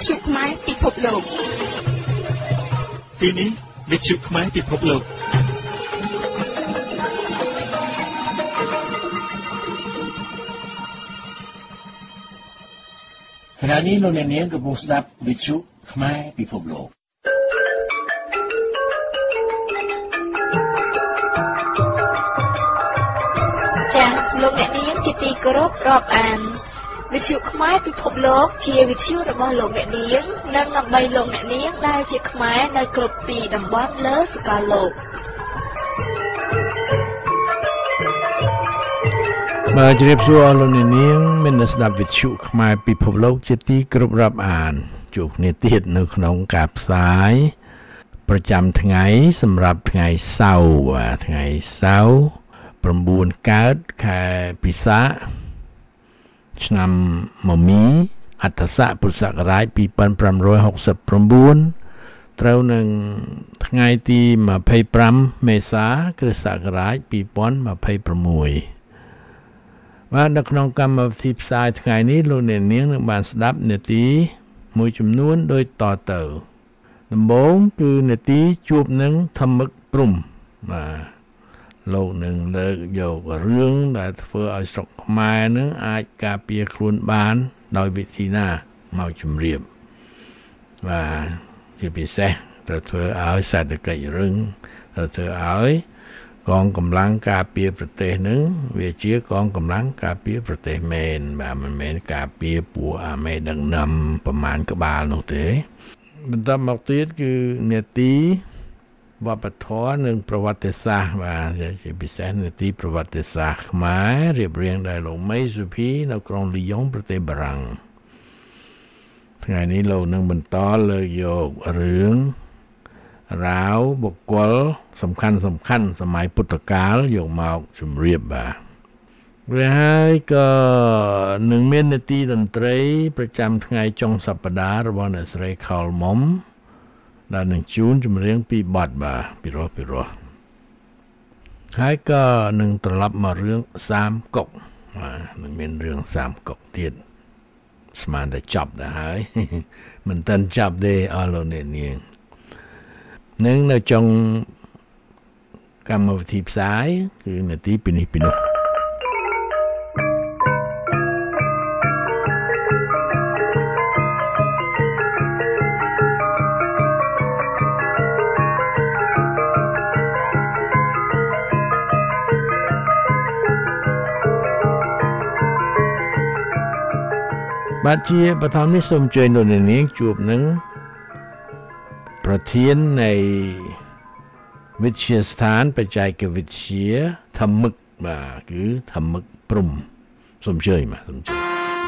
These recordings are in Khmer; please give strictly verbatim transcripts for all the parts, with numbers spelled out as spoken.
ទ្យុខ្មែរពិភពលោកទីនេះវិទ្យុខ្មែរពិភពលោកខណៈនេះលោកអ្នកនាងកំពុងស្ដាប់វិទ្យុខ្មែរពិភពលោកចា៎លោកអ្នកនាងជាទីគោរពរាប់អានវិទ្យុខ្មែរពិភពលោកជាវិទ្យុរបស់លោកអ្នកនាងនិងដើម្បីលោកអ្នកនាងដែលជាខ្មែរនៅគ្រប់ទីតំបន់លើសកលលោកបាទជម្រាបសួរលោកអ្នកនាងមានស្ដាប់វិទ្យុខ្មែរពិភពលោកជាទីគោរពរាប់អានជួបគ្នាទៀតនៅក្នុងការផ្សាយប្រចាំថ្ងៃសម្រាប់ថ្ងៃសៅរ៍បាទថ្ងៃសៅរ៍9កើតខែពិសាខឆ្នាំមមីអត្តស័កពុរសករាជ2569ត្រូវនឹងថ្ងៃទី25មេសាគ្រិស្តសករាជ2026បាទនៅក្នុងកម្មវិធីផ្សាយថ្ងៃនេះលោកអ្នកនាងនឹងបានស្ដាប់នាទីមួយចំនួនដូចតទៅដំបូងគឺនាទីជួបនឹងធម្មឹកព្រំបាទលោកនឹងលើកយករឿងដែលធ្វើឲ្យស្រុកខ្មែរនឹងអាចការពារខ្លួនបានដោយវិធីណាមកជម្រាបបាទជាពិសេសត្រូវធ្វើឲ្យសេដ្ឋកិច្ចរឹងត្រូវធ្វើឲ្យកងកម្លាំងការពារប្រទេសនឹងវាជាកងកម្លាំងការពារប្រទេសមែនបាទមិនមែនការពារពួកអាមេដឹកនាំប្រមាណក្បាលនោះទេបន្តមកទៀតគឺនេតិវប្បធម៌និងប្រវត្តិសាស្ត្របាទជាពិសេសនេតិប្រវត្តិសាស្ត្រខ្មែររៀបរៀងដោយលោកមេសុភីនៅក្រុងលីយ៉ុងប្រទេសបារាំងថ្ងៃនេះលោកនឹងបន្តលើកយករឿងរាវបុគ្គលសំខាន់សំខាន់សម័យពុទ្ធកាលយកមកជម្រាបបាទវាហើយក៏នឹងមាននាទីតន្ត្រីប្រចាំថ្ងៃចុងសប្តាហ៍របស់អ្នកស្រីខលមុំដែលនឹងជូនចម្រៀងពីបទបាទពីរោះពីរោះហើយក៏នឹងត្រឡប់មករឿងសាមកុកបាទនឹងមានរឿងសាមកុកទៀតស្មានតែចប់ទៅហើយមិនទាន់ចប់ទេអស់លោកអ្នកនាងនឹងនៅចុងកម្មវិធីផ្សាយគឺនាទីពីនេះពីនោះបាទជាបឋមនេះសូមជួយលោកអ្នកនាងជួបនឹងប្រធាននៃវិទ្យាស្ថានបច្ចេកវិទ្យាធម្មឹកបាទគឺធម្មឹកព្រំសូមជួយបាទសូមជួយ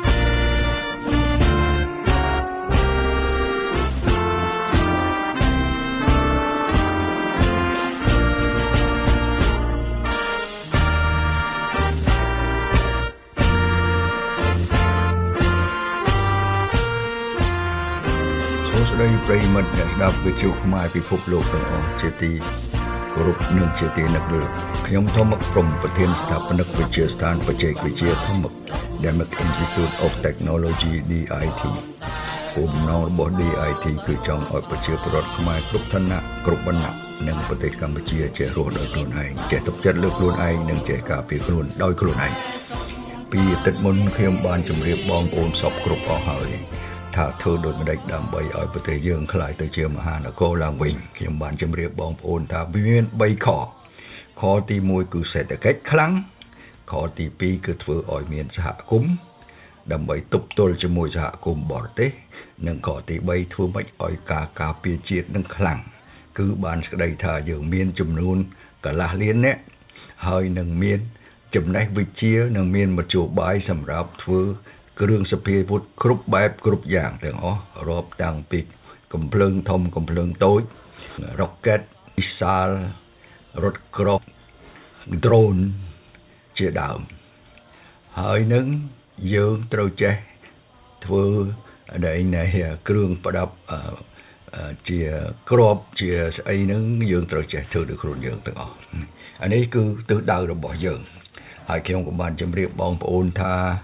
ប្រិយមិត្តអ្នកស្ដាប់វិទ្យុខ្មែរពិភពលោកទាំងអស់ជាទីគោរពនិងជាទីនឹករលឹកខ្ញុំធម្មឹកព្រំប្រធានស្ថាបនិកវិទ្យាស្ថានបច្ចេកវិទ្យាធម្មឹក Demic Institute of Technology ឌី អាយ ที គោលបំណងរបស់ ឌី អាយ ที គឺចង់ឲ្យប្រជាពលរដ្ឋខ្មែរគ្រប់ឋានៈគ្រប់វណ្ណៈនិងប្រទេសកម្ពុជាចេះរស់ដោយខ្លួនឯងចេះទុកចិត្តលើខ្លួនឯងនិងចេះការពារខ្លួនដោយខ្លួនឯងពីអាទិត្យមុនខ្ញុំបានជម្រាបបងប្អូនសពគ្រប់អស់ហើយថាធ្វើដូចម្ដេចដើម្បីឲ្យប្រទេសយើងក្លាយទៅជាមហានគរឡើងវិញខ្ញុំបានជម្រាបបងប្អូនថាវាមានបីខខទីមួយគឺសេដ្ឋកិច្ចខ្លាំងខទីពីរគឺធ្វើឲ្យមានសហគមន៍ដើម្បីទប់ទល់ជាមួយសហគមន៍បរទេសនិងខទីបីធ្វើម៉េចឲ្យការការពារជាតិនឹងខ្លាំងគឺបានស្ដីថាយើងមានចំនួនកន្លះលាននាក់ហើយនឹងមានចំណេះវិជ្ជានិងមានមធ្យោបាយសម្រាប់ធ្វើគ្រឿងសព្វាវុធគ្រប់បែបគ្រប់យ៉ាងទាំងអស់រាប់តាំងពីកំភ្លើងធំកំភ្លើងតូច rocket missile រថក្រោះ drone ជាដើមហើយនឹងយើងត្រូវចេះធ្វើដែលណែគ្រឿងប្រដាប់ជាក្របជាស្អីហ្នឹងយើងត្រូវចេះធ្វើដោយខ្លួនយើងទាំងអស់អានេះគឺទិសដៅរបស់យើងហើយខ្ញុំក៏បានជម្រាបបងប្អូនថា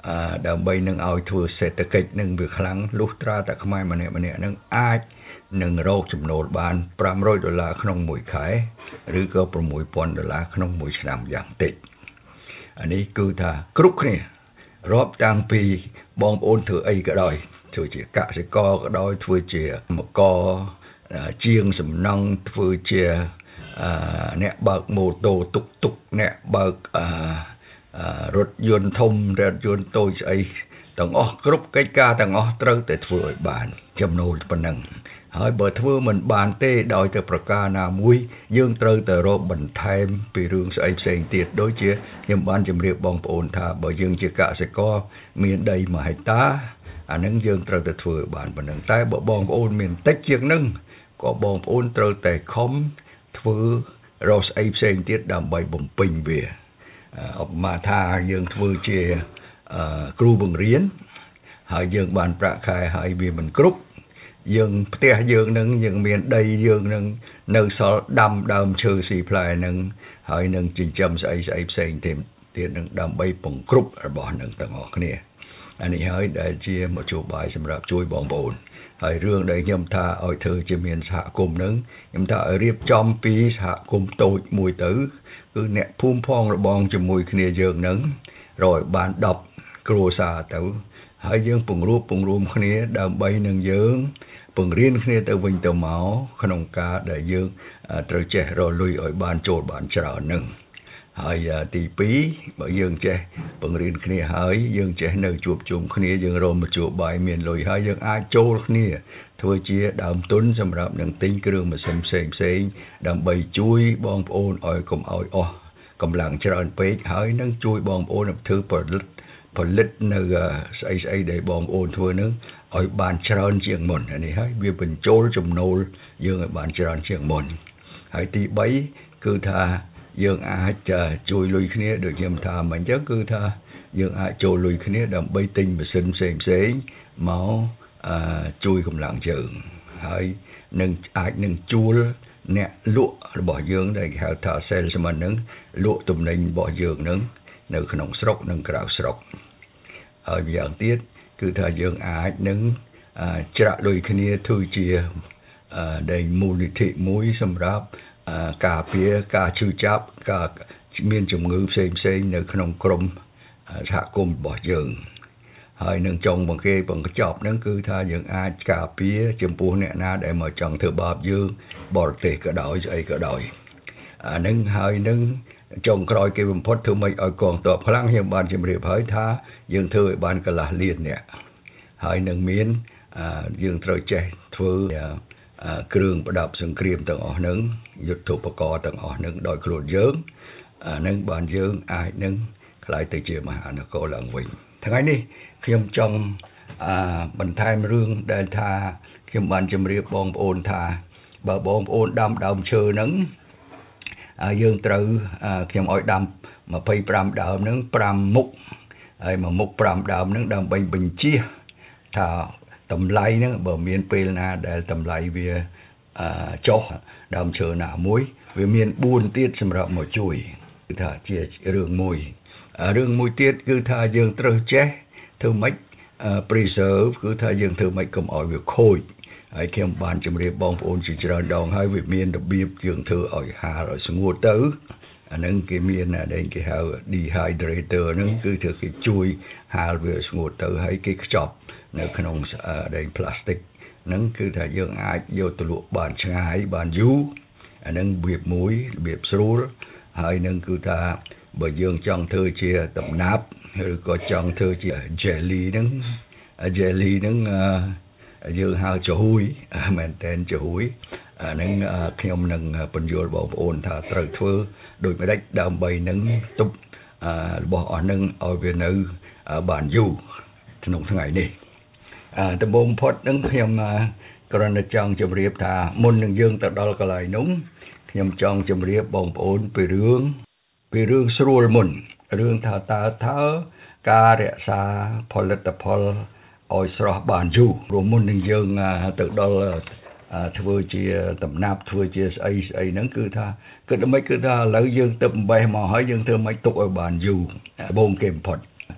ដើម្បីនឹងឲ្យធ្វើសេដ្ឋកិច្ចនឹងវាខ្លាំងលុះត្រាតែខ្មែរម្នាក់ម្នាក់នឹងអាចនឹងរកចំណូលបានfive hundredដុល្លារក្នុងមួយខែឬក៏six thousandដុល្លារក្នុងមួយឆ្នាំយ៉ាងតិចអានេះគឺថាគ្រប់គ្នារាប់តាំងពីបងប្អូនធ្វើអីក៏ដោយធ្វើជាកសិករក៏ដោយធ្វើជាមកជាងសំណង់ធ្វើជាអ្នកបើកម៉ូតូតុកតុកអ្នកបើករថយន្តធំរថយន្តតូចស្អីទាំងអស់គ្រប់កិច្ចការទាំងអស់ត្រូវតែធ្វើឲ្យបានចំណូលប៉ុណ្ណឹងហើយបើធ្វើមិនបានទេដោយទៅប្រការណាមួយយើងត្រូវតែរកបន្ថែមពីរឿងស្អីផ្សេងទៀតដូចជាខ្ញុំបានជម្រាបបងប្អូនថាបើយើងជាកសិករមានដីមួយហិកតាអានឹងយើងត្រូវតែធ្វើឲ្យបានប៉ុណ្ណឹងតែបើបងប្អូនមានតិចជាងនឹងក៏បងប្អូនត្រូវតែខំធ្វើរកស្អីផ្សេងទៀតដើម្បីបំពេញវាឧបមាថាយើងធ្វើជាគ្រូបង្រៀនហើយយើងបានប្រាក់ខែហើយវាមិនគ្រប់យើងផ្ទះយើងនឹងយើងមានដីយើងនឹងនៅសល់ដាំដើមឈើស៊ីផ្លែនឹងហើយនឹងចិញ្ចឹមស្អីស្អីផ្សេងទៀតទៀតនឹងដើម្បីពង្គ្រប់របស់នឹងទាំងអស់គ្នាអានេះហើយដែលជាមធ្យោបាយសម្រាប់ជួយបងប្អូនហើយរឿងដែលខ្ញុំថាឲ្យធ្វើជាមានសហគមន៍នឹងខ្ញុំថាឲ្យរៀបចំពីសហគមន៍តូចមួយទៅគឺអ្នកភូមិផងរបងជាមួយគ្នាយើងនឹងរយបានtenគ្រួសារទៅហើយយើងពង្រួបពង្រួមគ្នាដើម្បីនឹងយើងពង្រៀនគ្នាទៅវិញទៅមកក្នុងការដែលយើងត្រូវចេះរកលុយឲ្យបានចូលបានច្រើននឹងហើយទីtwoបើយើងចេះពង្រៀនគ្នាហើយយើងចេះនៅជួបជុំគ្នាយើងរកមធ្យោបាយមានលុយហើយយើងអាចចូលគ្នាធ្វើជាដើមទុនសម្រាប់នឹងទិញគ្រឿងម៉ាស៊ីនផ្សេងផ្សេងដើម្បីជួយបងប្អូនឲ្យកុំឲ្យអស់កម្លាំងច្រើនពេកហើយនឹងជួយបងប្អូនធ្វើផលិតផលិតនៅស្អីស្អីដែលបងប្អូនធ្វើនឹងឲ្យបានច្រើនជាងមុននេះហើយវាបញ្ចូលចំណូលយើងឲ្យបានច្រើនជាងមុនហើយទីthreeគឺថាយើងអាចជួយលុយគ្នាដូចខ្ញុំថាមិនអញ្ចឹងគឺថាយើងអាចចូលលុយគ្នាដើម្បីទិញម៉ាស៊ីនផ្សេងផ្សេងមកជួយកម្លាំងយើងហើយនឹងអាចនឹងជួលអ្នកលក់របស់យើងដែលគេហៅថា salesman នឹងលក់ទំនិញរបស់យើងនឹងនៅក្នុងស្រុកនិងក្រៅស្រុកហើយយ៉ាងទៀតគឺថាយើងអាចនឹងច្រាក់លុយគ្នាធ្វើជាដែលមូលនិធិមួយសម្រាប់ការពារការឈឺចាប់ការមានជំងឺផ្សេងផ្សេងនៅក្នុងក្រុមសហគមន៍របស់យើងហើយនឹងចុងបង្គេបង្ចប់ហ្នឹងគឺថាយើងអាចការពារចំពោះអ្នកណាដែលមកចង់ធ្វើបាបយើងបរទេសក៏ដោយស្អីក៏ដោយអានឹងហើយនឹងចុងក្រោយគេបំផុតធ្វើម៉េចឲ្យកងទ័ពខ្លាំងខ្ញុំបានជម្រាបហើយថាយើងធ្វើឲ្យបានកន្លះលានអ្នកហើយនឹងមានយើងត្រូវចេះធ្វើគ្រឿងប្រដាប់សង្គ្រាមទាំងអស់ហ្នឹងយុទ្ធឧបករណ៍ទាំងអស់ហ្នឹងដោយខ្លួនយើងអានឹងបានយើងអាចនឹងខ្លាយទៅជាមហានគរឡើងវិញថ្ងៃនេះខ្ញុំចង់បន្ថែមរឿងដែលថាខ្ញុំបានជម្រាបបងប្អូនថាបើបងប្អូនដាំដើមឈើហ្នឹងយើងត្រូវខ្ញុំឲ្យដាំtwenty-fiveដើមហ្នឹងfiveមុខហើយមួយមុខfiveដើមហ្នឹងដើម្បីបញ្ជាថាតម្លៃហ្នឹងបើមានពេលណាដែលតម្លៃវាចុះដើមឈើណាមួយវាមានfourទៀតសម្រាប់មកជួយគឺថាជារឿងមួយរឿងមួយទៀតគឺថាយើងត្រូវចេះធ្វើម៉េច preserve គឺថាយើងធ្វើម៉េចកុំឲ្យវាខូចហើយខ្ញុំបានជម្រាបបងប្អូនជាច្រើនដងហើយវាមានរបៀបយើងធ្វើឲ្យហាលឲ្យស្ងួតទៅអានឹងគេមានដែលគេហៅ dehydrator ហ្នឹងគឺធ្វើគេជួយហាលវាស្ងួតទៅហើយគេខ្ចប់នៅក្នុងដែង plastic ហ្នឹងគឺថាយើងអាចយកទៅលក់បានឆ្ងាយបានយូរអានឹងរបៀបមួយរបៀបស្រួលហើយនឹងគឺថាបើយើងចង់ធ្វើជាដំណាប់ឬក៏ចង់ធ្វើជា jelly ហ្នឹង jelly ហ្នឹងយើងហៅចំហួយមែនតែនចំហួយអាហ្នឹងខ្ញុំនឹងបញ្យល់បងប្អូនថាត្រូវធ្វើដូចម្ដេចដើម្បីនឹងទប់របស់អស់ហ្នឹងឲ្យវានៅបានយូរក្នុងថ្ងៃនេះដំបូងផុតហ្នឹងខ្ញុំគ្រាន់តែចង់ជម្រាបថាមុននឹងយើងទៅដល់កន្លែងនោះខ្ញុំចង់ជម្រាបបងប្អូនពីរឿងពីរឿងស្រួលមុនរឿងថាតើតើការរក្សាផលិតផលឲ្យស្រស់បានយូរព្រោះមុននឹងយើងទៅដល់ធ្វើជាដំណាប់ធ្វើជាស្អីស្អីហ្នឹងគឺថាគិតមិនគឺថាឥឡូវយើងទៅបេះមកហើយយើងធ្វើមិនទុកឲ្យបានយូរបងគេបំផុត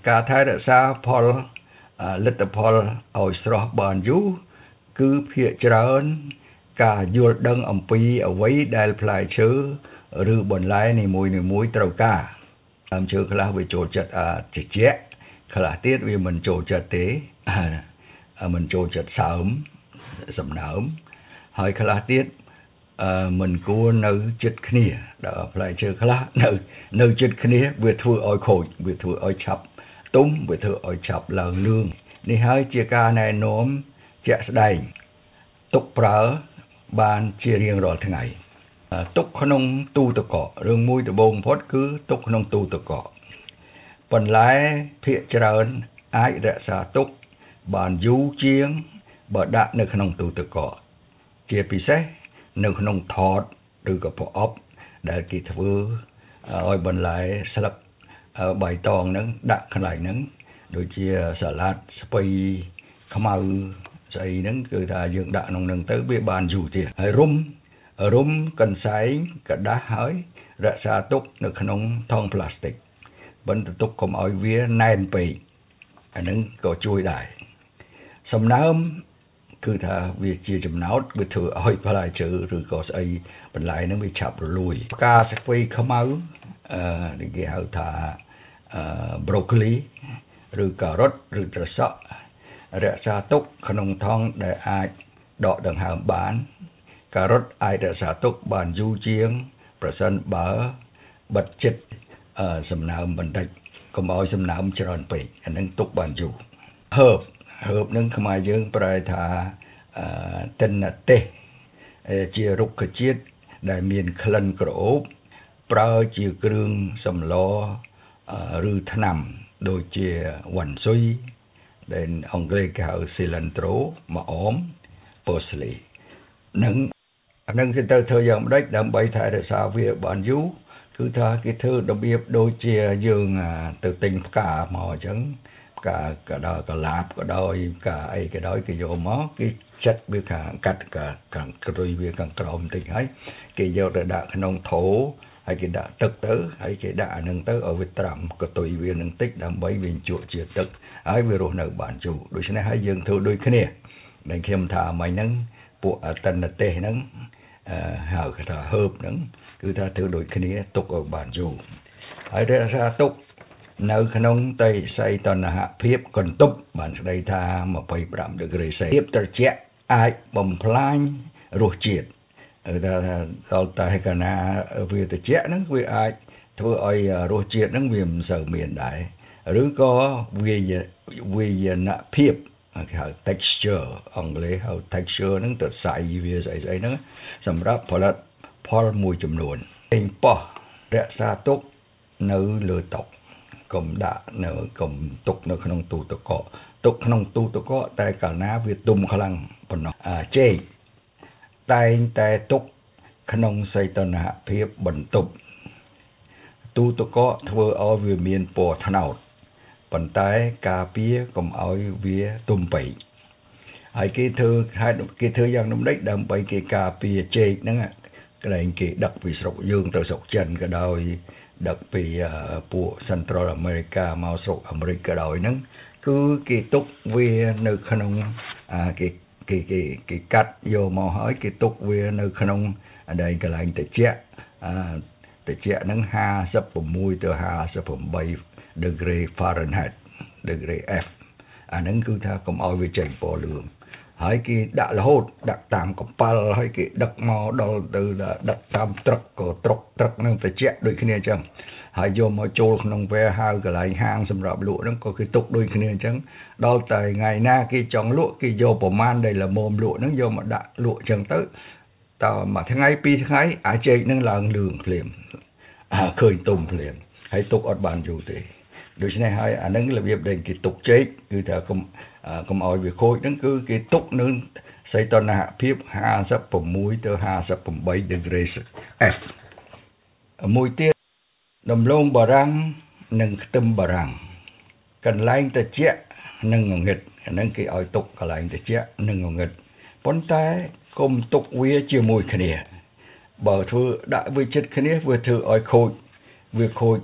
ការថែរក្សាផលលទ្ធផលឲ្យស្រស់បានយូរគឺភាគច្រើនការយល់ដឹងអំពីអ្វីដែលផ្លែឈើឬបន្លែនីមួយៗត្រូវការដើមឈើខ្លះវាចូលចិត្តត្រជាក់ខ្លះទៀតវាមិនចូលចិត្តទេមិនចូលចិត្តសើមសំណើមហើយខ្លះទៀតអឺមិនគួរនៅចិត្តគ្នាដល់ផ្លែឈើខ្លះនៅនៅចិត្តគ្នាវាធ្វើឲ្យខូចវាធ្វើឲ្យឆាប់ទុំវាធ្វើឲ្យឆាប់ឡើងលឿងនេះហើយជាការណែនាំជាក់ស្ដែងទុកប្រើបានជារៀងរាល់ថ្ងៃទុកក្នុងទូទឹកកករឿងមួយដំបូងបំផុតគឺទុកក្នុងទូទឹកកកបន្លែភាគច្រើនអាចរក្សាទុកបានយូរជាងបើដាក់នៅក្នុងទូទឹកកកជាពិសេសនៅក្នុងថតឬក៏ប្រអប់ដែលគេធ្វើឲ្យបន្លែស្លឹកបៃតងហ្នឹងដាក់កន្លែងហ្នឹងដូចជាសាឡាត់ស្ពៃខ្មៅស្អីហ្នឹងគឺថាយើងដាក់ក្នុងហ្នឹងទៅវាបានយូរទៀតហើយរុំរុំកន្សែងกระดาษហើយរក្សាទុកនៅក្នុងថង់ប្លាស្ទិកបន្ទទុកកុំឲ្យវាណែនពេកអាហ្នឹងក៏ជួយដែរសំណើមគឺថាវាជាចំណោទវាធ្វើឲ្យផ្លែឈើឬក៏ស្អីបន្លែហ្នឹងវាឆាប់រលួយផ្កាស្ពៃខ្មៅអឺគេហៅថាអឺ broccoli ឬការ៉ុតឬត្រសក់រក្សាទុកក្នុងថង់ដែលអាចដកដង្ហើមបានការ៉ុតអាចរក្សាទុកបានយូរជាងប្រសិនបើបិទចិត្តអឺសំណើមបន្តិចកុំឲ្យសំណើមច្រើនពេកអានឹងទុកបានយូរ herb herb នឹងខ្មែរយើងប្រែថាអឺទិន្នទេសជារុក្ខជាតិដែលមានក្លិនក្រអូបប្រើជាគ្រឿងសម្លឬថ្នាំដូចជាវ៉ាន់ស៊ុយដែលអង់គ្លេសគេហៅ cilantro ម្អម parsley នឹងអានឹងគេត្រូវធ្វើយ៉ាងម៉េចដើម្បីថែរក្សាវាបានយូរគឺថាគេធ្វើរបៀបដូចជាយើងទៅទិញផ្កាមកអញ្ចឹងផ្កាក៏ដល់កលាបក៏ដោយផ្កាអីក៏ដោយគេយកមកគេចិតវាខាងកាត់ខាងក្រួយវាខាងក្រោមបន្តិចហើយគេយកទៅដាក់ក្នុងថូហើយគេដាក់ទឹកទៅហើយគេដាក់អានឹងទៅឲ្យវាត្រាំកតុយវានឹងតិចដើម្បីវាជក់ជាទឹកហើយវារស់នៅបានយូរដូច្នេះហើយយើងធ្វើដូចគ្នាដែលខ្ញុំថាមិញហ្នឹងពួកអតិនទេសហ្នឹងអឺហៅថា herb ហ្នឹងគឺថាធ្វើដូចគ្នាទុកឲ្យបានយូរហើយរក្សាទុកនៅក្នុងដីសីតុណ្ហភាពកន្ទប់បានស្ដីថាยี่สิบห้าដឺក្រេសេភាពត្រជាក់អាចបំផ្លាញរសជាតិថាដល់តែកាលណាវាត្រជាក់ហ្នឹងវាអាចធ្វើឲ្យរសជាតិហ្នឹងវាមិនសូវមានដែរឬក៏វាវាយនភាពគេហៅ texture អង់គ្លេសហៅ texture ហ្នឹងទៅស្អីវាស្អីស្អីហ្នឹងសម្រាប់ផលិតផលមួយចំនួនពេញប៉ោះរក្សាទុកនៅលើតុកុំដាក់នៅកុំទុកនៅក្នុងទូទឹកកកទុកក្នុងទូទឹកកកតែកាលណាវាទុំខ្លាំងប៉ុណ្ណោះចេកតែងតែទុកក្នុងសីតុណ្ហភាពបន្ទប់ទូទឹកកកធ្វើឲ្យវាមានពណ៌ត្នោតប៉ុន្តែការពារកុំឲ្យវាទុំពេកហើយគេធ្វើហេតុគេធ្វើយ៉ាងនោះដើម្បីគេការពារចេកហ្នឹងកន្លែងគេដឹកពីស្រុកយើងទៅស្រុកចិនក៏ដោយដឹកពីពួក Central America មកស្រុកអាមេរិកក៏ដោយហ្នឹងគឺគេទុកវានៅក្នុងគេគេគេគេកាត់យកមកហើយគេទុកវានៅក្នុងដែលកន្លែងត្រជាក់ត្រជាក់ហ្នឹងห้าสิบหกទៅห้าสิบแปดដឺក្រេ Fahrenheit ដឺក្រេ F អាហ្នឹងគឺថាកុំឲ្យវាចេញពណ៌លឿងហើយគេដាក់រហូតដាក់តាមកប៉ាល់ហើយគេដឹកមកដល់ទៅដឹកតាមត្រឹកក៏ត្រុកត្រឹកនឹងត្រជាក់ដូចគ្នាអញ្ចឹងហើយយកមកចូលក្នុងវែហៅកន្លែងហាងសម្រាប់លក់ហ្នឹងក៏គេទុកដូចគ្នាអញ្ចឹងដល់តែថ្ងៃណាគេចង់លក់គេយកប្រមាណដែលល្មមលក់ហ្នឹងយកមកដាក់លក់អញ្ចឹងទៅតើមួយថ្ងៃពីរថ្ងៃអាចចេកហ្នឹងឡើងលឿងភ្លាមឃើញទុំភ្លាមហើយទុកអត់បានយូរទេដូច្នេះហើយអាហ្នឹងរបៀបដែលគេទុកចេកគឺថាកុំកុំឲ្យវាខូចហ្នឹងគឺគេទុកនៅសីតុណ្ហភាពห้าสิบหกទៅห้าสิบแปดដឺក្រេ F មួយទៀតដំឡូងបារាំងនិងខ្ទឹមបារាំងកន្លែងត្រជាក់និងងងឹតអាហ្នឹងគេឲ្យទុកកន្លែងត្រជាក់និងងងឹតប៉ុន្តែកុំទុកវាជាមួយគ្នាបើធ្វើដាក់វាជិតគ្នាវាធ្វើឲ្យខូចវាខូច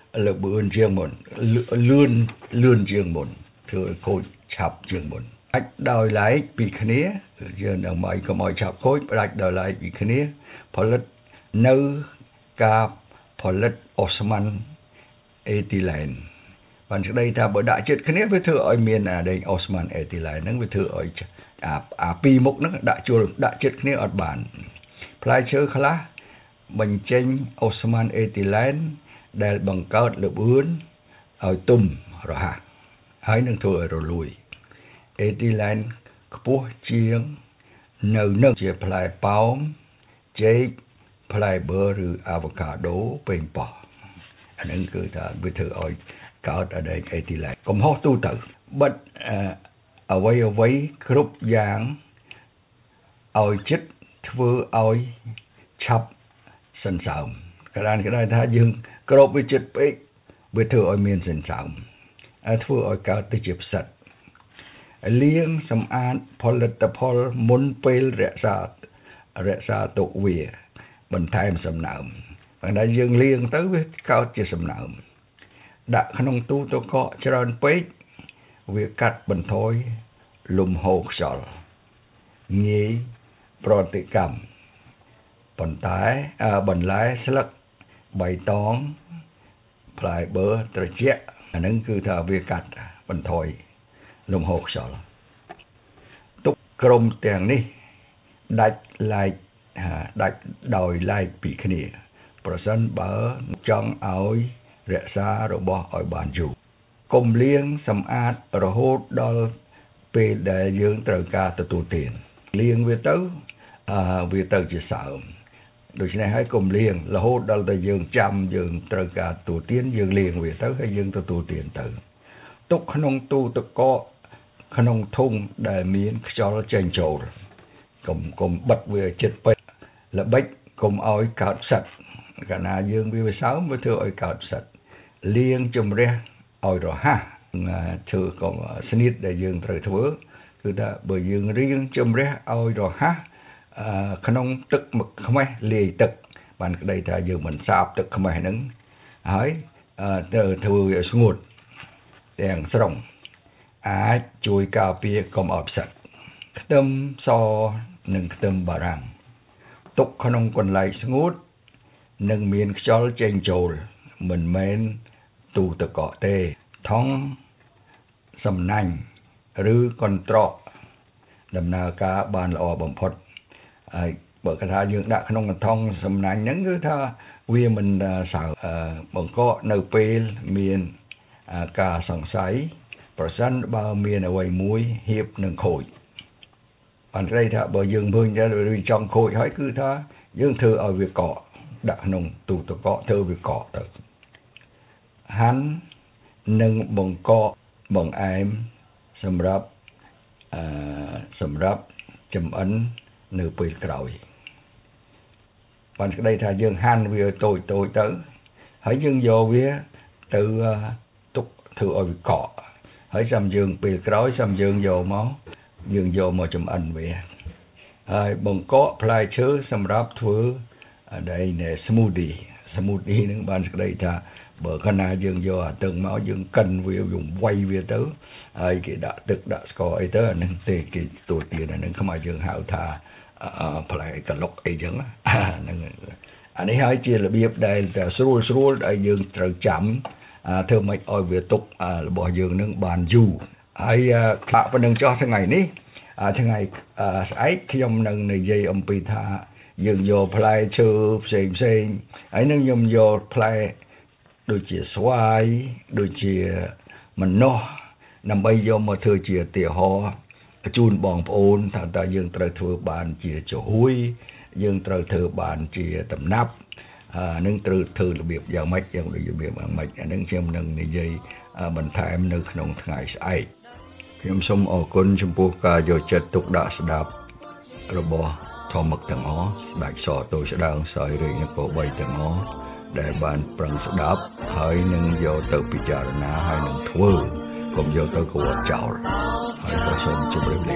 lực bươn riêng một lươn lươn riêng một thừa khôi chập riêng một ách đòi lại bị khné giờ nào mày có mày chập khôi ách đòi lại bị khnéผลิตនៅការផលិតអូស្មန်អេទីឡែនបានស្ដីថាបើដាក់ចិត្តគ្នាវាធ្វើឲ្យមានអាដេញអូស្មန်អេទីឡែនហ្នឹងវាធ្វើឲ្យអាអាពីរមុខហ្នឹងដាក់ជួលដាក់ចិត្តគ្នាអត់បានផ្លែឈើខ្លះបញ្ចេញអូស្មန်អេទីឡែនដែលបង្កើតល្បឿនឲ្យទុំរហ័សហើយនឹងធ្វើឲ្យរលួយអេទីឡែនខ្ពស់ជាងនៅនឹងជាផ្លែប៉ោមចេកផ្លែបឺរឬអាវ៉ាកាដូពេញប៉ោះអានឹងគឺថាវាធ្វើឲ្យកើតអដែកអេទីឡែនកំហុសទូទៅបិទអ្វីអ្វីគ្រប់យ៉ាងឲ្យចិត្តធ្វើឲ្យឆាប់សន្សើមកណ្ដាលកណ្ដាលថាយើងក្របវាចិត្តពេកវាធ្វើឲ្យមានសន្សើមធ្វើឲ្យកើតទៅជាផ្សិតលាងសម្អាតផលិតផលមុនពេលរក្សារក្សាទុកវាបន្ថែមសំណើមបើតែយើងលាងទៅវាកើតជាសំណើមដាក់ក្នុងទូទឹកកកច្រើនពេកវាកាត់បន្ថយលំហូរខ្យល់ងាយប្រតិកម្មប៉ុន្តែបន្លែស្លឹកបៃតងផ្លែបឺរត្រជាក់អានឹងគឺថាវាកាត់បន្ថយលំហូរខ្យល់ទុកក្រុមទាំងនេះដាច់ឡែកដាច់ដោយឡែកពីគ្នាប្រសិនបើចង់ឲ្យរក្សារបស់ឲ្យបានយូរកុំលាងសម្អាតរហូតដល់ពេលដែលយើងត្រូវការទទួលទានលាងវាទៅអឺវាទៅជាសើមដូច្នេះហើយកុំលាងរហូតដល់តែយើងចាំយើងត្រូវការទទួលទានយើងលាងវាទៅហើយយើងទទួលទានទៅទុកក្នុងទូទឹកកកក្នុងធុងដែលមានខ្យល់ចេញចូលកុំកុំបិទវាជិតពេកល្បិចកុំឲ្យកើតផ្សិតកាលណាយើងវាសើមវាធ្វើឲ្យកើតផ្សិតលាងជំរះឲ្យរហ័សធ្វើកុំស្នៀតដែលយើងត្រូវធ្វើគឺថាបើយើងរៀងជំរះឲ្យរហ័សក្នុងទឹកមកខ្មេះលាយទឹកបានក្តីថាយើងមិនសាបទឹកខ្មេះហ្នឹងហើយទៅធ្វើឲ្យស្ងួតទាំងស្រុងអាចជួយការពារកុំឲ្យផ្សិតខ្ទឹមសនិងខ្ទឹមបារាំងទុកក្នុងកន្លែងស្ងួតនិងមានខ្យល់ចេញចូលមិនមែនទូទឹកកកទេថង់សំណាញ់ឬកន្ត្រកដំណើរការបានល្អបំផុតហើយបើគេថាយើងដាក់ក្នុងកន្ថងសំណាញ់ហ្នឹងគឺថាវាមិនសើបង្កកនៅពេលមានការសង្ស័យប្រសិនបើមានអ្វីមួយហៀបនឹងខូចបានន័យថាបើយើងមើលទៅវាចង់ខូចហើយគឺថាយើងធ្វើឲ្យវាកកដាក់ក្នុងទូទឹកកកធ្វើវាកកទៅហាន់និងបង្កកបង្អែមសម្រាប់អឺសម្រាប់ចំអិននៅពេលក្រោយបានក្តីថាយើងហាន់វាតូចតូចទៅហើយយើងយកវាទៅទុកធ្វើឲ្យវាកកហើយចាំយើងពេលក្រោយចាំយើងយកមកយើងយកមកចំអិនវាហើយបង្កកផ្លែឈើសម្រាប់ធ្វើដែល smoothie smoothie នឹងបានក្តីថាបើកាលណាយើងយកអាទឹកមកយើងកិនវាយើងវាយវាទៅហើយគេដាក់ទឹកដាក់ស្ករអីទៅអានឹងទេគេទទួលទានអានឹងខ្មែរយើងហៅថាផ្លែកឡុកអីចឹងហ្នឹងអានេះហើយជារបៀបដែលស្រួលស្រួលដែលយើងត្រូវចាំធ្វើម៉េចឲ្យវាទុករបស់យើងនឹងបានយូរហើយខ្លះប៉ុណ្្នឹងចោះថ្ងៃនេះថ្ងៃស្អែកខ្ញុំនឹងនិយាយអំពីថាយើងយកផ្លែឈើផ្សេងផ្សេងហើយនឹងខ្ញុំយកផ្លែដូចជាស្វាយដូចជាម្នាស់ដើម្បីយកមកធ្វើជាឧទាហរណ៍ជូនបងប្អូនថាតើយើងត្រូវធ្វើបានជាចំហួយយើងត្រូវធ្វើបានជាដំណាប់នឹងត្រូវធ្វើរបៀបយ៉ាងម៉េចយ៉ាងដូចរបៀបយ៉ាងម៉េចអានឹងខ្ញុំនឹងនិយាយបន្ថែមនៅក្នុងថ្ងៃស្អែកខ្ញុំសូមអរគុណចំពោះការយកចិត្តទុកដាក់ស្ដាប់របស់ធម្មកទាំងអស់ស្ដេចសតូចស្ដើងសោយរាជនគរបីទាំងអស់ដែលបានប្រឹងស្ដាប់ហើយនឹងយកទៅពិចារណាហើយនឹងធ្វើកុំយកទៅកវត្តចោលហើយក៏សូមជម្រាប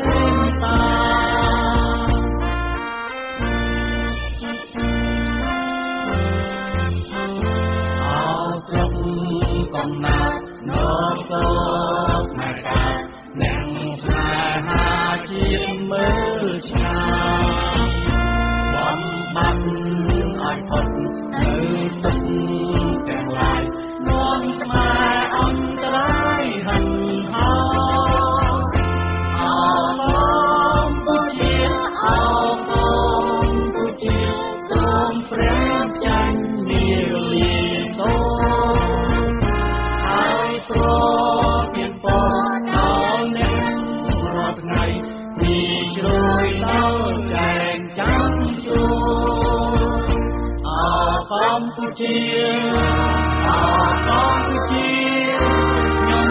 លាជាអរជាខ្ញុំ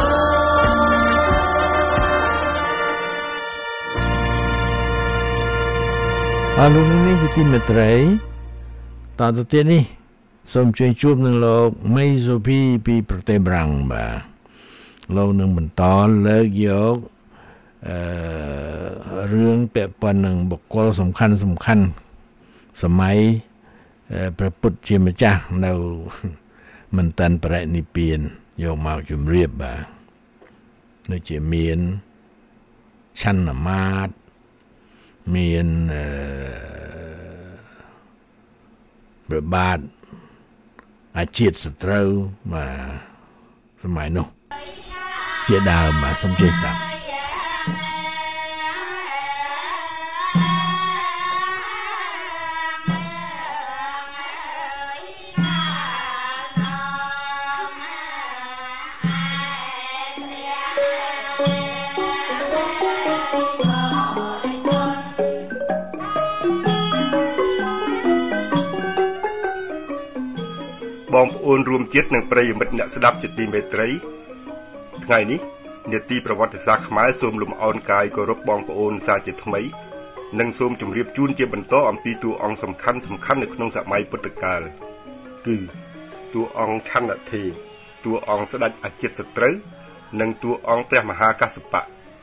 អរលោកនាងជាទីមេត្រីតទៅទៀតនេះសូមជួយជួបនឹងលោកមេសូភីពីប្រទេសបារាំងបាទលោកនឹងបន្តលើកយកអឺរឿងពាក់ព័ន្ធនឹងបុគ្គលសំខាន់សំខាន់សម័យព្រះពុទ្ធជាម្ចាស់នៅមិនតាន់បរិនិព្វានយកមកជម្រាបបាទដូចជាមានឆន្ទមាត្រមានអឺព្រះបាទអាជាតិសត្រូវបាទសម័យនោះជាដើមបាទសូមជួយស្ដាប់បងប្អូនរួមជាតិនិងប្រិយមិត្តអ្នកស្ដាប់ជាទីមេត្រីថ្ងៃនេះនាទីប្រវត្តិសាស្ត្រខ្មែរសូមលំអោនកាយគោរពបងប្អូនសាជាថ្មីនិងសូមជម្រាបជូនជាបន្តអំពីតួអង្គសំខាន់សំខាន់នៅក្នុងសម័យពុទ្ធកាលគឺតួអង្គឆន្ទថេរតួអង្គស្ដេចអជាតសត្រូវនិងតួអង្គព្រះមហាកស្សបៈ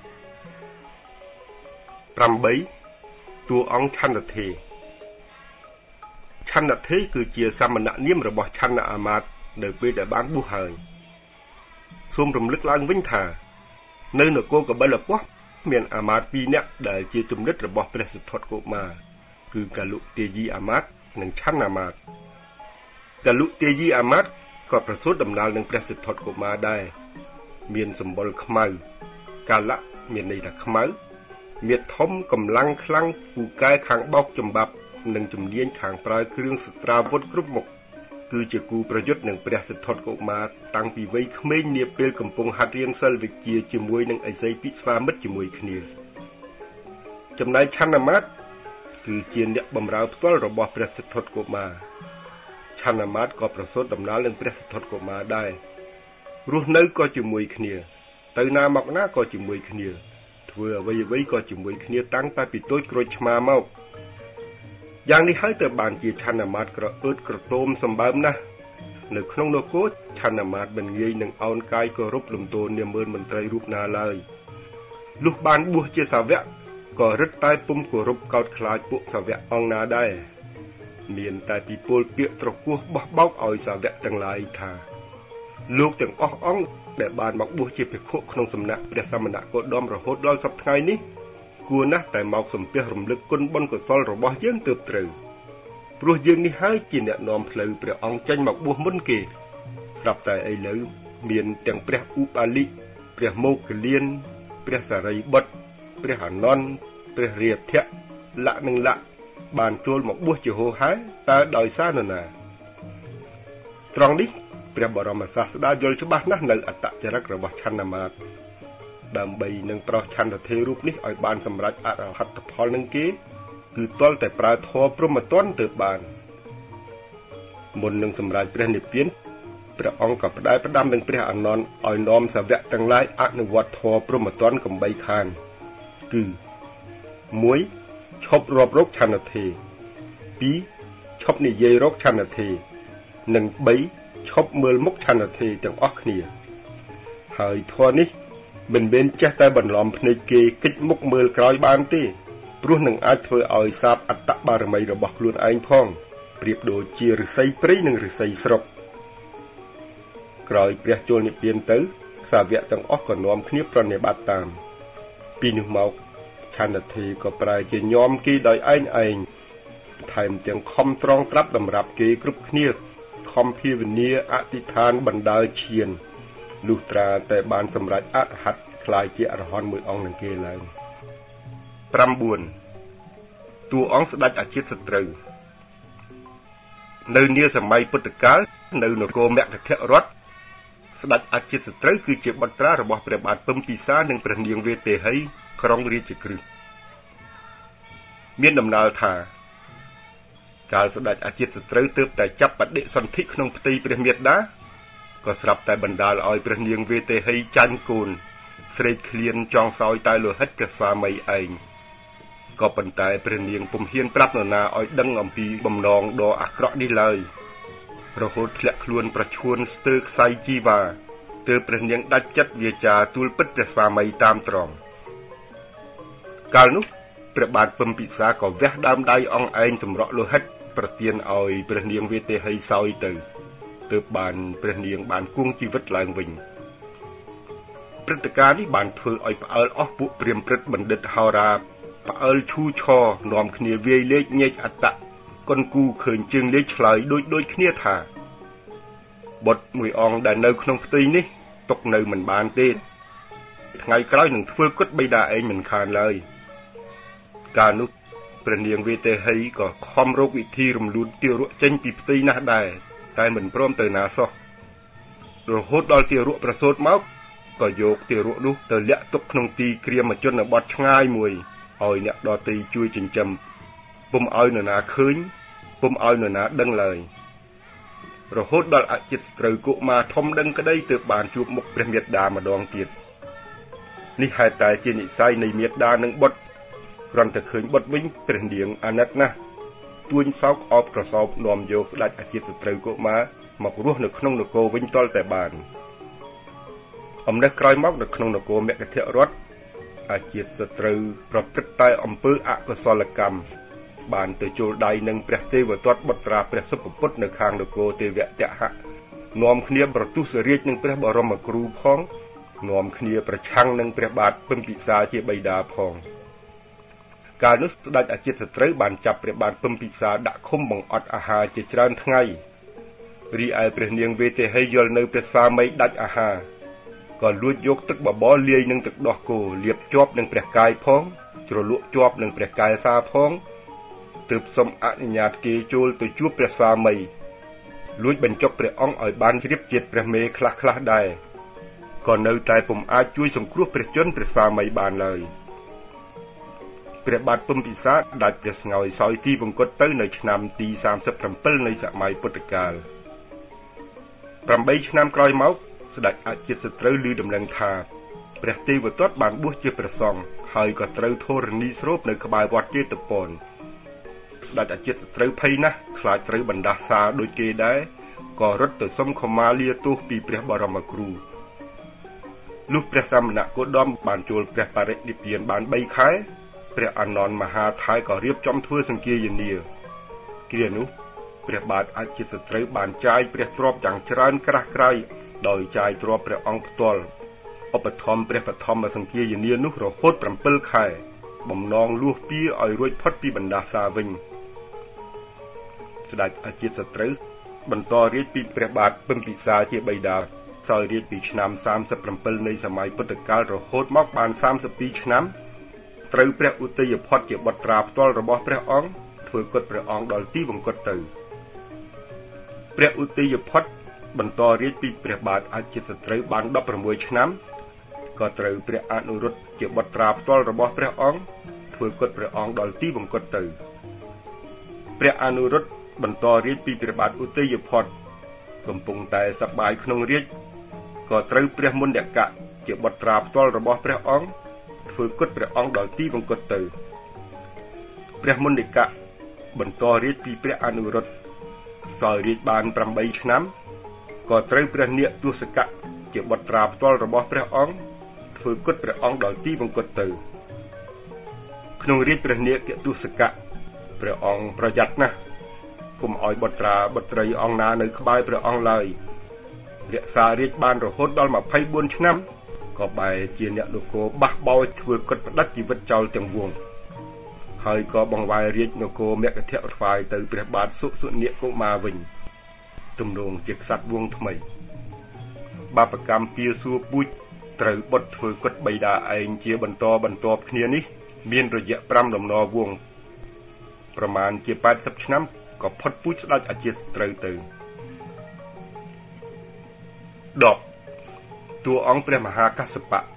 ប្រាំបីតួអង្គឆន្ទថេរឆន្ទថេរគឺជាសមណនាមរបស់ឆន្ទអាមាត្យនៅពេលដែលបានបួសហើយសូមរំលឹកឡើងវិញថានៅនគរកបិលពស្តុមានអាមាត្យពីរនាក់ដែលជាជំនិតរបស់ព្រះសិទ្ធត្ថកុមារគឺកលុទេយីអាមាត្យនិងឆន្ទអាមាត្យកលុទេយីអាមាត្យក៏ប្រសូតដំណើរនឹងព្រះសិទ្ធត្ថកុមារដែរមានសម្បុរខ្មៅកាលៈមានន័យថាខ្មៅមាឌធំកម្លាំងខ្លាំងពូកែខាងបោកចម្បាប់និងជំនាញខាងប្រើគ្រឿងសត្រាវុធគ្រប់មុខគឺជាគូប្រយុទ្ធនឹងព្រះសិទ្ធត្ថកុមារតាំងពីវ័យក្មេងនាពេលកំពុងហាត់រៀនសិលវិជ្ជាជាមួយនឹងឥសីពិស្វាមិត្តជាមួយគ្នាចំណែកឆន្ទមាត្រគឺជាអ្នកបម្រើផ្ទាល់របស់ព្រះសិទ្ធត្ថកុមារឆន្ទមាត្រក៏ប្រសូតដំណើរនឹងព្រះសិទ្ធត្ថកុមារដែររស់នៅក៏ជាមួយគ្នាទៅណាមកណាក៏ជាមួយគ្នាធ្វើអ្វីអ្វីក៏ជាមួយគ្នាតាំងតែពីតូចក្រូចឆ្មាមកយ៉ាងនេះហើយទៅបានជាឆន្ទមាត្រក្រអឺតក្រទមសម្បើមណាស់នៅក្នុងនគរឆន្ទមាត្រមិនងាយនឹងអោនកាយគោរពលំទោននាមើលមន្ត្រីរូបណាឡើយលុះបានបួសជាសាវកក៏រឹតតែពុំគោរពកោតខ្លាចពួកសាវកអង្គណាដែរមានតែពីពលពាក្យត្រគោះបោះបោកឲ្យសាវកទាំងឡាយថាលោកទាំងអស់អង្គដែលបានមកបួសជាភិក្ខុក្នុងសំណាក់ព្រះសមណគោតមរហូតដល់សព្វថ្ងៃនេះគួរណាស់តែមកសំពះរំលឹកគុណបុណ្យកុសលរបស់យើងទើបត្រូវព្រោះយើងនេះហើយជាអ្នកនាំផ្លូវព្រះអង្គចេញមកបួសមុនគេស្រាប់តែឥឡូវមានទាំងព្រះឧបាលិព្រះមោគលានព្រះសារីបុត្រព្រះអានន្ទព្រះរាធៈលក្ខនឹងលក្ខបានចូលមកបួសជាហោហែតើដោយសារនរណាត្រង់នេះព្រះបរមសាស្តាយល់ច្បាស់ណាស់នៅអត្តចរិតរបស់ឆន្ទមាត្រដើម្បីនឹងប្រោសឆន្ទថេររូបនេះឲ្យបានសម្រេចអរហត្តផលនឹងគេគឺទាល់តែប្រើធម៌ព្រហ្មទណ្ឌទើបបានមុននឹងសម្រេចព្រះនិព្វានព្រះអង្គក៏ផ្ដែផ្ដាំនឹងព្រះអានន្ទឲ្យនាំសាវកទាំងឡាយអនុវត្តធម៌ព្រហ្មទណ្ឌកំបីខានគឺមួយឈប់រាប់រកឆន្ទថេរពីរឈប់និយាយរកឆន្ទថេរនិងបីឈប់មើលមុខឆន្ទថេរទាំងអស់គ្នាហើយធម៌នេះមិនមែនចេះតែបន្លំភ្នែកគេគិតមុខមើលក្រោយបានទេព្រោះនឹងអាចធ្វើឲ្យសាបអត្តបារមីរបស់ខ្លួនឯងផងប្រៀបដូចជាឫស្សីព្រៃនិងឫស្សីស្រុកក្រោយព្រះចូលនិព្វានទៅសាវកទាំងអស់ក៏នាំគ្នាប្រណិប័តតាមពីនោះមកឆន្ទថេរក៏ប្រែជាញោមគេដោយឯងឯងថែមទាំងខំត្រងត្រាប់តម្រាប់គេគ្រប់គ្នាខំភាវនាអធិដ្ឋានបណ្ដើរឈានលុះត្រាតែបានសម្រេចអរហត្តក្លាយជាអរហន្តមួយអង្គនឹងគេឡើងប្រាំបួនតួអង្គស្ដេចអជាតសត្រូវនៅនាសម័យពុទ្ធកាលនៅនគរមគធរដ្ឋស្ដេចអជាតសត្រូវគឺជាបុត្រារបស់ព្រះបាទពឹមពិសានិងព្រះនាងវេទេហីក្រុងរាជក្រឹស្នមានដំណើរថាកាលស្ដេចអាជាសត្រូវទើបតែចាប់បដិសន្ធិក្នុងផ្ទៃព្រះមេដាក៏ស្រាប់តែបណ្ដាលឲ្យព្រះនាងវេទេហីចាញ់កូនស្រេកឃ្លានចង់សោយតែលោហិតព្រះស្វាមីឯងក៏ប៉ុន្តែព្រះនាងពុំហ៊ានប្រាប់នរណាឲ្យដឹងអំពីបំណងដ៏អាក្រក់នេះឡើយរហូតធ្លាក់ខ្លួនប្រឈួនស្ទើរខ្សែជីវ៉ាទើបព្រះនាងដាច់ចិត្តវាចាទូលពិតព្រះស្វាមីតាមត្រង់កាលនោះព្រះបាទពំពិសាក៏វះដើមដៃអង្អែងសម្រក់លោហិតប្រទានឲ្យព្រះនាងវេទេហីសោយទៅទើបបានព្រះនាងបានគង់ជីវិតឡើងវិញព្រឹត្តិការណ៍នេះបានធ្វើឲ្យផ្អើលអស់ពួកព្រាហ្មណ៍ព្រឹទ្ធបណ្ឌិតហោរាផ្អើលឈូឆរនាំគ្នាវាយលេខញែកអត្តៈកុនគូឃើញជើងលេខឆ្លើយដូចដូចគ្នាថាបុត្រមួយអង្គដែលនៅក្នុងផ្ទៃនេះຕົកនៅមិនបានទេថ្ងៃក្រោយនឹងធ្វើគុតបិតាឯងមិនខានឡើយកាលនោះព្រះនាងវេទេហីក៏ខំរកវិធីរំលូតទារកចេញពីផ្ទៃណាស់ដែរតែមិនព្រមទៅណាសោះរហូតដល់ទារកប្រសូតមកក៏យកទារកនោះទៅលាក់ទុកក្នុងទីគ្រាមជនបទឆ្ងាយមួយឲ្យអ្នកដទៃជួយចិញ្ចឹមពុំឲ្យនរណាឃើញពុំឲ្យនរណាដឹងឡើយរហូតដល់អចិន្ត្រៃយ៍កុមារធំដឹងក្តីទើបបានជួបមុខព្រះមេដាម្ដងទៀតនេះហេតុតែជានិស័យនៃមេដានិងបុត្រគ្រាន់តែឃើញបុត្រវិញព្រះនាងអាណិតណាស់ទួញសោកអបក្រសោបនាំយកស្ដេចអចិន្ត្រៃយ៍កុមារមករស់នៅក្នុងនគរវិញទាល់តែបានអំណេះក្រោយមកនៅក្នុងនគរមគធរដ្ឋអាជាសត្រូវប្រព្រឹត្តតែអំពើអកុសលកម្មបានទៅចូលដៃនឹងព្រះទេវទត្តបុត្រាព្រះសុភពុទ្ធនៅខាងនគរទេវតហៈនាំគ្នាប្រទុសរាជនឹងព្រះបរមគ្រូផងនាំគ្នាប្រឆាំងនឹងព្រះបាទពំពិសាជាបិតាផងកាលនោះស្ដេចអាជាសត្រូវបានចាប់ព្រះបាទពំពិសាដាក់ឃុំបង្អត់អាហារជាច្រើនថ្ងៃរីឯព្រះនាងវេទេហីយល់នៅព្រះស្វាមីដាច់អាហារក៏លួចយកទឹកបបរលាយនឹងទឹកដោះគោលាបជាប់នឹងព្រះកាយផងជ្រលក់ជាប់នឹងព្រះកាយសាផងទើបសូមអនុញ្ញាតគេចូលទៅជួបព្រះស្វាមីលួចបញ្ចុកព្រះអង្គឲ្យបានជ្រាបជាតិព្រះមេខ្លះខ្លះដែរក៏នៅតែពុំអាចជួយសង្គ្រោះព្រះជន្មព្រះស្វាមីបានឡើយព្រះបាទពំពិសាដាច់ព្រះស្ងោយសោយទីវង្គតទៅនៅឆ្នាំទីសាមសិបប្រាំពីរនៃសម័យពុទ្ធកាលប្រាំបីឆ្នាំក្រោយមកស្ដេចអចិន្ត្រៃយ៍ឮដំណឹងថាព្រះទេវទត្តបានបួសជាព្រះសង្ឃហើយក៏ត្រូវធរណីស្រូបនៅក្បែរវត្តជេតពនស្ដេចអចិន្ត្រៃយ៍ភ័យណាស់ខ្លាចត្រូវបណ្ដាសាដូចគេដែរក៏រត់ទៅសុំខមាលាទោសពីព្រះបរមគ្រូលុះព្រះសមណគោតមបានចូលព្រះបរិនិព្វានបានបីខែព្រះអានន្ទមហាថៃក៏រៀបចំធ្វើសង្គាយនាគ្រានោះព្រះបាទអចិន្ត្រៃយ៍បានចាយព្រះទ្រព្យយ៉ាងច្រើនក្រាស់ក្រៃដោយចាយទ្រព្យព្រះអង្គផ្ទាល់ឧបត្ថម្ភព្រះបឋមសង្គាយនានោះរហូតប្រាំពីរខែបំណងលួសពាឲ្យរួចផុតពីបណ្ដាសាវិញស្ដេចអចិន្ត្រៃយ៍បន្តរាជពីព្រះបាទពំពិសាជាបិតាសោយរាជពីឆ្នាំសាមសិបប្រាំពីរនៃសម័យពុទ្ធកាលរហូតមកបានសាមសិបពីរឆ្នាំត្រូវព្រះឧទ័យផុតជាបុត្រាផ្ទាល់របស់ព្រះអង្គធ្វើគុតព្រះអង្គដល់ទីវង្គតទៅព្រះឧទ័យផុតបន្តរាជពីព្រះបាទអចិន្ត្រៃយ៍បានដប់ប្រាំមួយឆ្នាំក៏ត្រូវព្រះអនុរុទ្ធជាបុត្រាផ្ទាល់របស់ព្រះអង្គធ្វើគុតព្រះអង្គដល់ទីវង្គតទៅព្រះអនុរុទ្ធបន្តរាជពីព្រះបាទឧទ័យផុតកំពុងតែសប្បាយក្នុងរាជក៏ត្រូវព្រះមុណ្ឌកៈជាបុត្រាផ្ទាល់របស់ព្រះអង្គធ្វើគុតព្រះអង្គដល់ទីវង្គតទៅព្រះមុណ្ឌកៈបន្តរាជពីព្រះអនុរុទ្ធសោយរាជបានប្រាំបីឆ្នាំក៏ត្រូវព្រះនាគទស្សកៈជាបុត្រាផ្ទាល់របស់ព្រះអង្គធ្វើគុតព្រះអង្គដល់ទីវង្គតទៅក្នុងរាជព្រះនាគទស្សកៈព្រះអង្គប្រយ័ត្នណាស់កុំឲ្យបុត្រាបុត្រីអង្គណានៅក្បែរព្រះអង្គឡើយរក្សារាជបានរហូតដល់ម្ភៃបួនឆ្នាំក៏បែរជាអ្នកនគរបះបោចធ្វើគុតផ្ដាច់ជីវិតចោលទាំងវងហើយក៏បង្វែររាជនគរមគធរថ្វាយទៅព្រះបាទសុសុនាគកុមារវិញទំនងជាក្សត្រវងថ្មីបាបកម្មពៀសួរពូជត្រូវបុត្រធ្វើគុតបិតាឯងជាបន្តបន្ទាប់គ្នានេះមានរយៈប្រាំដំណរវងប្រមាណជាប៉ែតសិបឆ្នាំក៏ផុតពូជស្ដេចអចិន្ត្រៃយ៍ទៅដប់តួអង្គព្រះមហាកស្សបៈ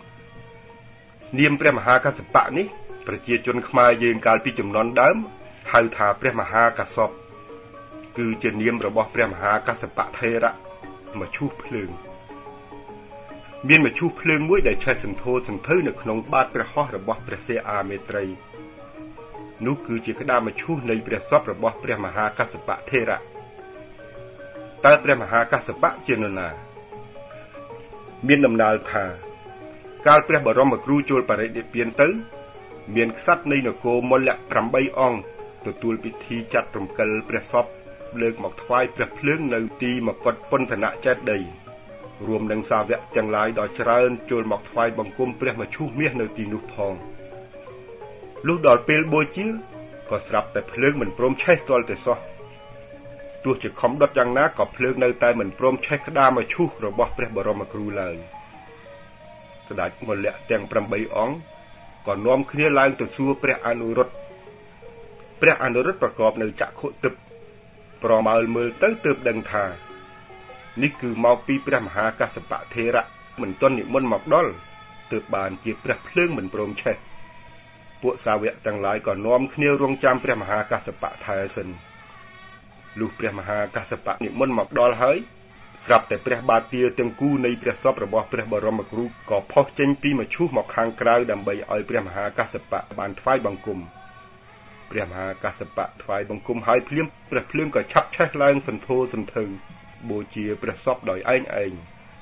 នាមព្រះមហាកស្សបៈនេះប្រជាជនខ្មែរយើងកាលពីជំនាន់ដើមហហៅថាព្រះមហាកសពគឺជានាមរបស់ព្រះមហាកសបៈថេរៈមឈូសភ្លើងមានមឈូសភ្លើងមួយដែលឆេះសន្ធោសន្ធៅនៅក្នុងបាតព្រះហស្ថរបស់ព្រះសិអាមេត្រីនោះគឺជាក្តារមឈូសនៃព្រះសពរបស់ព្រះមហាកសបៈថេរៈតើព្រះមហាកសបៈជានរណាមានដំណើរថាកាលព្រះបរមគ្រូចូលបរិនិព្វានទៅមានក្សត្រនៃនគរមលៈប្រាំបីអង្គទទួលពិធីចាត់រំកិលព្រះសពលើកមកថ្វាយព្រះភ្លើងនៅទីមកុដពន្ធនចេតិយរួមនឹងសាវកទាំងឡាយដ៏ច្រើនចូលមកថ្វាយបង្គំព្រះមឈូសមាសនៅទីនោះផងលុះដល់ពេលបូជាក៏ស្រាប់តែភ្លើងមិនព្រមឆេះទាល់តែសោះទោះជាខំដុតយ៉ាងណាក៏ភ្លើងនៅតែមិនព្រមឆេះក្តារមឈូសរបស់ព្រះបរមគ្រូឡើយស្ដេចមលៈទាំងប្រាំបីអង្គក៏នាំគ្នាឡើងទៅសួរព្រះអនុរុទ្ធព្រះអនុរុទ្ធប្រកបនៅចក្ខុទិព្វប្រមើលមើលទៅទើបដឹងថានេះគឺមកពីព្រះមហាកសបៈថេរៈមិនទាន់និមន្តមកដល់ទើបបានជាព្រះភ្លើងមិនព្រមឆេះពួកសាវកទាំងឡាយក៏នាំគ្នារងចាំព្រះមហាកសបៈថែសិនលុះព្រះមហាកសបៈនិមន្តមកដល់ហើយស្រាប់តែព្រះបាទទាទាំងគូនៃព្រះសពរបស់ព្រះបរមគ្រូក៏ផុសចេញពីមឈូសមកខាងក្រៅដើម្បីឲ្យព្រះមហាកសបៈបានថ្វាយបង្គំព្រះមហាកសបៈថ្វាយបង្គំហើយភ្លាមព្រះភ្លើងក៏ឆាប់ឆេះឡើងសន្ធោសន្ធៅបូជាព្រះសពដោយឯងឯង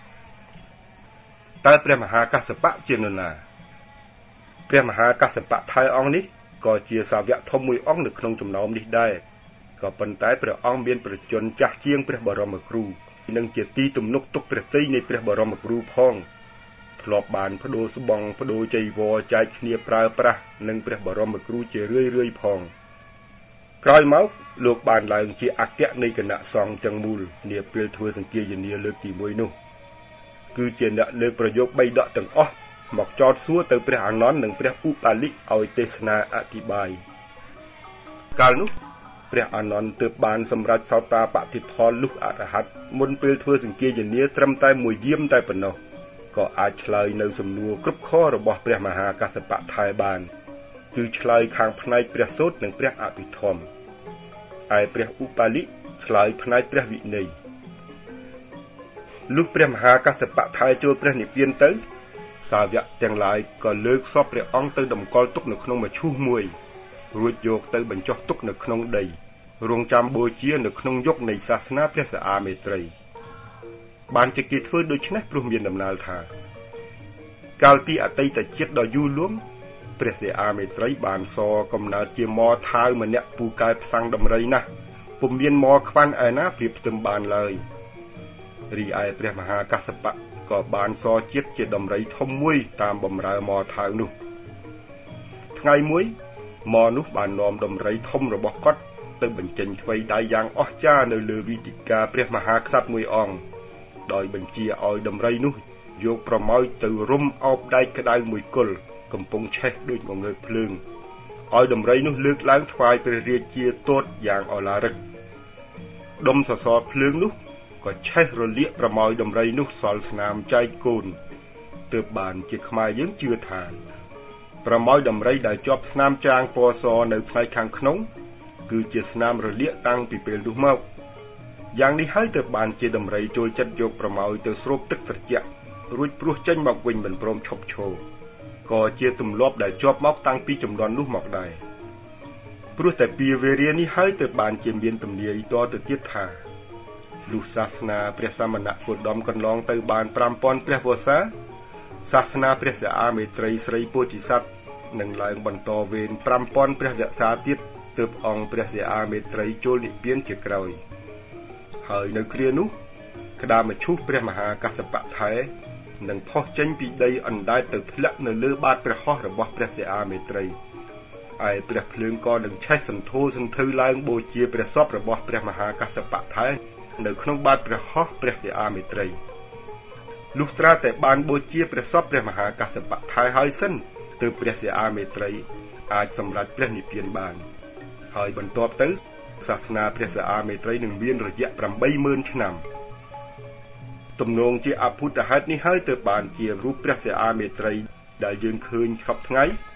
តើព្រះមហាកសបៈជានរណាព្រះមហាកសបៈថៃអង្គនេះក៏ជាសាវកធំមួយអង្គនៅក្នុងចំណោមនេះដែរក៏ប៉ុន្តែព្រះអង្គមានប្រជញ្ញចាស់ជាងព្រះបរមគ្រូនិងជាទីទំនុកទុកព្រះទ័យនៃព្រះបរមគ្រូផងធ្លាប់បានបដូរស្បង់បដូរចីវរចែកគ្នាប្រើប្រាស់នឹងព្រះបរមគ្រូជារឿយរឿយផងក្រោយមកលោកបានឡើងជាអគ្គនៃគណៈសង្ឃទាំងមូលនាពេលធ្វើសង្គាយនាលើកទីមួយនោះគឺជាអ្នកលើកប្រយោគបីដកទាំងអស់មកចោទសួរទៅព្រះអានន្ទនិងព្រះឧបាលិកឲ្យទេសនាអធិប្បាយកាលនោះព្រះអានន្ទទើបបានសម្រេចសោតាបតិផលលុះអរហត្តមុនពេលធ្វើសង្គាយនាត្រឹមតែមួយយាមតែប៉ុណ្ណោះក៏អាចឆ្លើយនៅសំណួរគ្រប់ខរបស់ព្រះមហាកសបៈថៃបានគឺឆ្លើយខាងផ្នែកព្រះសូត្រនិងព្រះអភិធម្មឯព្រះឧបាលិកឆ្លើយផ្នែកព្រះវិន័យលុះព្រះមហាកសបៈថៃចូលព្រះនិព្វានទៅសាវកទាំងឡាយក៏លើកសពព្រះអង្គទៅតម្កល់ទុកនៅក្នុងមឈូសមួយរួចយកទៅបញ្ចុះទុកនៅក្នុងដីរងចាំបូជានៅក្នុងយុគនៃសាសនាព្រះសិអាមេត្រីបានជាគេធ្វើដូច្នេះព្រោះមានដំណើរថាកាលពីអតីតជាតិដ៏យូរលង់ព្រះសិអាមេត្រីបានសកំណើតជាមថៅម្នាក់ពូកែផ្សាំងដំរីណាស់ពុំមានមខ្វាន់ឯណាព្រៀបផ្ទឹមបានឡើយរីឯព្រះមហាកសបៈក៏បានសជាតិជាដំរីធំមួយតាមបំរើមថៅនោះថ្ងៃមួយមនោះបាននាំដំរីធំរបស់គាត់ទៅបញ្ចេញថ្វីដៃយ៉ាងអស្ចារ្យនៅលើវិទិកាព្រះមហាក្សត្រមួយអង្គដោយបញ្ជាឲ្យដំរីនោះយកប្រម៉ោយទៅរុំអោបដែកក្តៅមួយគល់កំពុងឆេះដូចងងើកភ្លើងឲ្យដំរីនោះលើកឡើងថ្វាយព្រះរាជាទតយ៉ាងអឡារឹកដុំសសរភ្លើងនោះក៏ឆេះរលាកប្រម៉ោយដំរីនោះសល់ស្នាមចែកកូនទើបបានជាខ្មែរយើងជឿថាប្រម៉ោយដំរីដែលជាប់ស្នាមចាងពណ៌សនៅផ្នែកខាងក្នុងគឺជាស្នាមរលាកតាំងពីពេលនោះមកយ៉ាងនេះហើយទើបបានជាដំរីចូលចិត្តយកប្រម៉ោយទៅស្រូបទឹកត្រជាក់រួចព្រោះចេញមកវិញមិនព្រមឈប់ឈរក៏ជាទម្លាប់ដែលជាប់មកតាំងពីជំនាន់នោះមកដែរព្រោះតែពីវេរានេះហើយទើបបានជាមានទំនាយតទៅទៀតថាលុះសាសនាព្រះសមណគោតមកន្លងទៅបានប្រាំពាន់ព្រះវស្សាសាសនាព្រះសិអាមេត្រីស្រីពោធិសត្វនឹងឡើងបន្តវេនប្រាំពាន់ព្រះវស្សាទៀតទើបអង្គព្រះសិអាមេត្រីចូលនិព្វានជាក្រោយហើយនៅគ្រានោះក្តារមឈូសព្រះមហាកសបៈថៃនឹងផុសចេញពីដីអណ្ដែតទៅធ្លាក់នៅលើបាតព្រះហស្ថរបស់ព្រះសិអាមេត្រីឯព្រះភ្លើងក៏នឹងឆេះសន្ធោសន្ធៅឡើងបូជាព្រះសពរបស់ព្រះមហាកសបៈថៃនៅក្នុងបាតព្រះហស្ថព្រះសិអាមេត្រីលុះត្រាតែបានបូជាព្រះសពព្រះមហាកសបៈថៃហើយសិនទើបព្រះសិអាមេត្រីអាចសម្រេចព្រះនិព្វានបានហើយបន្ទាប់ទៅសាសនាព្រះសិអាមេត្រីនឹងមានរយៈ ប្រាំបីម៉ឺន ឆ្នាំទំនងជាអភូតហេតុនេះហើយទើបបានជារូបព្រះសិអាមេត្រីដែលយើងឃើញសពថ្ងៃ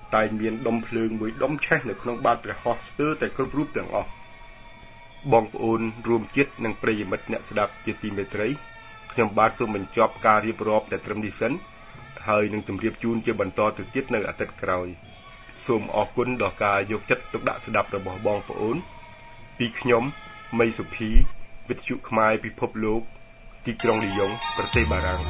តែមានដុំភ្លើងមួយដុំឆេះនៅក្នុងបាតព្រះហស្ថស្ទើរតែគ្រប់រូបទាំងអស់បងប្អូនរួមជាតិនិងប្រិយមិត្តអ្នកស្ដាប់ជាទីមេត្រីខ្ញុំបាទសូមបញ្ចប់ការរៀបរាប់តែត្រឹមនេះសិនហើយនឹងជម្រាបជូនជាបន្តទៅទៀតនៅអាទិត្យក្រោយសូមអរគុណដល់ការយកចិត្តទុកដាក់ស្ដាប់របស់បងប្អូនពីខ្ញុំមីសុភីវិទ្យុខ្មែរពិភពលោកទីក្រុងលីយ៉ុងប្រទេសបារាំង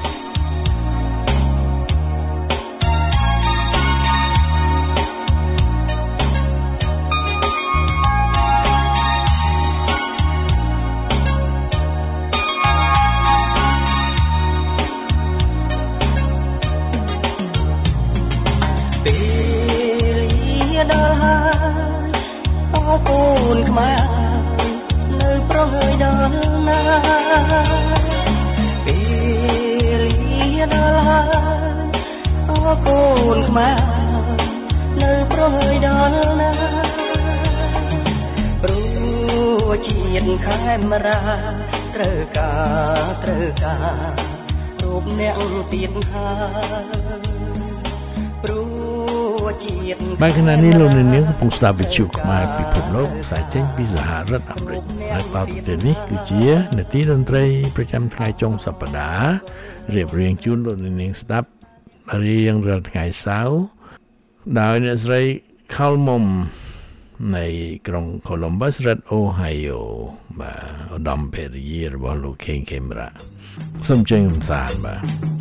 ត្រូវការត្រូវការរូបអ្នកទៀតហើយព្រោះជាតិបានខណៈនេះលោកនាងកំពុងស្ដាប់វិទ្យុខ្មែរពិភពលោកផ្សាយចេញពីសហរដ្ឋអាមេរិកហើយតទៅទៀតនេះគឺជានាទីតន្ត្រីប្រចាំថ្ងៃចុងសប្តាហ៍រៀបរៀងជូនលោកនាងស្ដាប់រៀងរាល់ថ្ងៃសៅរ៍ដោយអ្នកស្រី Kalmom ในกรุงโคลัมบัสรัฐโอไฮโอมาอุดมเปรียร์บอลลูกเคงเคมระสมเจงสารมา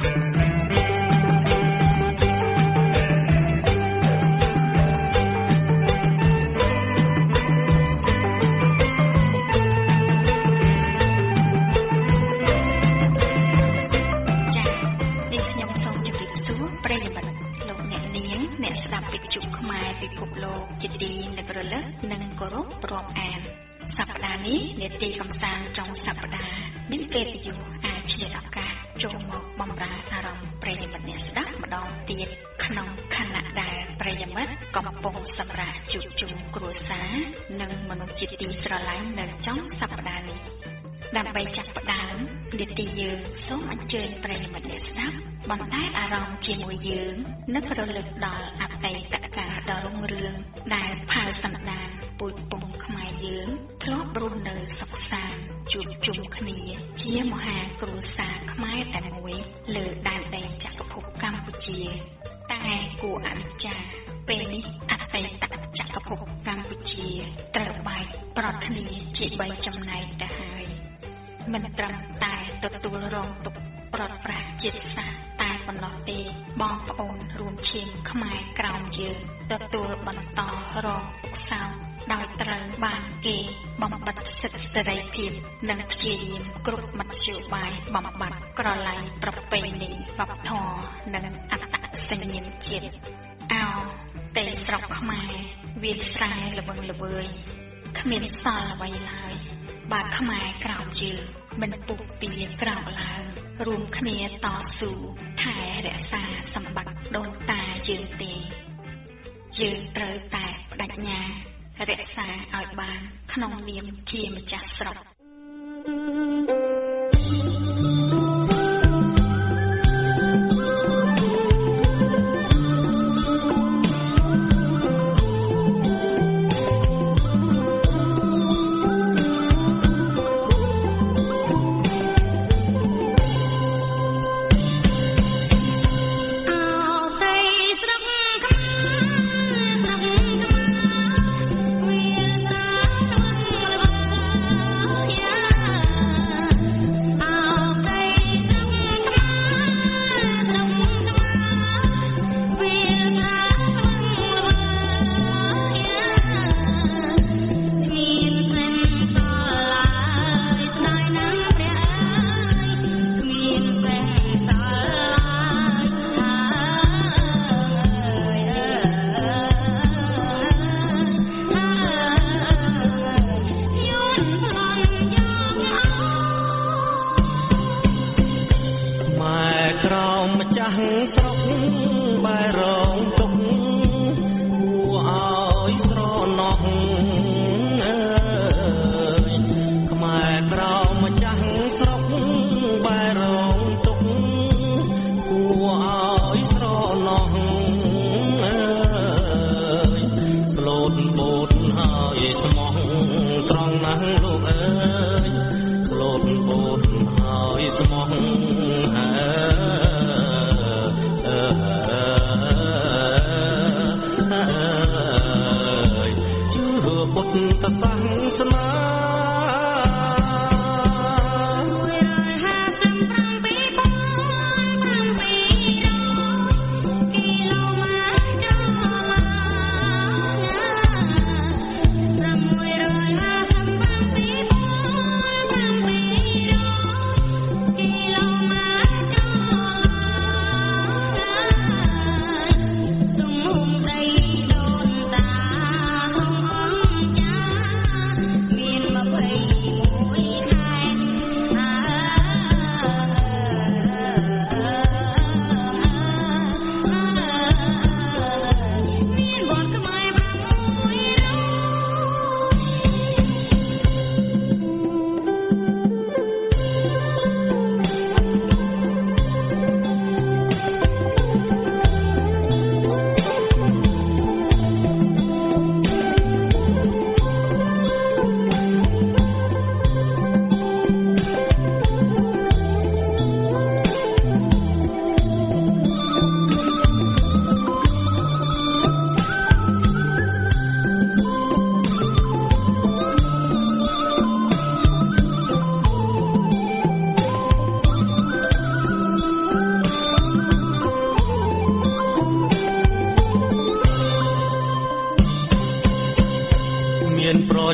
ដើម្បីចាប់ផ្ដើមនាទីយើងសូមអញ្ជើញប្រិយមិត្តអ្នកស្ដាប់បន្តែអារម្មណ៍ជាមួយយើងនឹករលឹកដល់អតីតកាលដ៏រុងរឿងដែលផៅសន្តានពូជពងខ្មែរយើងធ្លាប់រស់នៅសុខសាន្តជួបជុំគ្នាជាមហាគ្រួសារខ្មែរតែមួយលើដែនដីចក្រភពកម្ពុជាតែគួរអនុចារពេលនេះអតីតចក្រភពកម្ពុជាត្រូវបែកប្រត់គ្នាជាបីចំណែកទៅហើយមិនត្រឹមតែទទួលរងទុក្ខប្រត់ប្រាស់ជាតិសាសន៍តែប៉ុណ្ណោះទេបងប្អូនរួមឈាមខ្មែរក្រោមយើងទទួលបន្តរងទុក្ខសោកដោយត្រូវបានគេបំបិតសិទ្ធិសេរីភាពនិងព្យាយាមគ្រប់មធ្យោបាយបំបត្តិក្រឡៃប្រពៃណីវប្បធម៌និងអត្តសញ្ញាណជាតិអោទេស្រុកខ្មែរវាលស្រែល្វឹងល្វើយគ្មានសល់អ្វីឡើយបើខ្មែរក្រោមយើងមិនពុះពៀក្រោមឡើងរួមគ្នាតស៊ូថែរក្សាសម្បត្តិដូនតាយើងទេយើងត្រូវតែបដិញ្ញារក្សាឲ្យបានក្នុងនាមជាម្ចាស់ស្រុក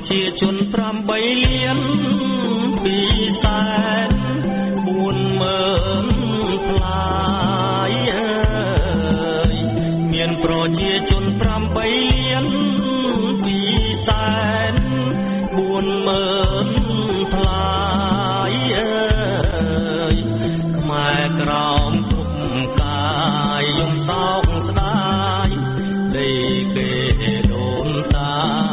ប្រជាជនប្រាំបីលានពីសែនបួនម៉ឺនថ្លៃអើយមានប្រជាជនប្រាំបីលានពីសែនបួនម៉ឺនថ្លៃអើយខ្មែរក្រោមគ្រប់កាយយំសោកស្ដាយដីគេដូនតា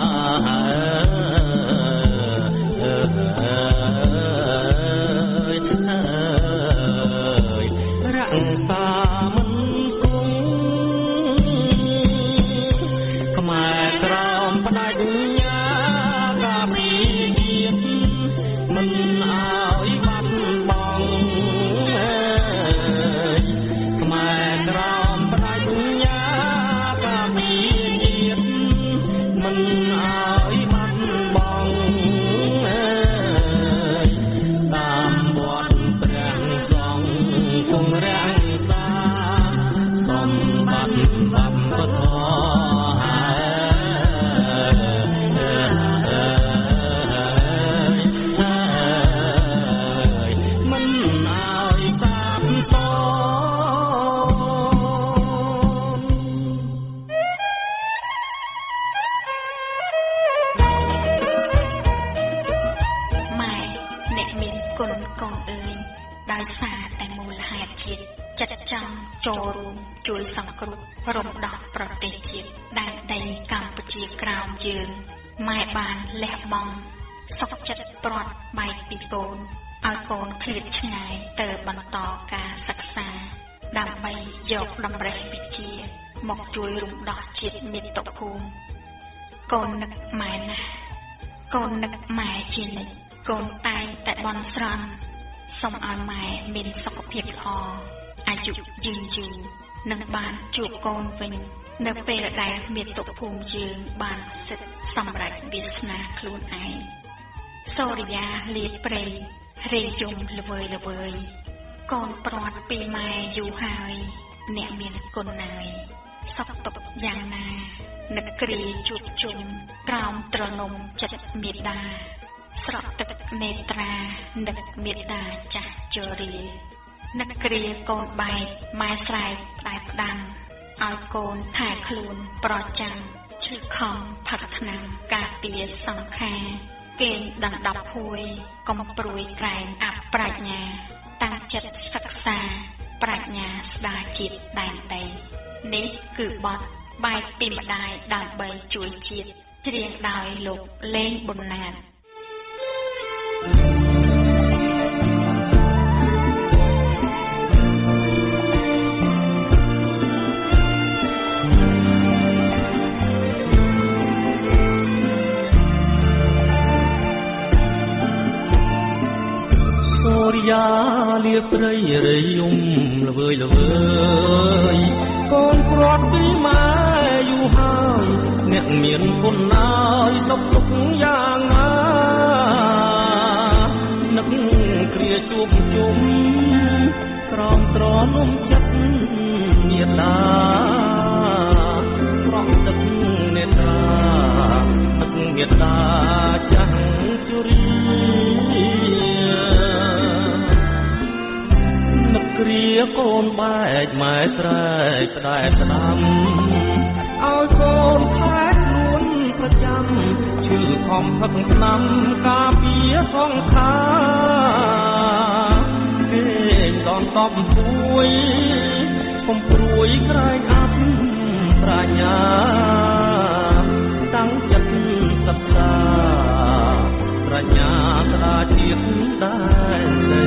នៅពេលដែលមាតុភូមិយើងបានសិទ្ធសម្រេចវាសនាខ្លួនឯងសូរិយាលាព្រៃរេយំល្វើយល្វើយកូនព្រាត់ពីម៉ែយូរហើយអ្នកមានគុណណាយសុខទុក្ខយ៉ាងណានឹកគ្រាជួបជុំក្រោមត្រនំចិត្តមេត្តាស្រក់ទឹកនេត្រានឹកមេត្តាចាស់ជរានឹកគ្រាកូនបែកម៉ែស្រែកផ្ដែផ្ដាំឲ្យកូនថែខ្លួនប្រចាំឈឺខំផឹកថ្នាំការពារសង្ខារគេងដណ្ដប់ហួយកុំព្រួយក្រែងអប្រាជ្ញាតាំងចិត្តសិក្សាប្រាជ្ញាស្ដារជាតិដែនដីនេះគឺបទបែកពីម្ដាយដើម្បីជួយជាតិច្រៀងដោយលោកលេងប៊ុនណាតយ៉ាលាព្រៃរៃយំល្វើយល្វើយកូនព្រាត់ពីម៉ែយូរហើយអ្នកមានគុណណាយទុកទុកយ៉ាងណានឹកគ្រាជួបជុំក្រោមត្រនំចិត្តមេត្តាប្រក់ទឹកនេត្រាទឹកមេត្តាចាស់ជរីគ្រាកូនបែកម៉ែស្រែកផ្ដែផ្ដាំឲ្យកូនថែខ្លួនប្រចាំឈឺខំផឹកថ្នាំការពារសង្ខារគេដនតបពួយកុំព្រួយក្រែងអត់ប្រាជ្ញាតាំងចិត្តសិក្សាប្រាជ្ញាស្ដារជាតិដែនដី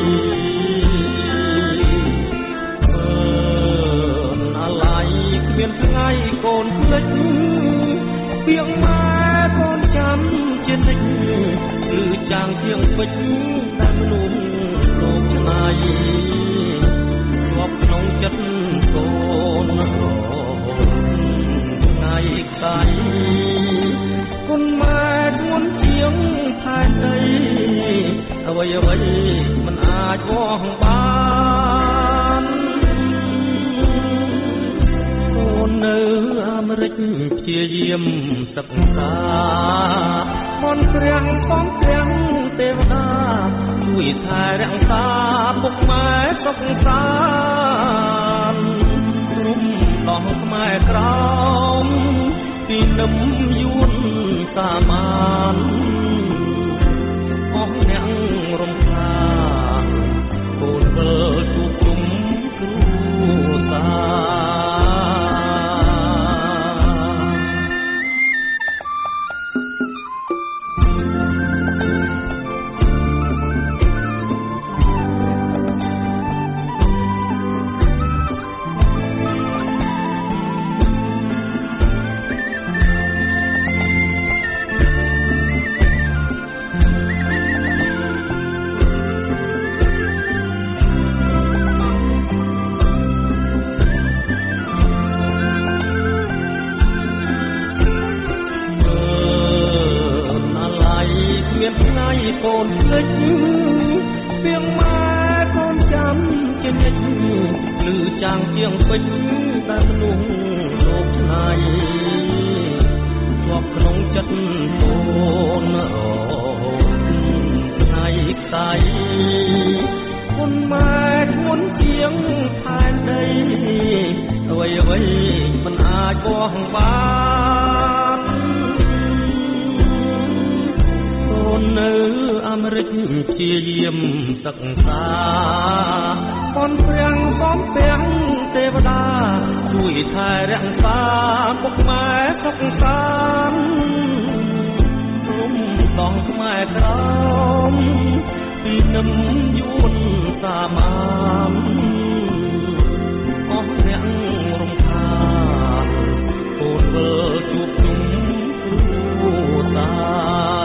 មានថ្ងៃកូនភ្លេចពីងម៉ែកូនចាំជានិច្ចឬចាំងជាងពេជ្រដែលមនុស្សលោកឆ្នៃជាប់ក្នុងចិត្តកូនរហូតថ្ងៃក្តីគុណម៉ែនួនជាងផែនដីអ្វីអ្វីមិនអាចវាស់បាននៅអាមេរិកព្យាយាមសិក្សាមន្តព្រាំងបំព្រាំងទេវតាជួយថែរក្សាពុកម៉ែសុខសាន្តរុំដោះខ្មែរក្រមពីនឹមយួនសាមានអស់អ្នករំខានកូនវិលជួបជុំគ្រួសារកូនភ្លេចពីងម៉ែកូនចាំជានិច្ចលឺចាំងជាងពេជ្រដែលមនុស្សលោកឆ្នៃជាប់ក្នុងចិត្តកូនអូថ្ងៃខ្សែគុណម៉ែធ្ងន់ជាងផែនដីអ្វីអ្វីមិនអាចបោះបាននៅអាមេរិកព្យាយាមសិក្សាបនព្រាំងបំពាំងទេវតាជួយថែរក្សាពុកម៉ែសុខសាន្តរុំដោះខ្មែរក្រមពីនឹមយួនសាមានអស់អ្នករំខានកូនវិលជួបជុំគ្រួសារ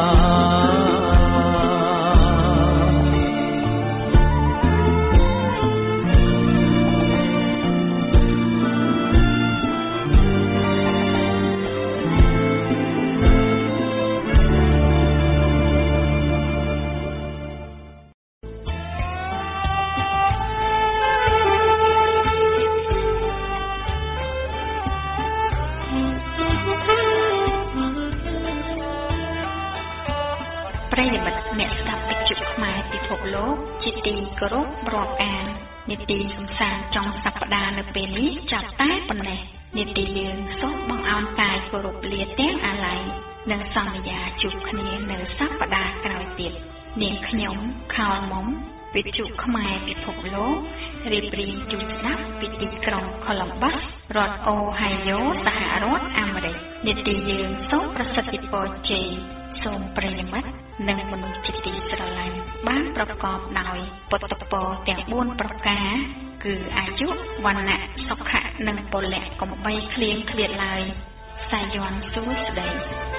គោរពរាប់អាននីតិសំសារចុងសប្តាហ៍នៅពេលនេះចាប់តែប៉ុណ្ណេះនីតិយើងសូមបងអោនកាយគោរពលាទាំងអាឡ័យនិងសន្យាជួបគ្នានៅសប្តាហ៍ក្រោយទៀតនាងខ្ញុំខោលមុំវិទ្យុខ្មែរពិភពលោករៀបរៀងជូនស្ដាប់ពីទីក្រុង Columbus រដ្ឋអូហាយ៉ូសហរដ្ឋអាមេរិកនីតិយើងសូមប្រសិទ្ធពរជ័យសូមប្រិយមិត្តនិងមនុស្សជាទីស្រឡាញ់បានប្រកបដោយពុទ្ធពរទាំងបួនប្រការគឺអាយុវណ្ណៈសុខៈនិងពលៈកំបីឃ្លៀងឃ្លាតឡើយសាយ័ន្តសួស្ដី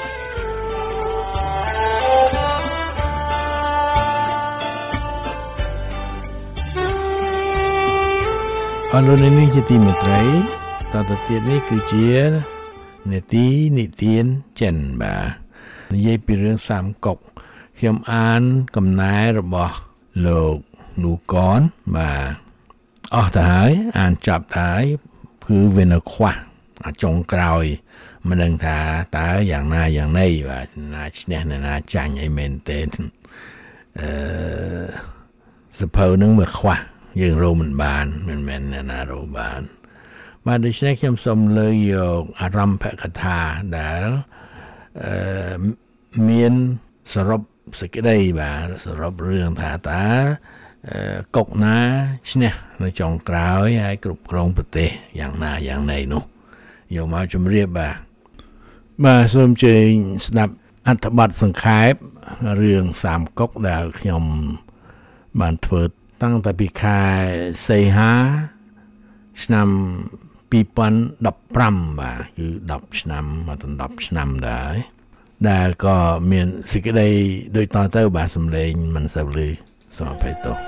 អរលោកនាងជាទីមេត្រីតទៅទៀតនេះគឺជានេតិនិទានចិនបាទនិយាយពីរឿងសាមកុកខ្ញុំអានកំណែរបស់លោកនូកនបាទអស់ទៅហើយអានចប់ទៅហើយគឺវានៅខ្វះអាចុងក្រោយមិនដឹងថាតើយ៉ាងណាយ៉ាងណីបាទណាឈ្នះណាចាញ់អីមែនទេអឺសភៅនឹងវាខ្វះយើងរោមិនបានមិនមែនណារោបានបាទដូច្នេះខ្ញុំសូមលើកយកអារម្មណ៍កថាដែលអឺមានសរុបសេចក្តីបាទសរុបរឿងថាតើកុកណាឈ្នះនៅចុងក្រោយហើយគ្រប់គ្រងប្រទេសយ៉ាងណាយ៉ាងណីនោះយកមកជម្រាបបាទបាទសូមជើញស្ដាប់អត្ថបទសង្ខេបរឿងសាមកុកដែលខ្ញុំបានធ្វើតាំងតែពីខែសីហាឆ្នាំពីរពាន់ដប់ប្រាំបាទគឺដប់ឆ្នាំមកដល់ដប់ឆ្នាំដែរដែលក៏មានសេចក្តីដូចតទៅបាទសំឡេងមិនសូវឮសូមអភ័យទោស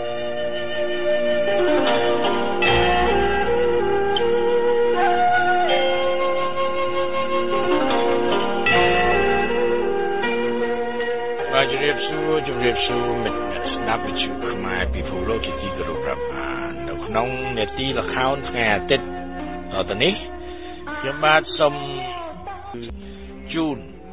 បាទជំរាបសួរជំរាបសួរមិត្តស្ដាប់វិទ្យុខ្មែរពិភពលោកជាទីគោរពរាប់អាននៅក្នុងនេតិល្ខោនថ្ងៃអាទិត្យតទៅនេះខ្ញុំបាទសូមជូនសេចក្តី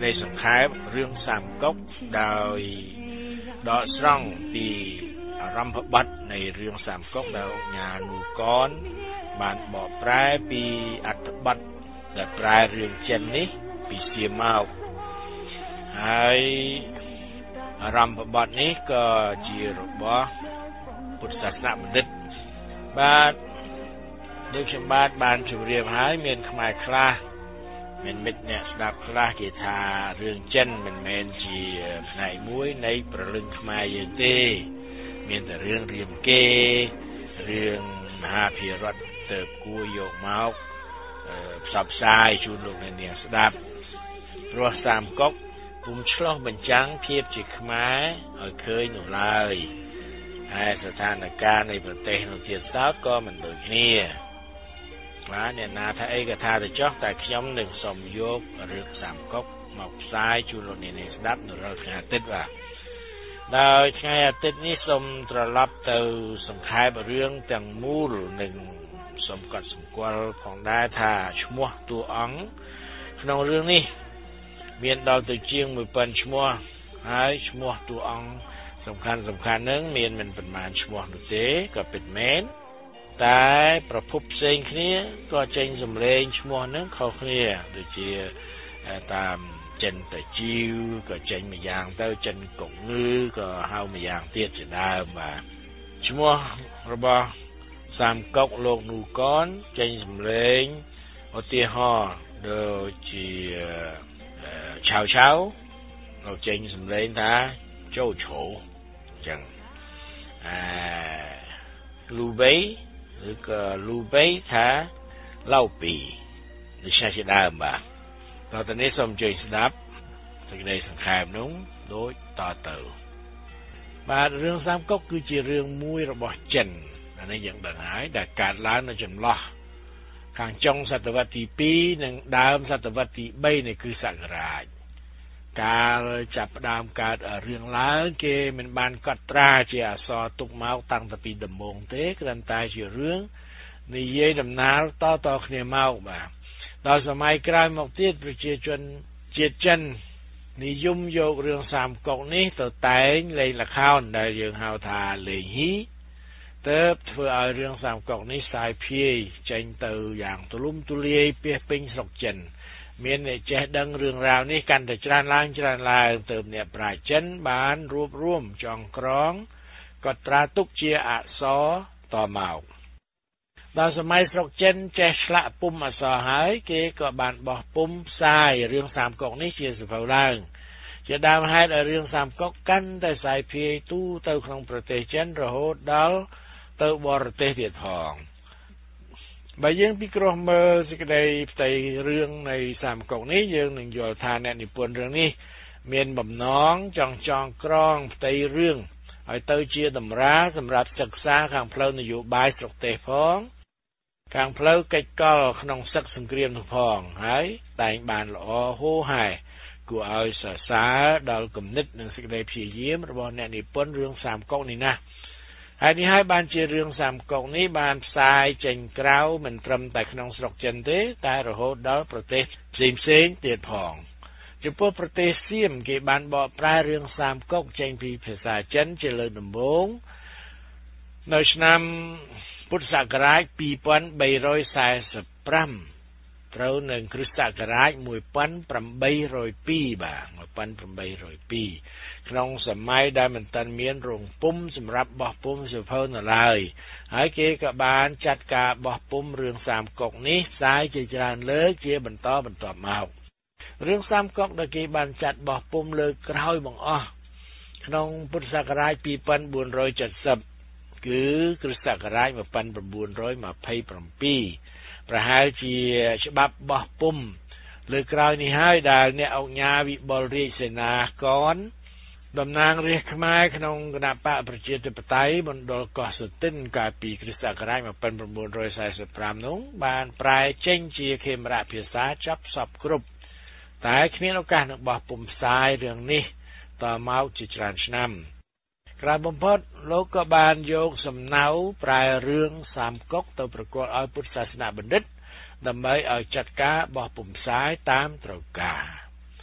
ក្តីសង្ខេបរឿងសាមកុកដោយដកស្រង់ពីអារម្មណ៍បទនៃរឿងសាមកុកដែលអង្គញានូកនបានបកប្រែពីអត្ថបទដែលប្រែរឿងចិននេះពីសៀមមកហើយអារម្មណ៍បទនេះក៏ជារបស់ពុទ្ធសាសនាបណ្ឌិតបាទដូចខ្ញុំបាទបានជម្រាបហើយមានខ្មែរខ្លះមានមិត្តអ្នកស្ដាប់ខ្លះគេថារឿងចិនមិនមែនជាផ្នែកមួយនៃព្រលឹងខ្មែរយើងទេមានតែរឿងរាមកេរ្តិ៍រឿងមហាភារតទៅគួរយកមកផ្សព្វផ្សាយជូនលោកអ្នកនាងស្ដាប់ព្រោះសាមកុកពុំឆ្លោះបញ្ចាំងភាពជាខ្មែរឲ្យឃើញនោះឡើយហើយស្ថានភាពនៃប្រទេសនោះទៀតសោតក៏មិនដូចគ្នាបាទអ្នកណាថាអីក៏ថាទៅចុះតែខ្ញុំនឹងសូមយករឿងសាមកុកមកផ្សាយជូនលោកអ្នកនាងស្ដាប់នៅរាល់ថ្ងៃអាទិត្យបាទដោយថ្ងៃអាទិត្យនេះសូមត្រឡប់ទៅសង្ខេបរឿងទាំងមូលនិងសូមកត់សម្គាល់ផងដែរថាឈ្មោះតួអង្គក្នុងរឿងនេះមានដល់ទៅជាងមួយពាន់ឈ្មោះហើយឈ្មោះតួអង្គសំខាន់សំខាន់នឹងមានមិនប៉ុន្មានឈ្មោះនោះទេក៏ពិតមែនតែប្រភពផ្សេងគ្នាក៏ចេញសម្លេងឈ្មោះនឹងខុសគ្នាដូចជាតាមចិនតជីវក៏ចេញម្យ៉ាងទៅចិនកុកងឺក៏ហៅម្យ៉ាងទៀតជាដើមបាទឈ្មោះរបស់សាមកុកលោកនូកនចេញសម្លេងឧទាហរណ៍ដូចជាឆៅឆៅเราចេញសម្លេងថាចូលឈោអញ្ចឹងអឺលូបេឬក៏លូបេថាឡៅពីដូចជាដើមបាទតទៅនេះសូមជួយស្ដាប់សេចក្តីសង្ខេបនោះដូចតទៅបាទរឿងសាមកុកគឺជារឿងមួយរបស់ចិនអានេះយើងដឹងហើយដែលកើតឡើងនៅចន្លោះខាងចុងសតវត្សទីពីរនិងដើមសតវត្សទីបីនៃគ្រិស្តសករាជកាលចាប់ផ្ដើមកើតរឿងឡើងគេមិនបានកត់ត្រាជាអក្សរទុកមកតាំងពីដំបូងទេគ្រាន់តែជារឿងនិយាយដំណើរតតគ្នាមកបាទដល់សម័យក្រោយមកទៀតប្រជាជនជាតិចិននិយមយករឿងសាមកុកនេះទៅតែងលេងល្ខោនដែលយើងហៅថាលេងហ៊ីទើបធ្វើឲ្យរឿងសាមកុកនេះសាយភាយចេញទៅយ៉ាងទូលំទូលាយពាសពេញស្រុកចិនមានអ្នកចេះដឹងរឿងរ៉ាវនេះកាន់តែច្រើនឡើងច្រើនឡើងទើបអ្នកប្រាជ្ញចិនបានរួបរวมចងក្រងកត់ត្រាទុកជាអក្សរតមកដល់សម័យស្រុកចិនចេះឆ្លាក់ពុម្ពអក្សរហើយគេក៏បានបោះពុម្ពផ្សាយរឿងសាមកុកនេះជាសភៅឡើងជាដើមហេតុឲ្យរឿងសាមកុកកាន់តែសាយភាយទូទៅក្នុងប្រទេសចិនរហូតដល់ទៅបរទេសទៀតផងបើយើងពិគ្រោះមើលសេចក្តីផ្ទៃរឿងនៃសាមកុកនេះយើងនឹងយល់ថាអ្នកនិពន្ធរឿងនេះមានបំណងចង់ចងក្រងផ្ទៃរឿងឲ្យទៅជាតម្រាសម្រាប់សិក្សាខាងផ្លូវនយោបាយស្រុកទេសផងខាងផ្លូវកិច្ចកលក្នុងសឹកសង្គ្រាមនោះផងហើយតែងបានល្អហូរហែគួរឲ្យសរសើរដល់គំនិតនិងសេចក្តីព្យាយាមរបស់អ្នកនិពន្ធរឿងសាមកុកនេះណាហើយនេះហើយបានជារឿងសាមកុកនេះបានផ្សាយចេញក្រៅមិនត្រឹមតែក្នុងស្រុកចិនទេតែរហូតដល់ប្រទេសផ្សេងផ្សេងទៀតផងចំពោះប្រទេសសៀមគេបានបកប្រែរឿងសាមកុកចេញពីភាសាចិនជាលើកដំបូងនៅឆ្នាំពុទ្ធសករាជពីរពាន់បីរយសែសិបប្រាំត្រូវនឹងគ្រិស្តសករាជមួយពាន់ប្រាំបីរយពីរបាទមួយពាន់ប្រាំបីរយពីរក្នុងសម័យដែលមិនទាន់មានរោងពុម្ពសម្រាប់បោះពុម្ពសៀវភៅនៅឡើយហើយគេក៏បានចាត់ការបោះពុម្ពរឿងសាមកុកនេះផ្សាយជាច្រើនលើកជាបន្តបន្ទាប់មករឿងសាមកុកដែលគេបានចាត់បោះពុម្ពលើកក្រោយបង្អស់ក្នុងពុទ្ធសករាជពីរពាន់បួនរយเจ็ดสิบគឺគ្រិស្តសករាជមួយពាន់ប្រាំបួនរយម្ភៃប្រាំពីរប្រហែលជាច្បាប់បោះពុម្ពលើកក្រោយនេះហើយដែលអ្នកអង្គញាវិបុលរាជសេនាកនតំណាងរាស្ត្រខ្មែរក្នុងគណបកប្រជាធិបតេយ្យមណ្ឌលកោះសុទិនកាលពីគ្រិស្តសករាជមួយពាន់ប្រាំបួនរយសែសិបប្រាំនោះបានប្រែចេញជាខេមរៈភាសាចាប់សពគ្រប់តែគ្មានឱកាសនឹងបោះពុម្ពផ្សាយរឿងនេះតមកជាច្រើនឆ្នាំក្រោយបំផុតលោកក៏បានយកសំណៅប្រែរឿងសាមកុកទៅប្រកួតឲ្យពុទ្ធសាសនាបណ្ឌិតដើម្បីឲ្យចាត់ការបោះពុម្ពផ្សាយតាមត្រូវការ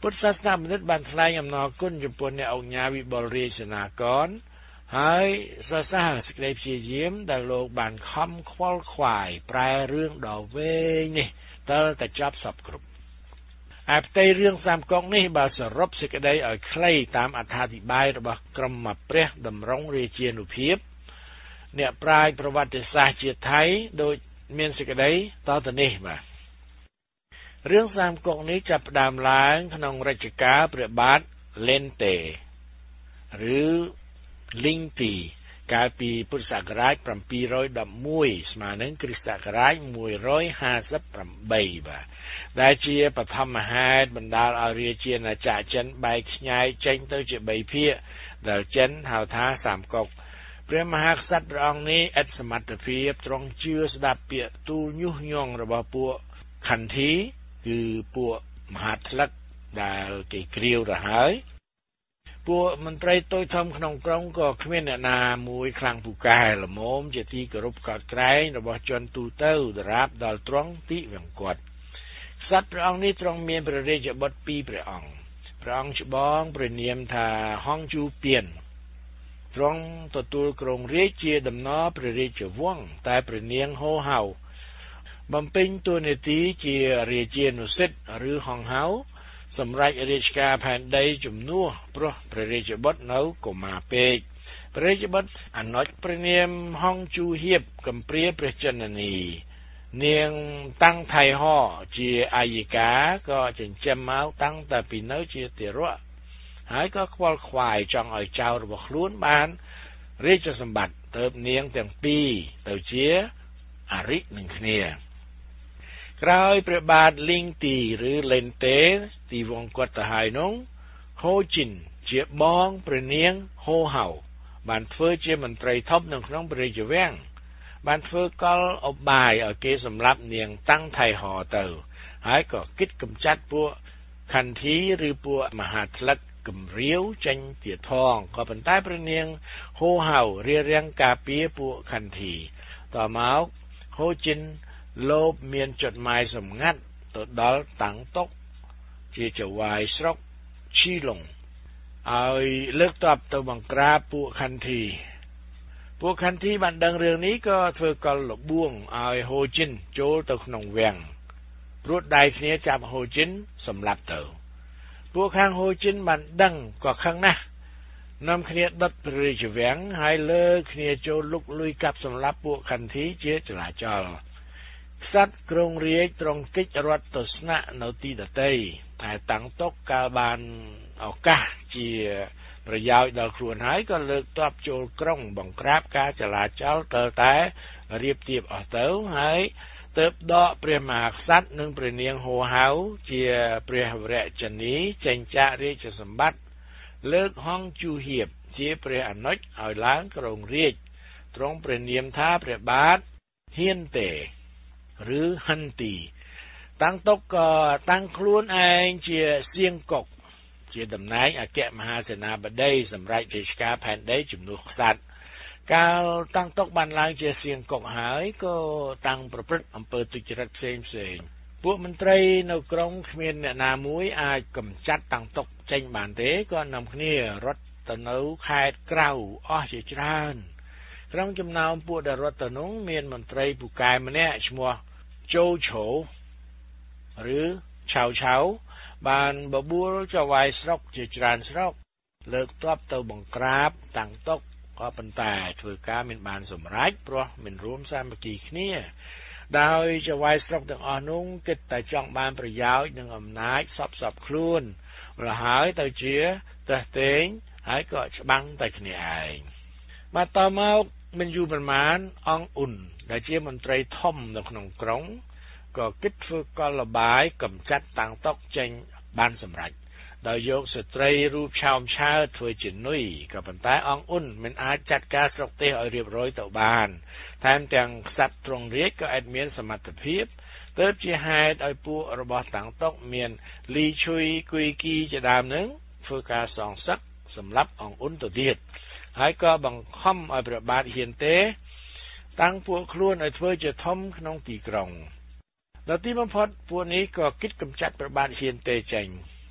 ពុទ្ធសាសនាបណ្ឌិតបានថ្លែងអំណរគុណចំពោះអ្នកអង្គញាវិបុលរាជនាករហើយសរសើរសេចក្តីព្យាយាមដែលលោកបានខំខ្វល់ខ្វាយប្រែរឿងដ៏វែងនេះតើតែចប់សពគ្រប់ឯផ្ទៃរឿងសាមកុកនេះបើសរុបសេចក្តីឲ្យខ្លីតាមអត្ថាធិប្បាយរបស់ក្រុមព្រះតម្រង់រាជានុភាពអ្នកប្រាជ្ញប្រវត្តិសាស្ត្រជាតិថៃដូចមានសេចក្តីតទៅនេះបាទរឿងសាមកុកនេះចាប់ផ្ដើមឡើងក្នុងរជ្ជកាលព្រះបាទលេនតេឬលីងទីកាលពីពុទ្ធសករាជbảyដប់មួយស្មើនឹងគ្រិស្តសករាជmộtห้า八បាទដែលជាបឋមហេតុបណ្ដាលឲ្យរាជាណាចក្រចិនបែកខ្ញែកចេញទៅជាបីភាគដែលចិនហៅថាសាមកុកព្រះមហាក្សត្រព្រះអង្គនេះឥតសមត្ថភាពទ្រង់ជឿស្ដាប់ពាក្យទូលញុះញង់របស់ពួកខន្ធីគឺពួកមហាថ្លឹកដែលគេគ្រាវទៅហើយពួកមន្ត្រីតូចធំក្នុងក្រុងក៏គ្មានអ្នកណាមួយខ្លាំងពូកែល្មមជាទីគោរពកោតក្រែងរបស់ជនទូទៅដរាបដល់ទ្រង់ទីវង្គតក្សត្រព្រះអង្គនេះទ្រង់មានព្រះរាជបុត្រពីរព្រះអង្គព្រះអង្គច្បងព្រះនាមថាហងជូពៀនទ្រង់ទទួលគ្រងរាជជាដំណរព្រះរាជវង្សតែព្រះនាងហូហៅបំពេញតួនាទីជារាជានុសិទ្ធឬហងហៅសម្រាប់រាជការផែនដីជំនួសព្រោះព្រះរាជបុត្រនៅកុមារពេកព្រះរាជបុត្រអនុជព្រះនាមហងជូហៀបកំព្រាព្រះចិននីនាងតាំងថៃហោជាអាយិកាក៏ចិញ្ចឹមមកតាំងតែពីនៅជាទារកហើយក៏ខ្វល់ខ្វាយចង់ឲ្យចៅរបស់ខ្លួនបានរាជសម្បត្តិទើបនាងទាំងពីរទៅជាអរិនឹងគ្នាក្រោយព្រះបាទលីងទីឬលេនតេទីវង្គតទៅហើយនោះហូជីនជាបងព្រះនាងហូហៅបានធ្វើជាមន្ត្រីធំនៅក្នុងព្រះរាជវាំងបានធ្វើកលអបាយឲ្យគេសម្លាប់នាងតាំងថៃហោទៅហើយក៏គិតកម្ចាត់ពួកខន្ធីឬពួកមហាថ្លឹកគំរាវចេញទៀតផងក៏ប៉ុន្តែព្រះនាងហូហៅរៀបរៀងការពារពួកខន្ធីតមកហូជីនលោបមានចดหมายសម្ងាត់ទៅដល់តាំងតុកជាចៅវាយស្រុកឈីឡុងឲ្យលើកទ័ពទៅបង្ក្រាបពួកខន្ធីពួកខន្ធីបានដឹងរឿងនេះក៏ធ្វើកលលបួងឲ្យហូជីនចូលទៅក្នុងវាំងព្រួតដៃគ្នាចាប់ហូជីនសម្លាប់ទៅពួកខាងហូជីនបានដឹងក៏ខឹងណាស់នាំគ្នាដុតព្រះរាជវាំងហើយលើគ្នាចូលលុកលុយកាប់សម្លាប់ពួកខន្ធីជាចលាចលក្សត្រគ្រងរាជទ្រង់កិច្ចរដ្ឋទស្សនៈនៅទីដទៃតែតាំងតុកកាលបានឱកាសជាប្រយោជន៍ដល់ខ្លួនហើយក៏លើកទ័ពចូលក្រុងបង្ក្រាបការចលាចលទៅតែរៀបទៀបអស់ទៅហើយទើបដកព្រះមហាក្សត្រនិងព្រះនាងហូហៅជាព្រះវរជនីចេញចាករាជសម្បត្តិលើកហងជូហៀបជាព្រះអនុជឲ្យឡើងគ្រងរាជទ្រង់ព្រះនាមថាព្រះបាទហ៊ានតេឬហន្ទីតាំងតុកក៏តាំងខ្លួនឯងជាសៀងកុកជាតំណែងអគ្គមហាសេនាបតីសម្រាប់រាជការផែនដីជំនួសក្សត្រកាលតាំងតុកបានឡើងជាសៀងកុកហើយក៏តាំងប្រព្រឹត្តអំពើទុច្ចរិតផ្សេងផ្សេងពួកមន្ត្រីនៅក្រុងគ្មានអ្នកណាមួយអាចកម្ចាត់តាំងតុកចេញបានទេក៏នាំគ្នារត់ទៅនៅខេត្តក្រៅអស់ជាច្រើនក្នុងចំណោមពួកដែលរត់ទៅនោះមានមន្ត្រីពូកែម្នាក់ឈ្មោះជូឆូឬឆៅឆៅបានបបួលចៅវាយស្រុកជាច្រើនស្រុកលើកទ័ពទៅបង្ក្រាបតាំងតុកក៏ប៉ុន្តែធ្វើការមិនបានសម្រេចព្រោះមិនរួមសាមគ្គីគ្នាដោយចៅវាយស្រុកទាំងអស់នោះគិតតែចង់បានប្រយោជន៍និងអំណាចសពសពខ្លួនម្ល៉េះហើយទៅជាតេះតេងហើយក៏ច្បាំងតែគ្នាឯងមកតមកមិនយូរប៉ុន្មានអង្គអ៊ុនដែលជាមន្ត្រីធំនៅក្នុងក្រុងក៏គិតធ្វើកលបាយកម្ចាត់តាំងតុកចេញបានសម្រេចដោយយកស្ត្រីរូបឆោមឆើតធ្វើជានុយក៏ប៉ុន្តែអង្គអ៊ុនមិនអាចចាត់ការស្រុកទេសឲ្យរៀបរយទៅបានថែមទាំងក្សត្រទ្រង់រាជក៏អាចមានសមត្ថភាពទើបជាហេតុឲ្យពួករបស់តាំងតុកមានលីឈុយគុយគីជាដើមនឹងធ្វើការសងសឹកសម្រាប់អង្គអ៊ុនទៅទៀតហើយក៏បង្ខំឲ្យព្រះបាទហ៊ានទេតាំងពួកខ្លួនឲ្យធ្វើជាធំក្នុងទីក្រុងដល់ទីបំផុតពួកនេះក៏គិតកម្ចាត់ព្រះបាទហ៊ានទេចេញ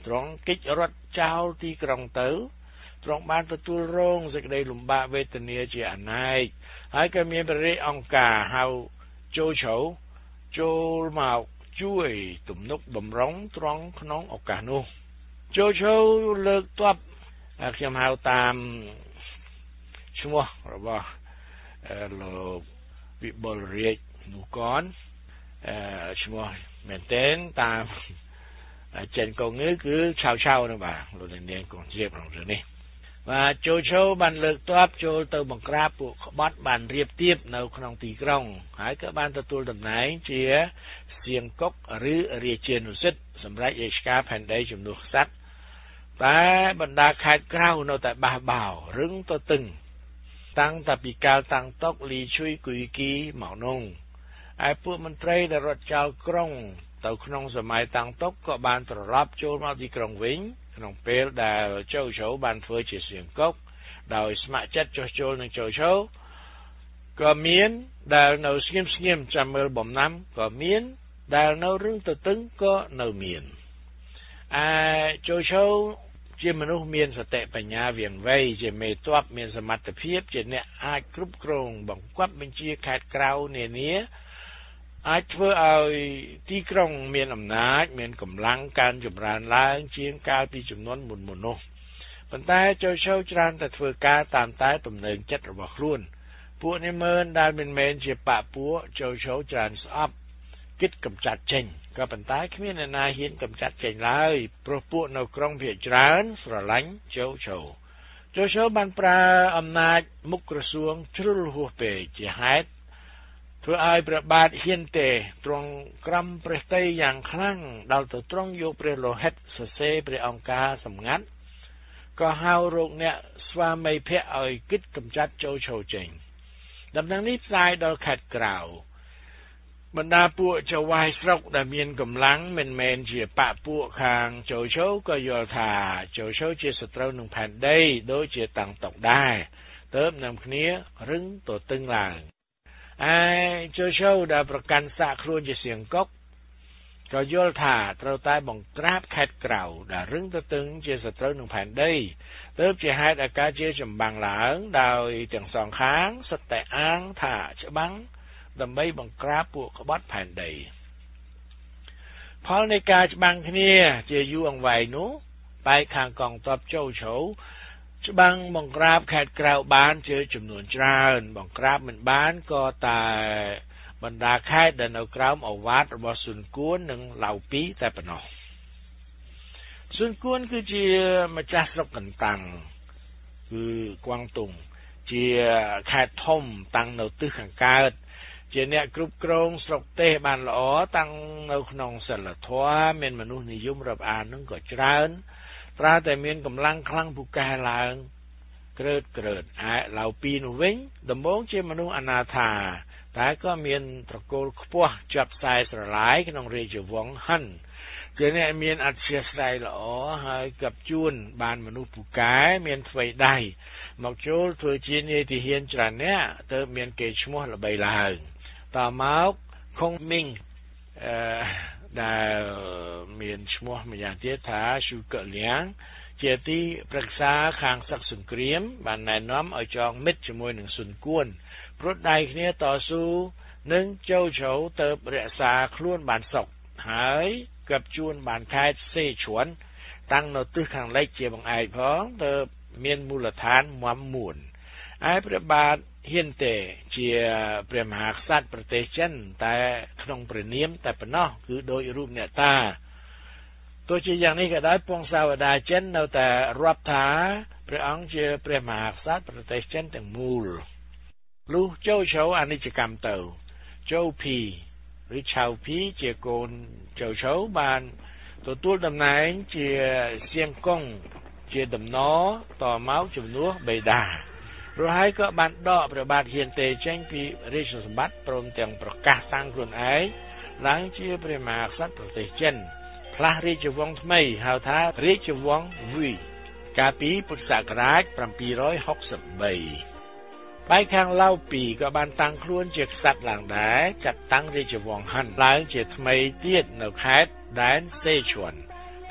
ទ្រង់កិច្ចរត់ចោលទីក្រុងទៅទ្រង់បានទទួលរងសេចក្តីលំបាកវេទនាជាអនេកហើយក៏មានព្រះរាជអង្គការហៅចូលជ្រៅចូលមកជួយទំនុកបំរុងត្រង់ក្នុងឱកាសនោះចូលជ្រៅលើកទ័ពខ្ញុំហៅតាមឈ្មោះរបស់លោកវិបុលរាជនោះកនឈ្មោះមែនទែនតាមចិនកងងើគឺឆៅឆៅនោះបាទលោកនាងកងជ្រាបក្នុងរឿងនេះបាទចូលជ្រៅបានលើកទ័ពចូលទៅបង្ក្រាបពួកក្បត់បានរៀបទៀបនៅក្នុងទីក្រុងហើយក៏បានទទួលតំណែងជាសៀងកុកឬរាជានុសិទ្ធសម្រាប់រាជការផែនដីជំនួសក្សត្រតែបណ្ដាខេត្តក្រៅនៅតែបះបោររឹងទៅតឹងតាំងតែពីកាលតាំងតុកលីឈុយគុយគីមកនោះឯពួកមន្ត្រីដែលរត់ចោលក្រុងទៅក្នុងសម័យតាំងតុកក៏បានត្រឡប់ចូលមកទីក្រុងវិញក្នុងពេលដែលចូលជ្រៅបានធ្វើជាសៀងកុកដោយស្ម័គ្រចិត្តចុះចូលនឹងចូលជ្រៅក៏មានដែលនៅស្ងៀមស្ងៀមចាំមើលបំណាំក៏មានដែលនៅរឹងទៅតឹងក៏នៅមានឯចូលជ្រៅជាមនុស្សមានសតិបញ្ញាវាងវៃជាមេទ័ពមានសមត្ថភាពជាអ្នកអាចគ្រប់គ្រងបង្គាប់បញ្ជាខេត្តក្រៅនានាអាចធ្វើឲ្យទីក្រុងមានអំណាចមានកម្លាំងការចម្រើនឡើងជាងកាលពីចំនួនមុនមុននោះប៉ុន្តែចូលជ្រៅច្រើនតែធ្វើការតាមតែទំនើងចិត្តរបស់ខ្លួនពួកនេះមើលដែលមិនមែនជាបកពួកចូលជ្រៅច្រើនស្អប់គិតកំចាត់ចេញក៏ប៉ុន្តែគ្មានអ្នកណាហ៊ានកំចាត់ចេញឡើយព្រោះពួកនៅក្រុងភាគច្រើនស្រឡាញ់ចូលជ្រៅចូលជ្រៅបានប្រើអំណាចមុខក្រសួងជ្រុលហួសពេកជាហេតុធ្វើឲ្យព្រះបាទហ៊ានទេទ្រង់ក្រំព្រះតីយ៉ាងខ្លាំងដល់ទៅទ្រង់យកព្រះលោហិតសរសេរព្រះអង្គការសម្ងាត់ក៏ហៅរោគអ្នកស្វាមីភក្ត្រឲ្យគិតកំចាត់ចូលជ្រៅចេញដំណឹងនេះផ្សាយដល់ខេត្តក្រៅបណ្ដាពួកចៅវាយស្រុកដែលមានកម្លាំងមិនមែនជាបកពួកខាងចូលជ្រៅក៏យល់ថាចូលជ្រៅជាសត្រូវនឹងផែនដីដូចជាតាំងតុកដែរទើបនាំគ្នារឹងទៅតឹងឡើងឯចូលជ្រៅដែលប្រកាន់សាកខ្លួនជាសៀងកុកក៏យល់ថាត្រូវតែបង្ក្រាបខេត្តក្រៅដែលរឹងទៅតឹងជាសត្រូវនឹងផែនដីទើបជាហេតុឲ្យការជាចម្បាំងឡើងដោយទាំងសងខាងសុទ្ធតែអាងថាច្បាំងដើម្បីបង្ក្រាបពួកក្បត់ផែនដីផលនៃការច្បាំងគ្នាជាយូរអង្វែងនោះបែកខាងកងទ័ពចូលជ្រៅច្បាំងបង្ក្រាបខេត្តក្រៅបានជាចំនួនច្រើនបង្ក្រាបមិនបានក៏តែបណ្ដាខេត្តដែលនៅក្រោមឱវាទរបស់ស៊ុនគួននិងឡៅពីតែប៉ុណ្ណោះស៊ុនគួនគឺជាម្ចាស់ស្រុកកន្តាំងគឺគួងតុងជាខេត្តធំតាំងនៅទិសខាងកើតជាអ្នកគ្រប់គ្រងស្រុកទេសបានល្អតាំងនៅក្នុងសិលធម៌មានមនុស្សនិយមរាប់អាននឹងក៏ច្រើនត្រាតែមានកម្លាំងខ្លាំងពូកែឡើងក្រើតក្រើតឯឡៅពីនោះវិញដំបូងជាមនុស្សអនាថាតែក៏មានត្រកូលខ្ពស់ជាប់ខ្សែស្រឡាយក្នុងរាជវង្សហិនជាអ្នកមានអធិស្ឋានល្អហើយกับជួនបានមនុស្សពូកែមានថ្វីដៃមកចូលធ្វើជានាយទាហានច្រើនអ្នកទើបមានកេរ្តិ៍ឈ្មោះល្បីឡើងតមកខុងមីងអឺដែលមានឈ្មោះម្យ៉ាងទៀតថាស៊ូកលៀងជាទីប្រឹក្សាខាងសឹកសង្គ្រាមបានណែនាំឲ្យចងមិត្តជាមួយនឹងស៊ុនគួនព្រោះដៃគ្នាតស៊ូនឹងចូលជ្រៅទៅរក្សាខ្លួនបានសុខហើយกับជួនបានខេត្តសេឈួនតាំងនៅទិសខាងលិចជាបង្អែកផងទៅមានមូលដ្ឋានមាំមួនឯព្រះបាទហ៊ានទេជាព្រះមហាក្សត្រប្រទេសចិនតែក្នុងព្រះនាមតែប៉ុណ្ណោះគឺដោយរូបអ្នកតាទោះជាយ៉ាងនេះក៏ដោយពងសាវតាចិននៅតែរាប់ថាព្រះអង្គជាព្រះមហាក្សត្រប្រទេសចិនទាំងមូលលុះចូលជ្រៅអនិច្ចកម្មទៅចូលភីឬឆៅភីជាកូនចូលជ្រៅបានទទួលតំណែងជាសៀងកុងជាដំណរតមកជំនួសបេដាព្រោះហើយក៏បានដកព្រះបាទហ៊ានទេចេញពីរាជសម្បត្តិព្រមទាំងប្រកាសតាំងខ្លួនឯងឡើងជាព្រះមហាក្សត្រប្រទេសចិនផ្លាស់រាជវង្សថ្មីហៅថារាជវង្សវីកាលពីពុទ្ធសករាជbảyហកបីបែកខាងឡៅពីក៏បានតាំងខ្លួនជាក្សត្រឡើងដែរចាត់តាំងរាជវង្សហិនឡើងជាថ្មីទៀតនៅខេត្តដែនសេឈួនខ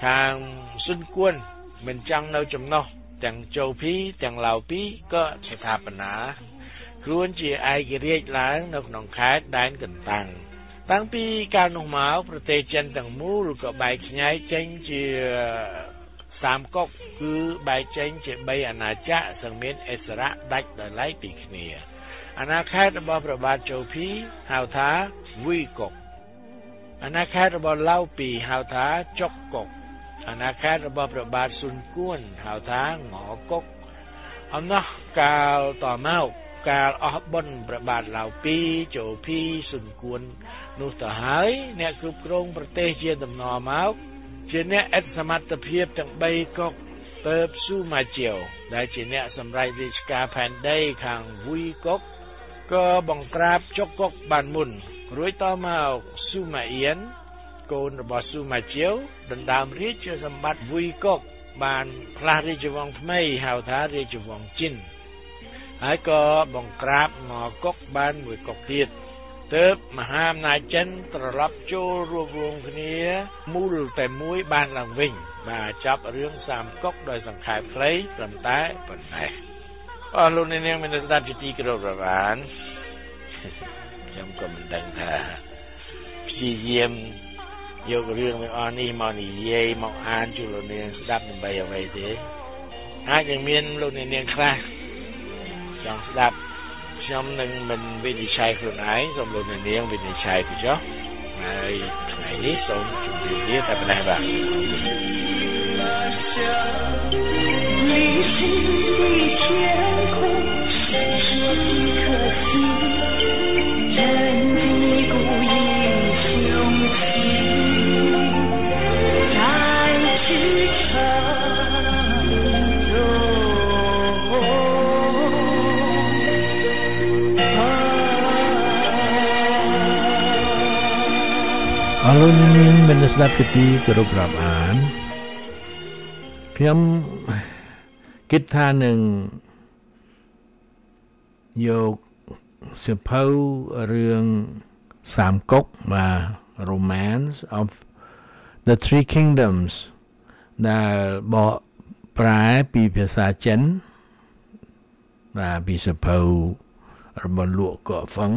ខាងស៊ុនគួនមិនចង់នៅចំណោះទាំងchâu Phiទាំងឡាវពីក៏ស្ថាបនាខ្លួនជាឯករាជ្យឡើងនៅក្នុងខេត្តដែនកន្តាំងតាំងពីកាលនោះមកប្រទេសចិនទាំងមូលក៏បែកខ្ញែកចេញជាសាមកុកគឺបែកចេញជាបីអាណាចក្រซึ่งមានឥស្សរៈដាច់ដោយឡែកពីគ្នាអាណាខេត្តរបស់ព្រះបាទchâu Phiហៅថាវីកុកអាណាខេត្តរបស់ឡាវពីហៅថាចុកកុកអាណាខេត្តរបស់ព្រះបាទស៊ុនគួនហៅថាងកុកអំណោះកាលតមកកាលអស់បុណ្យព្រះបាទឡាវពីchâu Phiស៊ុនគួននោះទៅហើយអ្នកគ្រប់គ្រងប្រទេសជាដំណើរមកជាអ្នកឥតសមត្ថភាពទាំងបីកុកទៅស៊ូម៉ាជៀវដែលជាអ្នកសម្រេចរាជការផែនដីខាងវីកុកក៏បង្ក្រាបចុកកុកបានមុនរួចតមកស៊ូម៉ាអៀនកូនរបស់ស៊ូម៉ាជៀវដណ្ដើមរាជជាសម្បត្តិវីកុកបានផ្លាស់រាជវង្សថ្មីហៅថារាជវង្សជីនហើយក៏បង្ក្រាបងកុកបានមួយកុកទៀតទើបមហាអំណាចចិនត្រឡប់ចូលរួមរងគ្នាមូលតែមួយបានឡើងវិញបាទចប់រឿងសាមកុកដោយសង្ខេបខ្លីត្រឹមតែប៉ុណ្ណេះអរលោកអ្នកនាងមានស្ដាប់ជាទីគោរពបានខ្ញុំក៏មិនដឹងថាព្យាយាមយករឿងទាំងអស់នេះមកនិយាយមកអានជូនលោកអ្នកស្ដាប់ដើម្បីអ្វីទេអាចនឹងមានលោកអ្នកនាងខ្លះចង់ស្ដាប់ខ្ញុំនឹងមិនវិនិច្ឆ័យខ្លួនឯងសូមលោកអ្នកនាងវិនិច្ឆ័យទៅចុះហើយថ្ងៃនេះសូមជម្រាបលាតែប៉ុណ្ណេះបាទអរលោកនាងមានស្ដាប់ជាទីគោរពរាប់អានខ្ញុំគិតថានឹងយកសៀវភៅរឿងសាមកុកមក Romance of the Three Kingdoms ដែលបកប្រែពីភាសាចិនបាទពីសៀវភៅរបស់លោកកកហ្វឹង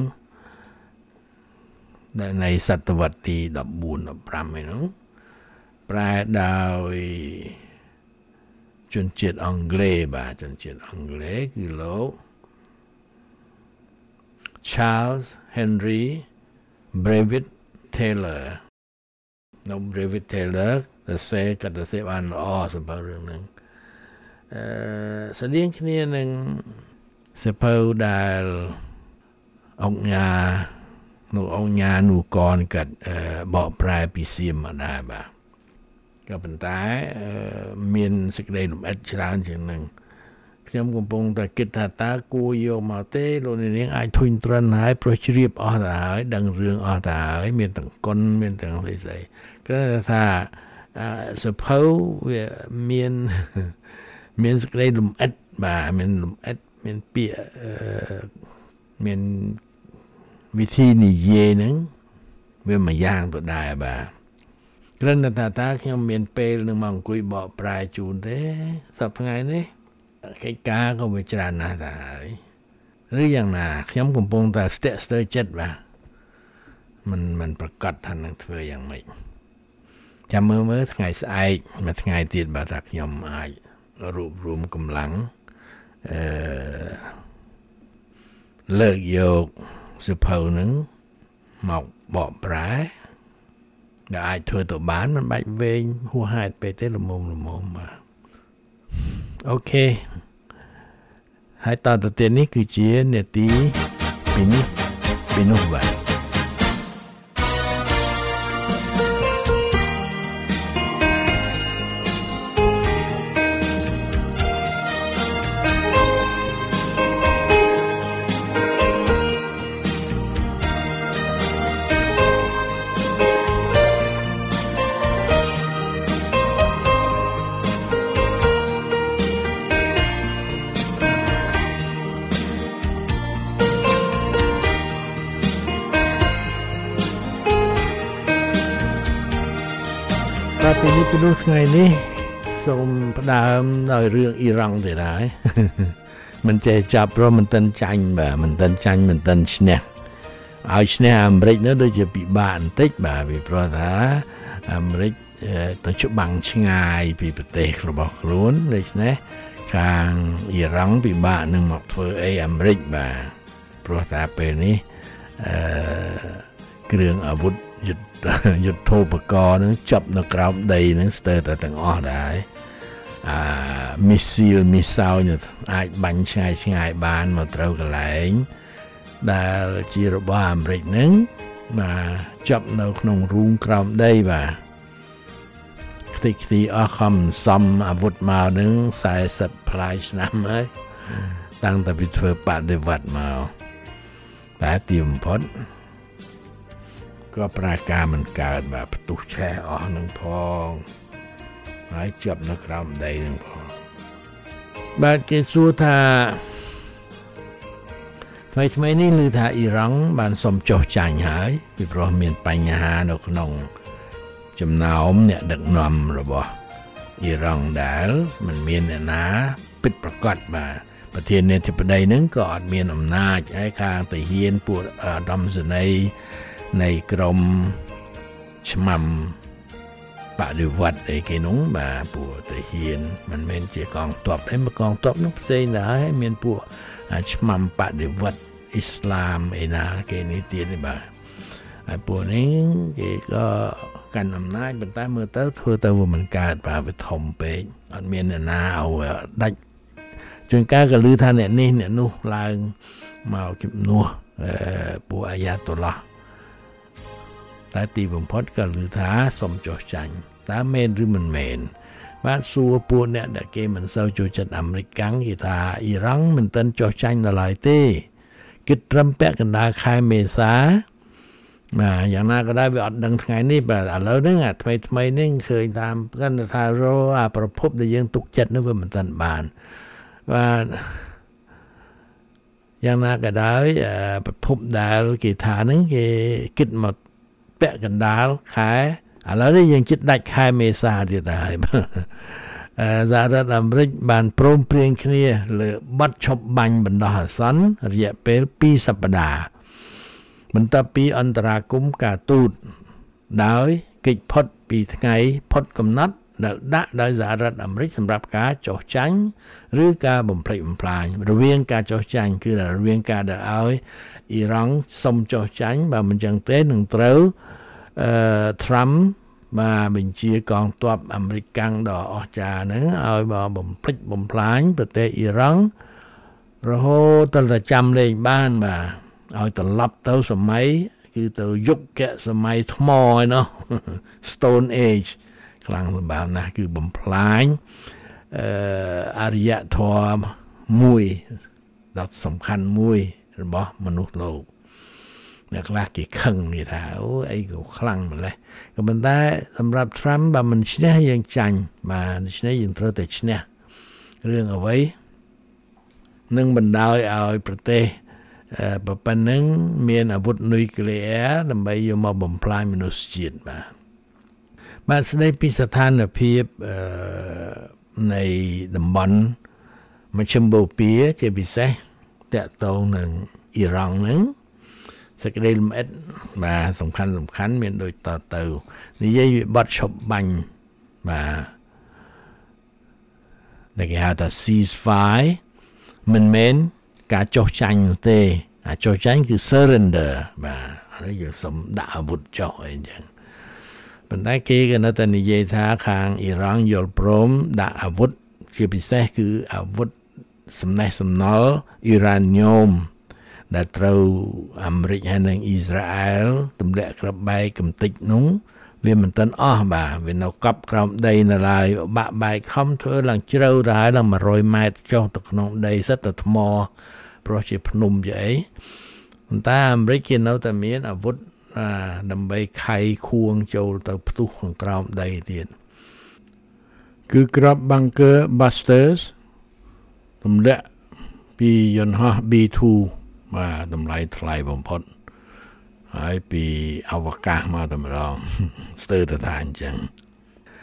ในศตวรรษที่สิบสี่ สิบห้าឯនោះប្រែដោយជនជាតិអង់គ្លេសបាទជនជាតិអង់គ្លេសគឺលោក Charles Henry Brevet Taylor លោក Brevet Taylor ទៅសេក៏ទៅសេបានល្អសម្រាប់រឿងហ្នឹងអឺស្តៀងគ្នានឹងសៀវភៅដែលអង្គញាលោកអង្គញានូកនកាត់បកប្រែពីសៀមមកដែរបាទក៏ប៉ុន្តែមានសេចក្តីលម្អិតច្រើនជាងនឹងខ្ញុំកំពុងតែគិតថាតើគួរយកមកទេលោកនាងអាចធុញទ្រាន់ហើយព្រោះជ្រាបអស់ទៅហើយដឹងរឿងអស់ទៅហើយមានទាំងគុណមានទាំងស្អីស្អីគ្រាន់តែថាសភៅវាមានមានសេចក្តីលម្អិតបាទមានលម្អិតមានពាក្យមានវិធីនិយាយហ្នឹងវាមួយយ៉ាងទៅដែរបាទគ្រាន់តែថាតើខ្ញុំមានពេលនឹងមកអង្គុយបកប្រែជូនទេសប្តាហ៍ថ្ងៃនេះកិច្ចការក៏វាច្រើនណាស់ទៅហើយឬយ៉ាងណាខ្ញុំកំពុងតែស្ទាក់ស្ទើរចិត្តបាទមិនមិនប្រកាសថានឹងធ្វើយ៉ាងម៉េចចាំមើលមើលថ្ងៃស្អែកមួយថ្ងៃទៀតបាទថាខ្ញុំអាចរួបរวมកម្លាំងអឺលើកយកសៀវភៅនឹងមកបកប្រែដែលអាចធ្វើទៅបានមិនបាច់វែងហួសហេតុពេកទេល្មមល្មមបាទអូខេហើយតទៅទៀតនេះគឺជានាទីពីនេះពីនោះបាទเពីនេះពីនោះថ្ងៃនេះសូមផ្ដើមដោយរឿងអ៊ីរ៉ង់ទេដែរមិនចេះចាប់ព្រោះមិនទាន់ចាញ់បាទមិនទាន់ចាញ់មិនទាន់ឈ្នះឲ្យឈ្នះអាមេរិកនោះដូចជាពិបាកបន្តិចបាទពីព្រោះថាអាមេរិកទៅច្បាំងឆ្ងាយពីប្រទេសរបស់ខ្លួនដូច្នេះខាងអ៊ីរ៉ង់ពិបាកនឹងមកធ្វើអីអាមេរិកបាទព្រោះថាពេលនេះអឺគ្រឿងអាវុធយុទ្ធយុទ្ធោបករណ៍នឹងចាប់នៅក្រោមដីនឹងស្ទើរតែទាំងអស់ដែរអាមីស៊ីលមីសោយអាចបាញ់ឆ្ងាយឆ្ងាយបានមកត្រូវកន្លែងដែលជារបស់អាមេរិកនឹងបាទចាប់នៅក្នុងរូងក្រោមដីបាទខ្ទេចខ្ទីអស់ខំសំអាវុធមកនឹងខ្សែសិបផ្លាយឆ្នាំហើយតាំងតែពីធ្វើបដិវត្តមកតែទីបំផុតក៏ប្រាការមិនកើតបាទផ្ទុះឆេះអស់នឹងផងហើយចាប់នៅក្រោមដីនឹងផងបាទគេសួរថាថ្មីថ្មីនេះឮថាអ៊ីរ៉ង់បានសុំចុះចាញ់ហើយពីព្រោះមានបញ្ហានៅក្នុងចំណោមអ្នកដឹកនាំរបស់អ៊ីរ៉ង់ដែលមិនមានអ្នកណាពិតប្រាកដបាទប្រធានាធិបតីនឹងក៏អត់មានអំណាចហើយខាងទាហានពួកឧត្តមសេនីយ៍នៃក្រមឆ្មាំបដិវត្តអីគេនោះបាទពួកទាហានមិនមែនជាកងទ័ពទេមកកងទ័ពនោះផ្សេងដែរហើយមានពួកឆ្មាំបដិវត្តអ៊ីស្លាមឯណាគេនេះទៀតនេះបាទហើយពួកនេះគេក៏កាន់អំណាចប៉ុន្តែមើលទៅធ្វើទៅវាមិនកើតបាទវាធំពេកអត់មានអ្នកណាឲ្យដាច់ជួនកាលក៏ឮថាអ្នកនេះអ្នកនោះឡើងមកជំនួសពួកអាយ៉ាតូឡោះតែទីបំផុតក៏ឮថាសុំចុះចាញ់តើមែនឬមិនមែនបាទសួរពួកអ្នកដែលគេមិនសូវចូលចិត្តអាមេរិកកាំងគេថាអ៊ីរ៉ង់មិនទាន់ចុះចាញ់ដល់ឡើយទេគិតត្រឹមពាក់កណ្ដាលខែមេសាបាទយ៉ាងណាក៏ដោយវាអត់ដឹងថ្ងៃនេះបាទឥឡូវហ្នឹងអាថ្មីថ្មីនេះឃើញតាមគាត់ថារោអាប្រភពដែលយើងទុកចិត្តនោះវាមិនទាន់បានបាទយ៉ាងណាក៏ដោយប្រភពដែលគេថាហ្នឹងគេគិតមកពាក់កណ្ដាលខែឥឡូវនេះយើងជិតដាច់ខែមេសាទៀតហើយសហរដ្ឋអាមេរិកបានព្រមព្រៀងគ្នាលើបទឈប់បាញ់បណ្ដោះអាសន្នរយៈពេលពីរសប្តាហ៍បន្ទាប់ពីអន្តរាគមន៍ការទូតដោយកិច្ចផុតពីថ្ងៃផុតកំណត់ដែលដាក់ដោយសហរដ្ឋអាមេរិកសម្រាប់ការចុះចាញ់ឬការបំផ្លិចបំផ្លាញរវាងការចុះចាញ់គឺរវាងការដែលឲ្យអ៊ីរ៉ង់សុំចុះចាញ់បើមិនចឹងទេនឹងត្រូវអឺ Trump បាទបញ្ជាកងទ័ពអាមេរិកកាំងដ៏អស្ចារ្យហ្នឹងឲ្យមកបំផ្លិចបំផ្លាញប្រទេសអ៊ីរ៉ង់រហូតដល់តែចាំលេងបានបាទឲ្យត្រឡប់ទៅសម័យគឺទៅយុគសម័យថ្មឯណោះ Stone Age ខ្លាំងសម្បើមណាស់គឺបំផ្លាញអឺអរិយធម៌មួយដ៏សំខាន់មួយរបស់មនុស្សលោកអ្នកខ្លះគេខឹងគេថាអូអីក៏ខ្លាំងម្ល៉េះក៏ប៉ុន្តែសម្រាប់ Trump បើមិនឈ្នះយើងចាញ់បាទដូច្នេះយើងត្រូវតែឈ្នះរឿងអ្វីនឹងបណ្ដោយឲ្យប្រទេសបើប៉ុណ្ណឹងមានអាវុធនុយក្លេអ៊ែរដើម្បីយកមកបំផ្លាញមនុស្សជាតិបាទបាទស្ដីពីស្ថានភាពនៃតំបន់មជ្ឈិមបូព៌ាជាពិសេសតាក់ទងនឹងអ៊ីរ៉ង់ហ្នឹងសេចក្តីលម្អិតបាទសំខាន់សំខាន់មានដូចតទៅនិយាយពីបទឈប់បាញ់បាទដែលគេហៅថា ceasefire មិនមែនការចុះចាញ់នោះទេអាចចុះចាញ់គឺ surrender បាទហើយយើងសុំដាក់អាវុធចុះអីអញ្ចឹងប៉ុន្តែគេក៏នៅតែនិយាយថាខាងអ៊ីរ៉ង់យល់ព្រមដាក់អាវុធជាពិសេសគឺអាវុធសំណេះសំណល់អ៊ីរ៉ាញ៉ូមដែលត្រូវអាមេរិកហើយនិងអ៊ីស្រាអែលទម្លាក់ក្របបែកកំទេចនោះវាមិនទាន់អស់បាទវានៅកប់ក្រោមដីនៅឡើយបាក់បែកខំធ្វើឡើងជ្រៅទៅហើយឡើង100ម៉ែត្រចុះទៅក្នុងដីសិតតែថ្មព្រោះជាភ្នំជាអីប៉ុន្តែអាមេរិកគេនៅតែមានអាវុធដើម្បីខៃខួងចូលទៅផ្ទុះខាងក្រោមដីទៀតគឺក្រប Bunker Busters ទម្លាក់ពីយន្តហោះ ប៊ី ทู បាទតម្លៃថ្លៃបំផុតហើយពីអវកាសមកតែម្ដងស្ទើរតែថាអញ្ចឹង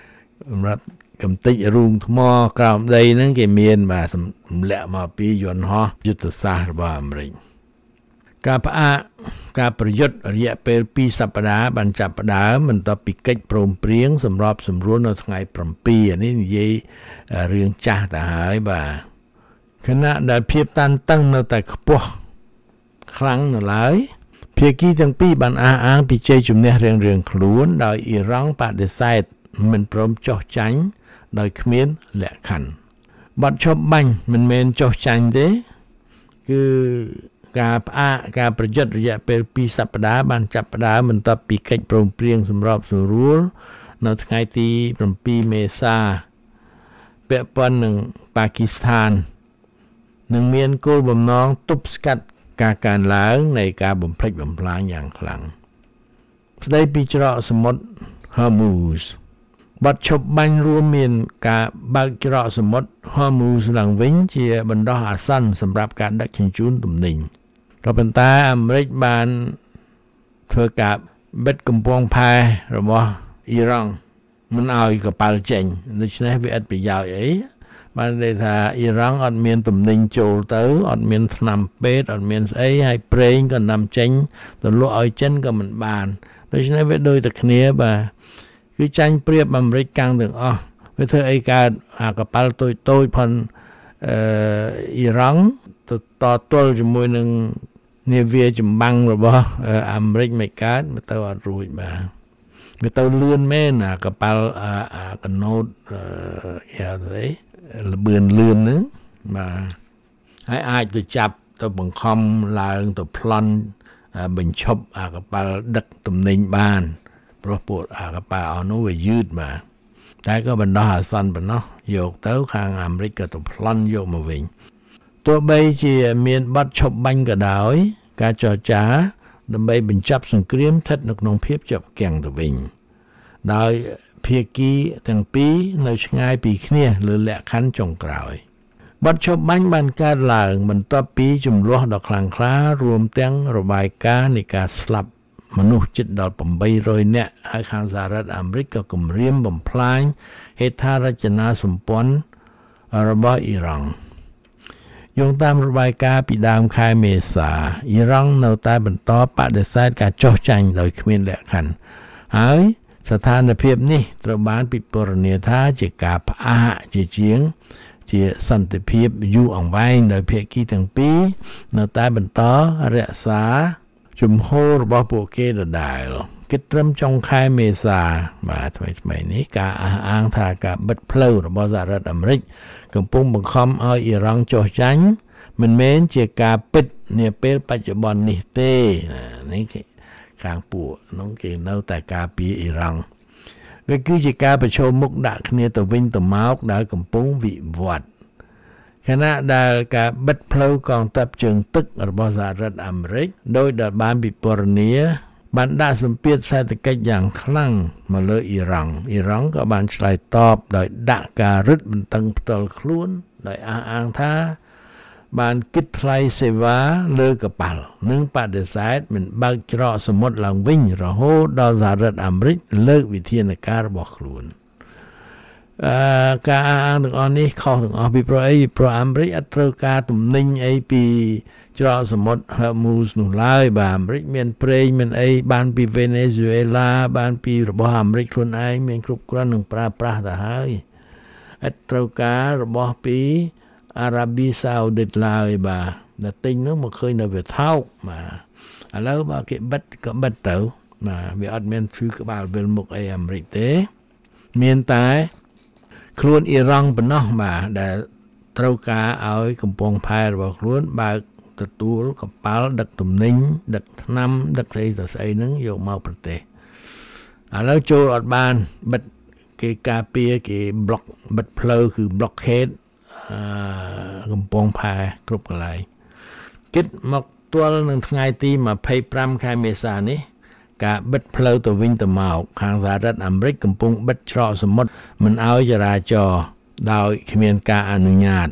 សម្រាប់កំតិចរូងថ្មក្រោមដីហ្នឹងគេមានបាទសម្លាក់មកពីយន្តហោះយុទ្ធសាស្ត្ររបស់អាមេរិកការផ្អាកការប្រយុទ្ធរយៈពេលពីរសប្តាហ៍បានចាប់ផ្ដើមបន្ទាប់ពីកិច្ចព្រមព្រៀងសម្របសម្រួលនៅថ្ងៃប្រាំពីរនេះនិយាយរឿងចាស់ទៅហើយបាទខណៈដែលភាពតានតឹងនៅតែខ្ពស់ខ្លាំងនៅឡើយភាគីទាំងពីរបានអះអាងពីជ័យជំនះរៀងៗខ្លួនដោយអ៊ីរ៉ង់បដិសេធមិនព្រមចុះចាញ់ដោយគ្មានលក្ខខណ្ឌបទឈប់បាញ់មិនមែនចុះចាញ់ទេគឺការផ្អាកការប្រយុទ្ធរយៈពេលពីរសប្តាហ៍បានចាប់ផ្ដើមបន្ទាប់ពីកិច្ចព្រមព្រៀងសម្របសម្រួលនៅថ្ងៃទីប្រាំពីរមេសាពាក់ព័ន្ធនឹងប៉ាគីស្ថាននឹងមានគោលបំណងទប់ស្កាត់ការកើនឡើងនៃការបំផ្លិចបំផ្លាញយ៉ាងខ្លាំងស្ដីពីច្រកសមុទ្រ Hormuz បទឈប់បាញ់រួមមានការបើកច្រកសមុទ្រ Hormuz ឡើងវិញជាបណ្ដោះអាសន្នសម្រាប់ការដឹកជញ្ជូនទំនិញក៏ប៉ុន្តែអាមេរិកបានធ្វើការបិទកំពង់ផែរបស់អ៊ីរ៉ង់មិនឲ្យកប៉ាល់ចេញដូច្នេះវាឥតប្រយោជន៍អីបានន័យថាអ៊ីរ៉ង់អត់មានទំនិញចូលទៅអត់មានថ្នាំពេទ្យអត់មានស្អីហើយប្រេងក៏នាំចេញទៅលក់ឲ្យចិនក៏មិនបានដូច្នេះវាដូចតែគ្នាបាទគឺចាញ់ប្រៀបអាមេរិកកាំងទាំងអស់វាធ្វើអីកើតអាកប៉ាល់តូចតូចផនអឺអ៊ីរ៉ង់ទៅតទល់ជាមួយនឹងនាវាចម្បាំងរបស់អាមេរិកមិនកើតមកទៅអត់រួចបាទវាទៅលឿនមែនអាកប៉ាល់អាកណូតយ៉ាទៅលបឿនលឿនហ្នឹងបាទហើយអាចទៅចាប់ទៅបង្ខំឡើងទៅប្លន់បញ្ឈប់អាកប៉ាល់ដឹកទំនិញបានព្រោះពួកអាកប៉ាល់អស់នោះវាយឺតបាទតែក៏បណ្ដោះអាសន្នប៉ុណ្ណោះយកទៅខាងអាមេរិកក៏ទៅប្លន់យកមកវិញទោះបីជាមានបទឈប់បាញ់ក៏ដោយការចរចាដើម្បីបញ្ចប់សង្គ្រាមស្ថិតនៅក្នុងភាពជាប់គាំងទៅវិញដោយភាគីទាំងពីរនៅឆ្ងាយពីគ្នាលើលក្ខខណ្ឌចុងក្រោយបទឈប់បាញ់បានកើតឡើងបន្ទាប់ពីចំនួនដ៏ខ្លាំងក្លារួមទាំងរបាយការណ៍នៃការស្លាប់មនុស្សជិតដល់eight hundredនាក់ហើយខាងសហរដ្ឋអាមេរិកក៏គម្រាមបំផ្លាញហេដ្ឋារចនាសម្ព័ន្ធរបស់អ៊ីរ៉ង់យោងតាមរបាយការណ៍ពីដើមខែមេសាអ៊ីរ៉ង់នៅតែបន្តបដិសេធការចុះចាញ់ដោយគ្មានលក្ខខណ្ឌហើយស្ថានភាពនេះត្រូវបានពិពណ៌នាថាជាការផ្អាកជាជាងជាសន្តិភាពយូរអង្វែងដោយភាគីទាំងពីរនៅតែបន្តរក្សាជំហររបស់ពួកគេដដែលគិតត្រឹមចុងខែមេសាបាទថ្មីថ្មីនេះការអះអាងថាការបិទផ្លូវរបស់សហរដ្ឋអាមេរិកកំពុងបង្ខំឲ្យអ៊ីរ៉ង់ចុះចាញ់មិនមែនជាការពិតនាពេលបច្ចុប្បន្ននេះទេនេះគេខាងពួកនោះគេនៅតែការពារអ៊ីរ៉ង់វាគឺជាការប្រឈមមុខដាក់គ្នាទៅវិញទៅមកដែលកំពុងវិវត្តខណៈដែលការបិទផ្លូវកងទ័ពជើងទឹករបស់សហរដ្ឋអាមេរិកដោយដែលបានពិពណ៌នាបានដាក់សម្ពាធសេដ្ឋកិច្ចយ៉ាងខ្លាំងមកលើអ៊ីរ៉ង់អ៊ីរ៉ង់ក៏បានឆ្លើយតបដោយដាក់ការរឹតបន្តឹងផ្ទាល់ខ្លួនដោយអះអាងថាបានគិតថ្លៃសេវាលើកប៉ាល់និងបដិសេធមិនបើកច្រកសមុទ្រឡើងវិញរហូតដល់សហរដ្ឋអាមេរិកលើកវិធានការរបស់ខ្លួនអឺការអាងទាំងអស់នេះខុសទាំងអស់ពីព្រោះអីព្រោះអាមេរិកអត់ត្រូវការទំនិញអីពីច្រកសមុទ្រ Hormuz នោះឡើយបាទអាមេរិកមានប្រេងមានអីបានពីវេណេស៊ុយអេឡាបានពីរបស់អាមេរិកខ្លួនឯងមានគ្រប់គ្រាន់នឹងប្រើប្រាស់ទៅហើយអត់ត្រូវការរបស់ពីអារ៉ាប៊ីសាអូឌីតឡើយបាទតែទិញនោះមកឃើញនៅវាថោកបាទឥឡូវបើគេបិទក៏បិទទៅបាទវាអត់មានឈឺក្បាលវិលមុខអីអាមេរិកទេមានតែខ្លួនអ៊ីរ៉ង់ប៉ុណ្ណោះបាទដែលត្រូវការឲ្យកំពង់ផែរបស់ខ្លួនបើកទទួលកប៉ាល់ដឹកទំនិញដឹកថ្នាំដឹកស្អីទៅស្អីហ្នឹងយកមកប្រទេសឥឡូវចូលអត់បានបិទគេការពារគេប្លុកបិទផ្លូវគឺ blockade អឺកំពង់ផែគ្រប់កន្លែងគិតមកទល់នឹងថ្ងៃទីtwenty-fiveខែមេសានេះការបិទផ្លូវទៅវិញទៅមកខាងសហរដ្ឋអាមេរិកកំពុងបិទច្រកសមុទ្រមិនឲ្យចរាចរណ៍ដោយគ្មានការអនុញ្ញាត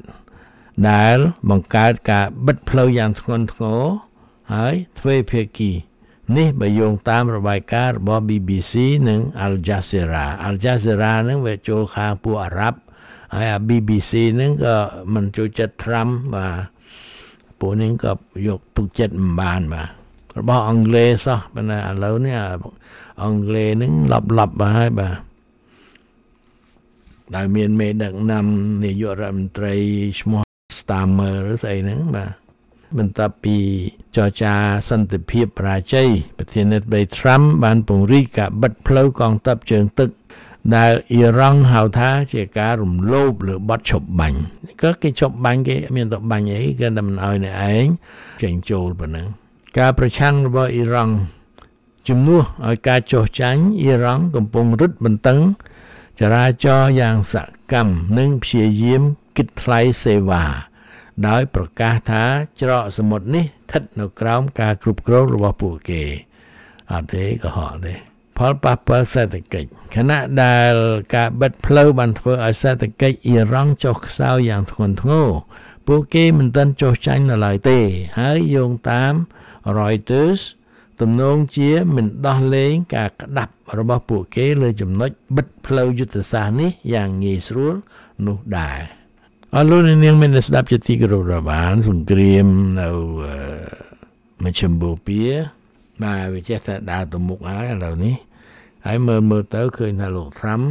ដែលបង្កើតការបិទផ្លូវយ៉ាងធ្ងន់ធ្ងរហើយទ្វេភាគីនេះបើយោងតាមរបាយការណ៍របស់ ប៊ី ប៊ី ซี និង Al Jazeera Al Jazeera ហ្នឹងវាចូលខាងពួកអារ៉ាប់ហើយអា ប៊ី ប៊ី ซี ហ្នឹងក៏មិនចូលចិត្ត Trump បាទពួកនេះក៏យកទុកចិត្តមិនបានបាទរបស់អង់គ្លេសោះប៉ុន្តែឥឡូវនេះអង់គ្លេសហ្នឹងឡប់ឡប់បាទហើយបាទដែលមានមេដឹកនាំនាយករដ្ឋមន្ត្រីឈ្មោះ Starmer ឬស្អីហ្នឹងបាទបន្ទាប់ពីចរចាសន្តិភាពបរាជ័យប្រធានាធិបតី Trump បានពង្រីកការបិទផ្លូវកងទ័ពជើងទឹកដែលអ៊ីរ៉ង់ហៅថាជាការរំលោភលើបទឈប់បាញ់ក៏គេឈប់បាញ់គេមានតែបាញ់អីគេតែមិនឲ្យអ្នកឯងចេញចូលប៉ុណ្ណឹងការប្រឆាំងរបស់អ៊ីរ៉ង់ជំនួសឲ្យការចុះចាញ់អ៊ីរ៉ង់កំពុងរឹតបន្តឹងចរាចរណ៍យ៉ាងសកម្មនិងព្យាយាមគិតថ្លៃសេវាដោយប្រកាសថាច្រកសមុទ្រនេះស្ថិតនៅក្រោមការគ្រប់គ្រងរបស់ពួកគេអត់ទេក៏ហត់ទេផលប៉ះពាល់សេដ្ឋកិច្ចខណៈដែលការបិទផ្លូវបានធ្វើឲ្យសេដ្ឋកិច្ចអ៊ីរ៉ង់ចុះខ្សោយយ៉ាងធ្ងន់ធ្ងរពួកគេមិនទាន់ចុះចាញ់នៅឡើយទេហើយយោងតាម Reuters ទំនងជាមិនដោះលែងការក្តាប់របស់ពួកគេលើចំណុចបិទផ្លូវយុទ្ធសាស្ត្រនេះយ៉ាងងាយស្រួលនោះដែរអរលោកនាងមានស្ដាប់ជាទីគោរពរាប់អានសង្គ្រាមនៅមជ្ឈមបូព៌ាបាទវាចេះតែដើរទៅមុខហើយឥឡូវនេះហើយមើលមើលទៅឃើញថាលោក Trump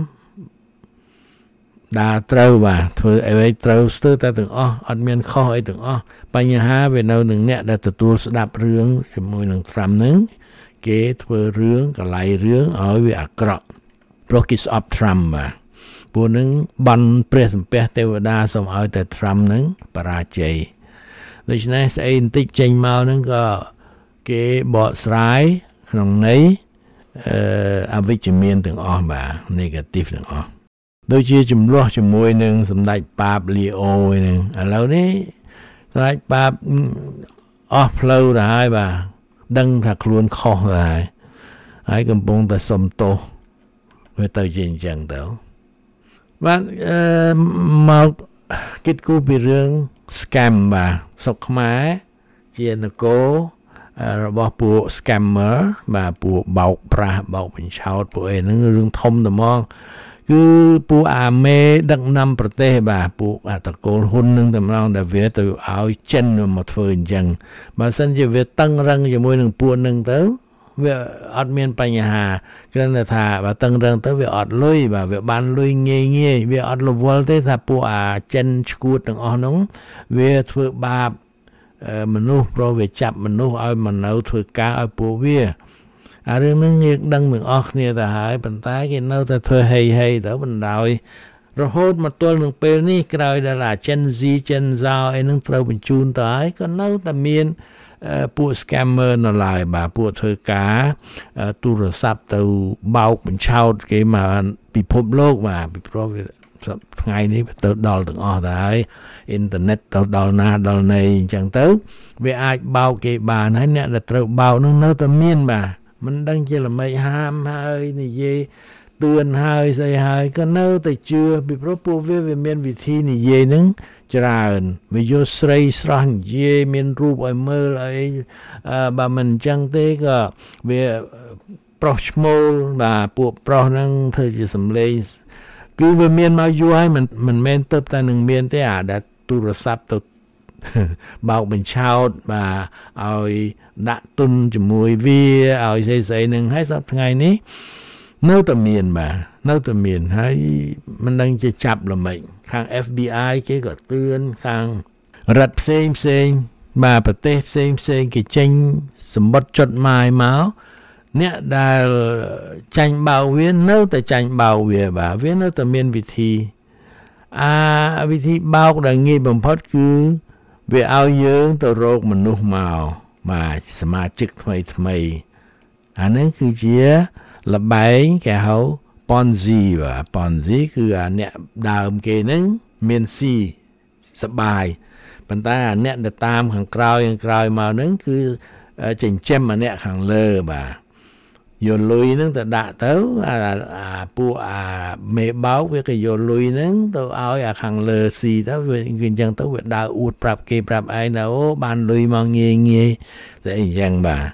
ដើរត្រូវបាទធ្វើអ្វីត្រូវស្ទើរតែទាំងអស់អត់មានខុសអីទាំងអស់បញ្ហាវានៅនឹងអ្នកដែលទទួលស្ដាប់រឿងជាមួយនឹង Trump ហ្នឹងគេធ្វើរឿងកន្លែងរឿងឲ្យវាអាក្រក់ព្រោះគេស្អប់ Trump បាទពួកនឹងបានព្រះសម្ពះទេវតាសូមឲ្យតែ Trump ហ្នឹងបរាជ័យដូច្នេះស្អីបន្តិចចេញមកហ្នឹងក៏គេបកស្រាយក្នុងន័យអឺអវិជ្ជមានទាំងអស់បាទ negative ទាំងអស់ដូចជាចំនួនជាមួយនឹងសម្ដេចប៉ាបលីអូហ្នឹងឥឡូវនេះសម្ដេចប៉ាបអស់ផ្លូវទៅហើយបាទដឹងថាខ្លួនខុសហើយហើយកំពុងតែសុំទោសវាទៅជាអញ្ចឹងទៅបាទអឺមកគិតគូរពីរឿង scam បាទសុកខ្មែរជានគររបស់ពួក scammer បាទពួកបោកប្រាស់បោកបញ្ឆោតពួកអីហ្នឹងរឿងធំតែហ្មងគឺពួកអាមេដឹកនាំប្រទេសបាទពួកអាតកូលហ៊ុននឹងតែម្ដងដែលវាទៅឲ្យចិនមកធ្វើអញ្ចឹងបើសិនជាវាតឹងរឹងជាមួយនឹងពួកនឹងទៅវាអត់មានបញ្ហាគ្រាន់តែថាបើតឹងរឹងទៅវាអត់លុយបាទវាបានលុយងាយងាយវាអត់រវល់ទេថាពួកអាចិនឈួតទាំងអស់ហ្នឹងវាធ្វើបាបមនុស្សព្រោះវាចាប់មនុស្សឲ្យមកនៅធ្វើការឲ្យពួកវាអារឿងហ្នឹងយើងដឹងទាំងអស់គ្នាទៅហើយប៉ុន្តែគេនៅតែធ្វើហេហេទៅបណ្ដោយរហូតមកទល់នឹងពេលនេះក្រោយដែលអា Gen Z Gen Zao អីហ្នឹងត្រូវបញ្ជូនទៅហើយក៏នៅតែមានពួក scammer នៅឡើយបាទពួកធ្វើការទូរស័ព្ទទៅបោកបញ្ឆោតគេមកពិភពលោកបាទពីព្រោះវាថ្ងៃនេះទៅដល់ទាំងអស់ទៅហើយអ៊ីនធឺណិតទៅដល់ណាដល់ណីអញ្ចឹងទៅវាអាចបោកគេបានហើយអ្នកដែលត្រូវបោកនោះនៅតែមានបាទមិនដឹងជាល្មិចហាមហើយនិយាយទឿនហើយស្អីហើយក៏នៅតែជឿពីព្រោះពួកវាវាមានវិធីនិយាយហ្នឹងច្រើនវាយកស្រីស្រស់និយាយមានរូបឲ្យមើលអីបើមិនអញ្ចឹងទេក៏វាប្រុសឈ្មោលបាទពួកប្រុសហ្នឹងធ្វើជាសំឡេងគឺវាមានមកយូរហើយមិនមិនមែនទៅតែនឹងមានទេអាដែលទូរស័ព្ទទៅបោកបញ្ឆោតបាទឲ្យដាក់ទុនជាមួយវាឲ្យស្អីស្អីនឹងហើយសប្តាហ៍ថ្ងៃនេះនៅតែមានបាទនៅតែមានហើយមិនដឹងជាចាប់ល្មិចខាង เอฟ บี ไอ គេក៏ទឿនខាងរដ្ឋផ្សេងផ្សេងបាទប្រទេសផ្សេងផ្សេងគេចេញសម្បត្តិចុតម៉ាយមកអ្នកដែលចាញ់បោកវានៅតែចាញ់បោកវាបាទវានៅតែមានវិធីអាវិធីបោកដែលងាយបំផុតគឺវាឲ្យយើងទៅរកមនុស្សមកបាទសមាជិកថ្មីថ្មីអានេះគឺជាលបែងគេហៅ Ponzi បាទ Ponzi គឺអាអ្នកដើមគេហ្នឹងមានស៊ីសបាយប៉ុន្តែអាអ្នកដែលតាមខាងក្រោយខាងក្រោយមកហ្នឹងគឺចិញ្ចឹមអាអ្នកខាងលើបាទយកលុយហ្នឹងទៅដាក់ទៅអាពួកអាមេបោកវាក៏យកលុយហ្នឹងទៅឲ្យអាខាងលើស៊ីទៅវាអញ្ចឹងទៅវាដើរអួតប្រាប់គេប្រាប់ឯងថាអូបានលុយមកងាយងាយតែអញ្ចឹងបាទ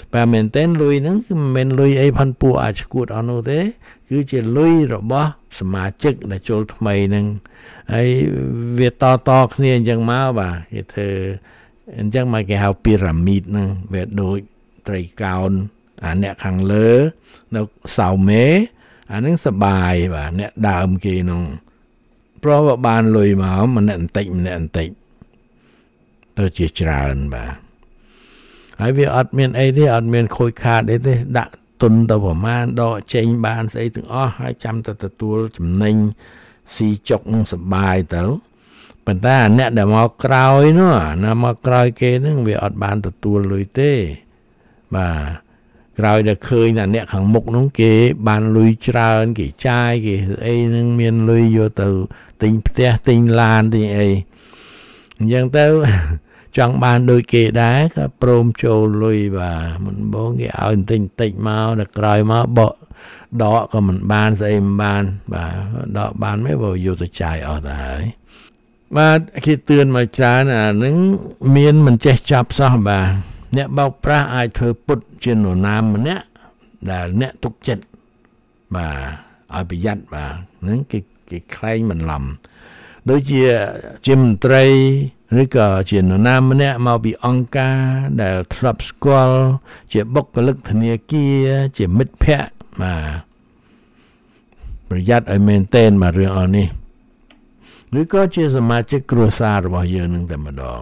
បាទមែនតើលុយហ្នឹងគឺមិនមែនលុយអីផាន់ពួកអាចឈួតអស់នោះទេគឺជាលុយរបស់សមាជិកដែលចូលថ្មីហ្នឹងហើយវាតតគ្នាអញ្ចឹងមកបាទគេធ្វើអញ្ចឹងមកគេហៅពីរ៉ាមីតហ្នឹងវាដូចត្រីកោណអាអ្នកខាងលើនៅសៅមេអាហ្នឹងសបាយបាទអ្នកដើមគេនោះព្រោះว่าបានលុយមកម្នាក់បន្តិចម្នាក់បន្តិចទៅជាច្រើនបាទហើយវាអត់មានអីទេអត់មានខូចខាតអីទេដាក់ទុនទៅប្រមាណដកចេញបានស្អីទាំងអស់ហើយចាំតែទទួលចំណេញស៊ីចុកនឹងសបាយទៅប៉ុន្តែអាអ្នកដែលមកក្រោយនោះណាមកក្រោយគេហ្នឹងវាអត់បានទទួលលុយទេបាទក្រោយដែលឃើញថាអ្នកខាងមុខនោះគេបានលុយច្រើនគេចាយគេអីហ្នឹងមានលុយយកទៅទិញផ្ទះទិញឡានទិញអីអញ្ចឹងទៅចង់បានដូចគេដែរក៏ព្រមចូលលុយបាទមិនបងគេឲ្យបន្តិចបន្តិចមកដល់ក្រោយមកបកដកក៏មិនបានស្អីមិនបានបាទដកបានមិនបើយកទៅចាយអស់ទៅហើយបាទគេទឿនមកច្រើនអាហ្នឹងមានមិនចេះចាប់សោះបាទអ្នកបោកប្រាស់អាចធ្វើពុតជានរណាម្នាក់ដែលអ្នកទុកចិត្តបាទឲ្យប្រយ័ត្នបាទហ្នឹងគេគេខ្លែងមិនឡំដូចជាជាមន្ត្រីឬក៏ជានរណាម្នាក់មកពីអង្គការដែលធ្លាប់ស្គាល់ជាបុគ្គលិកធនាគារជាមិត្តភ័ក្តិបាទប្រយ័ត្នឲ្យមែនទែនមករឿងអស់នេះឬក៏ជាសមាជិកគ្រួសាររបស់យើងនឹងតែម្ដង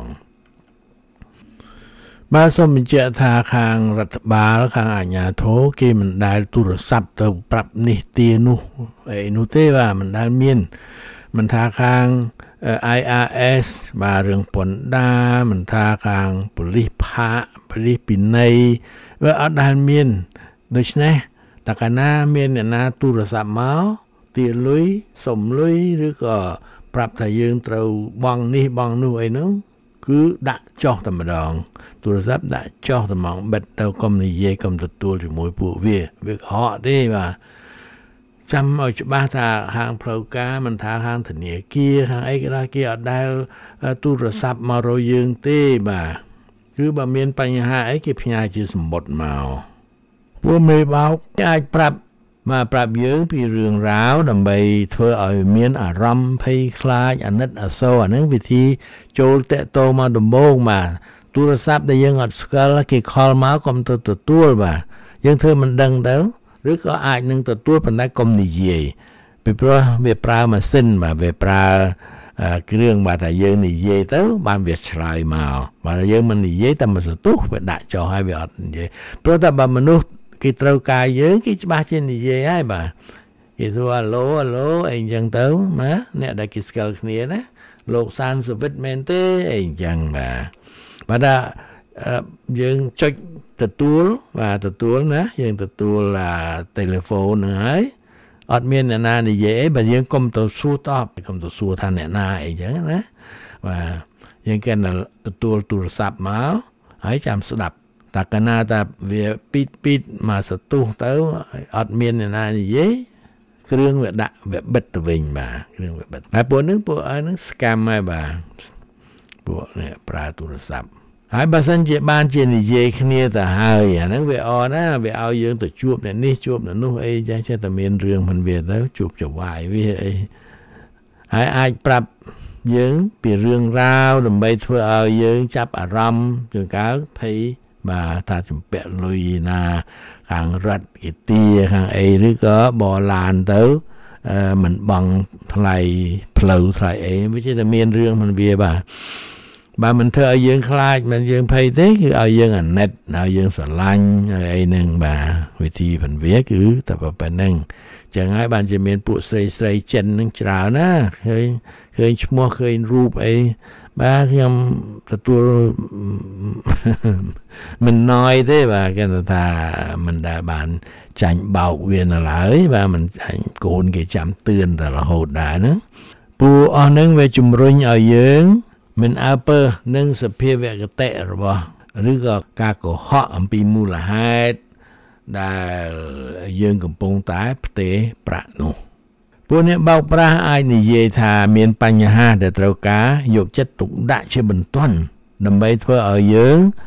បាទសូមបញ្ជាក់ថាខាងរដ្ឋបាលខាងអាជ្ញាធរគេមិនដែលទូរស័ព្ទទៅប្រាប់នេះទានោះអីនោះទេបាទមិនដែលមានមិនថាខាង I R S បាទរឿងពន្ធដារមិនថាខាងប៉ូលីសផាកប៉ូលីសពិន័យវាអត់ដែលមានដូច្នេះតើកាលណាមានអ្នកណាទូរស័ព្ទមកទាលុយសុំលុយឬក៏ប្រាប់ថាយើងត្រូវបង់នេះបង់នោះអីនោះគឺដាក់ចុះតែម្ដងទូរស័ព្ទដាក់ចុះតែហ្មងបិទទៅកុំនិយាយកុំទទួលជាមួយពួកវាវាកុហកទេបាទចាំឲ្យច្បាស់ថាហាងផ្លូវការមិនថាហាងធនាគារហាងអីក៏ដោយគេអត់ដែលទូរស័ព្ទមករកយើងទេបាទគឺបើមានបញ្ហាអីគេផ្ញើជាសម្បត្តិមកពួកមេបោកអាចប្រាប់មកប្រាប់យើងពីរឿងរ៉ាវដើម្បីធ្វើឲ្យមានអារម្មណ៍ភ័យខ្លាចអាណិតអាសូរអានឹងវិធីចូលតាក់ទងមកដំបូងបាទទូរស័ព្ទដែលយើងអត់ស្គាល់គេខលមកកុំទៅទទួលបាទយើងធ្វើមិនដឹងទៅឬក៏អាចនឹងទទួលប៉ុន្តែកុំនិយាយពីព្រោះវាប្រើម៉ាស៊ីនបាទវាប្រើគ្រឿងបាទតែយើងនិយាយទៅបានវាឆ្លើយមកបាទយើងមិននិយាយតែមួយសន្ទុះវាដាក់ចោលហើយវាអត់និយាយព្រោះតែបើមនុស្សគេត្រូវការយើងគេច្បាស់ជានិយាយហើយបាទគេសួរអាឡូអាឡូអីអញ្ចឹងទៅណាអ្នកដែលគេស្គាល់គ្នាណាលោកសានសវិតមែនទេអីអញ្ចឹងបាទបាទថាយើងចុចទទួលបាទទទួលណាយើងទទួលអាទូរស័ព្ទហ្នឹងហើយអត់មានអ្នកណានិយាយអីបើយើងកុំទៅសួរតបកុំទៅសួរថាអ្នកណាអីចឹងណាបាទយើងគេទទួលទូរស័ព្ទមកហើយចាំស្ដាប់តែកាលណាតែវាពីតពីតមកសទុះទៅអត់មានអ្នកណានិយាយគ្រឿងវាដាក់វាបិទទៅវិញបាទគ្រឿងវាបិទហើយពួកហ្នឹងពួកអើហ្នឹង scam ហើយបាទពួកនេះប្រើទូរស័ព្ទហើយបើសិនជាបានជានិយាយគ្នាទៅហើយអាហ្នឹងវាអត់ណាវាឲ្យយើងទៅជួបអ្នកនេះជួបអ្នកនោះអីចេះចេះតែមានរឿងមិនវាទៅជួបចវាយវាអីហើយអាចប្រាប់យើងពីរឿងរ៉ាវដើម្បីធ្វើឲ្យយើងចាប់អារម្មណ៍ជាងកើភ័យបាទថាជំពាក់លុយណាខាងរដ្ឋគេទាខាងអីឬក៏បរឡានទៅមិនបង់ថ្លៃផ្លូវថ្លៃអីវាជាតែមានរឿងមិនវាបាទបើមិនធ្វើឲ្យយើងខ្លាចមិនយើងភ័យទេគឺឲ្យយើងអាណិតឲ្យយើងស្រឡាញ់ឲ្យអីហ្នឹងបាទវិធីពន្វាគឺតែប៉ុណ្្នឹងចឹងហើយបានជាមានពួកស្រីស្រីចិនហ្នឹងច្រើនណាឃើញឃើញឈ្មោះឃើញរូបអីបាទខ្ញុំទទួលមិនណយទេបាទគេថាមិនដែលបានចាញ់បោកវានៅឡើយបាទមិនចាញ់កូនគេចាំទឿនតែរហូតដែរហ្នឹងពួកអស់ហ្នឹងវាជំរុញឲ្យយើងមិនអើពើនឹងសភាវគតិរបស់ឬក៏ការកុហកអំពីមូលហេតុដែលយើងកំពុងតែផ្ទេរប្រាក់នោះពួកអ្នកបោកប្រាស់អាចនិយាយថាមានបញ្ហាដែលត្រូវការយកចិត្តទុកដាក់ជាបន្ទាន់ដើម្បីធ្វើឲ្យយើង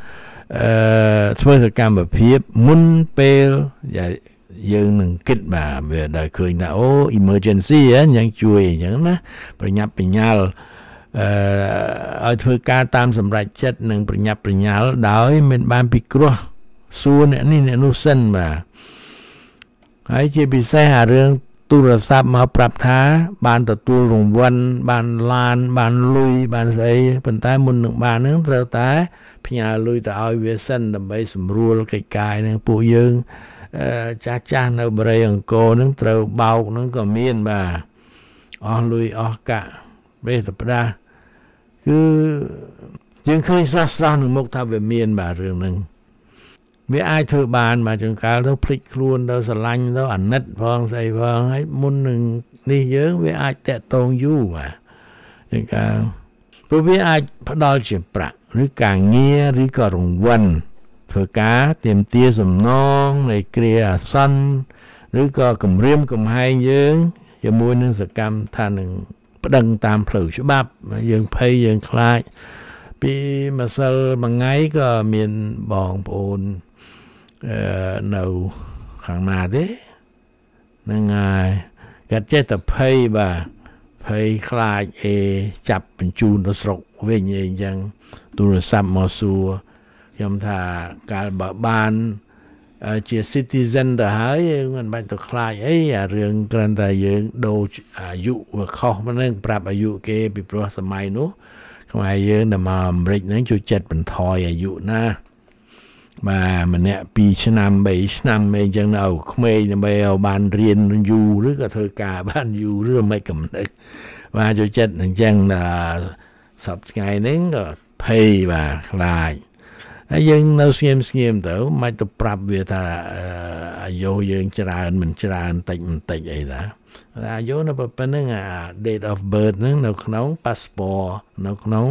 អឺធ្វើសកម្មភាពមុនពេលយើងនឹងគិតបាទវាដល់ឃើញថាអូ emergency អញ្ចឹងជួយអញ្ចឹងណាប្រញាប់ប្រញាល់អឺឲ្យធ្វើការតាមសម្រេចចិត្តនិងប្រញាប់ប្រញាល់ដោយមិនបានពិគ្រោះសួរអ្នកនេះអ្នកនោះសិនបាទហើយជាពិសេសអារឿងទូរស័ព្ទមកប្រាប់ថាបានទទួលរង្វាន់បានឡានបានលុយបានស្អីប៉ុន្តែមុននឹងបាននឹងត្រូវតែផ្ញើលុយទៅឲ្យវាសិនដើម្បីសម្រួលកិច្ចការនឹងពួកយើងចាស់ចាស់នៅបរិយាអង្គរនឹងត្រូវបោកនឹងក៏មានបាទអស់លុយអស់កាក់ពេលទៅផ្ដាស់គឺយើងឃើញស្រស់ស្រស់នឹងមុខថាវាមានបាទរឿងហ្នឹងវាអាចធ្វើបានមកចង្កាលទៅភ្លេចខ្លួនទៅស្រឡាញ់ទៅអាណិតផងស្អីផងហើយមុននឹងនេះយើងវាអាចតាក់ទងយូរបាទចង្កាលព្រោះវាអាចផ្ដល់ជាប្រាក់ឬការងារឬក៏រង្វាន់ធ្វើការទាមទារសំណងនៃគ្រាអាសន្នឬក៏គម្រាមកំហែងយើងជាមួយនឹងសកម្មថានឹងប្តឹងតាមផ្លូវច្បាប់យើងភ័យយើងខ្លាចពីម្សិលមួយថ្ងៃក៏មានបងប្អូនអឺនៅខាងណាទេហ្នឹងហើយគាត់ចេះតែភ័យបាទភ័យខ្លាចអេចាប់បញ្ជូនទៅស្រុកវិញអីអញ្ចឹងទូរស័ព្ទមកសួរខ្ញុំថាកាលបើបានជា citizen ទៅហើយយើងមិនបាច់ទៅខ្លាចអីអារឿងគ្រាន់តែយើងដូរអាយុវាខុសមកនឹងប្រាប់អាយុគេពីព្រោះសម័យនោះខ្មែរយើងដែលមកអាមេរិកហ្នឹងជួយចិត្តបន្ថយអាយុណាបាទម្នាក់ពីរឆ្នាំបីឆ្នាំអីចឹងនៅក្មេងដើម្បីឲ្យបានរៀនយូរឬក៏ធ្វើការបានយូរឬមិនកំណឹកបាទជួយចិត្តអញ្ចឹងសប្តាហ៍ថ្ងៃហ្នឹងក៏ភ័យបាទខ្លាចហើយយើងនៅស្ងៀមស្ងៀមទៅមិនទៅប្រាប់វាថាអាយុយើងច្រើនមិនច្រើនតិចមិនតិចអីតាអាយុនៅប៉ុណ្្នឹងអា date of birth ហ្នឹងនៅក្នុង passport នៅក្នុង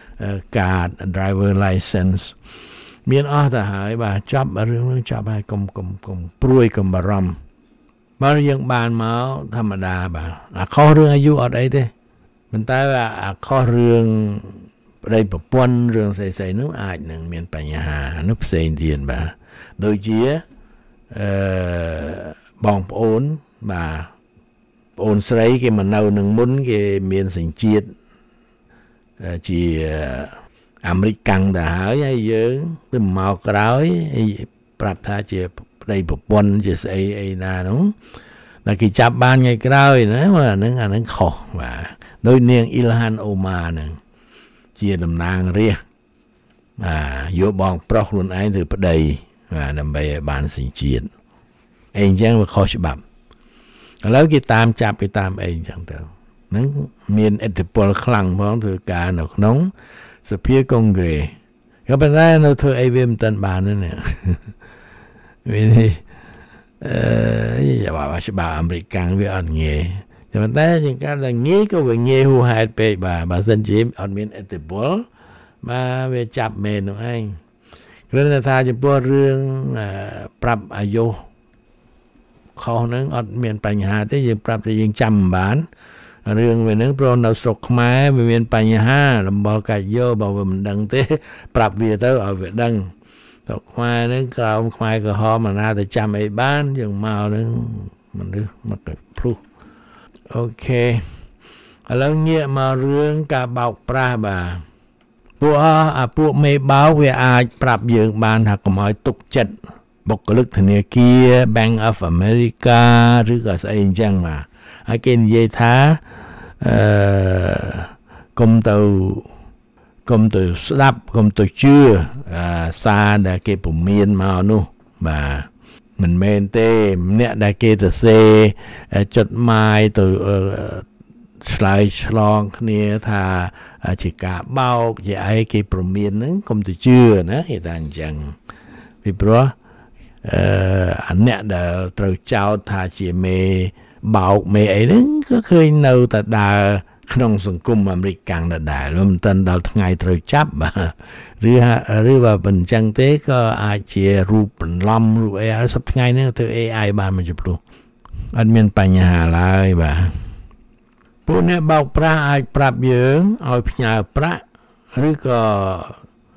card driver license មានអស់ទៅហើយបាទចាប់រឿងហ្នឹងចាប់ហើយកុំកុំកុំព្រួយកុំបារម្ភបើយើងបានមកធម្មតាបាទអាខុសរឿងអាយុអត់អីទេប៉ុន្តែអាខុសរឿងប្តីប្រពន្ធរឿងផ្សេងៗនោះអាចនឹងមានបញ្ហានោះផ្សេងទៀតបាទដូចជាអឺបងប្អូនបាទប្អូនស្រីគេមកនៅនឹងមុនគេមានសញ្ជាតិជាអាមេរិកកាំងទៅហើយហើយយើងទៅមកក្រោយប្រាប់ថាជាប្តីប្រពន្ធជាស្អីអីណានោះតែគេចាប់បានថ្ងៃក្រោយណាអាហ្នឹងអាហ្នឹងខុសបាទដោយនាងអ៊ីលហានអូម៉ាហ្នឹងជាតំណាងរាស្ត្របាទយកបងប្រុសខ្លួនឯងទៅប្តីបាទដើម្បីឲ្យបានសញ្ជាតិអីអញ្ចឹងវាខុសច្បាប់ឥឡូវគេតាមចាប់គេតាមអីអញ្ចឹងទៅហ្នឹងមានឥទ្ធិពលខ្លាំងផងធ្វើការនៅក្នុងសភាកុងក្រេសក៏ប៉ុន្តែនៅធ្វើអីវាមិនទាន់បានទេនេះវានេះអឺយ៉ាបាច្បាប់អាមេរិកកាំងវាអត់ងាយតែតែជាងការដែលងាយក៏វាងាយហួសហេតុពេកបាទបើសិនជាអត់មានឥទ្ធិពលបាទវាចាប់មែននោះឯងគ្រាន់តែថាចំពោះរឿងប្រាប់អាយុខុសហ្នឹងអត់មានបញ្ហាទេយើងប្រាប់តែយើងចាំមិនបានរឿងវាហ្នឹងព្រោះនៅស្រុកខ្មែរវាមានបញ្ហាលំបល់កាច់យកបើវាមិនដឹងទេប្រាប់វាទៅឲ្យវាដឹងស្រុកខ្មែរហ្នឹងក្រោមខ្មែរក្រហមអាណាទៅចាំអីបានយើងមកហ្នឹងមនុស្សមកទៅភ្លុះអូខេឥឡូវងាកមករឿងការបោកប្រាស់បាទពួកអាពួកមេបោកវាអាចប្រាប់យើងបានថាកុំឲ្យទុកចិត្តបុគ្គលិកធនាគារ Bank of America ឬក៏ស្អីអញ្ចឹងបាទហើយគេនិយាយថាអឺកុំទៅកុំទៅស្ដាប់កុំទៅជឿសារដែលគេពមៀនមកនោះបាទមិនមែនទេអ្នកដែលគេទៅសេចុតម៉ាយទៅឆ្លើយឆ្លងគ្នាថាជាការបោកជាអីគេប្រមានហ្នឹងកុំទៅជឿណាគេថាអញ្ចឹងពីព្រោះអឺអាអ្នកដែលត្រូវចោទថាជាមេបោកមេអីហ្នឹងក៏ឃើញនៅតែដើរក្នុងសង្គមអាមេរិកកាំងដដែលមិនទាន់ដល់ថ្ងៃត្រូវចាប់បាទឬឬបើមិនអញ្ចឹងទេក៏អាចជារូបបន្លំរូបអីហើយសប្តាហ៍ថ្ងៃនេះធ្វើ เอ ไอ បានមកចំពោះអត់មានបញ្ហាឡើយបាទពួកអ្នកបោកប្រាស់អាចប្រាប់យើងឲ្យផ្ញើប្រាក់ឬក៏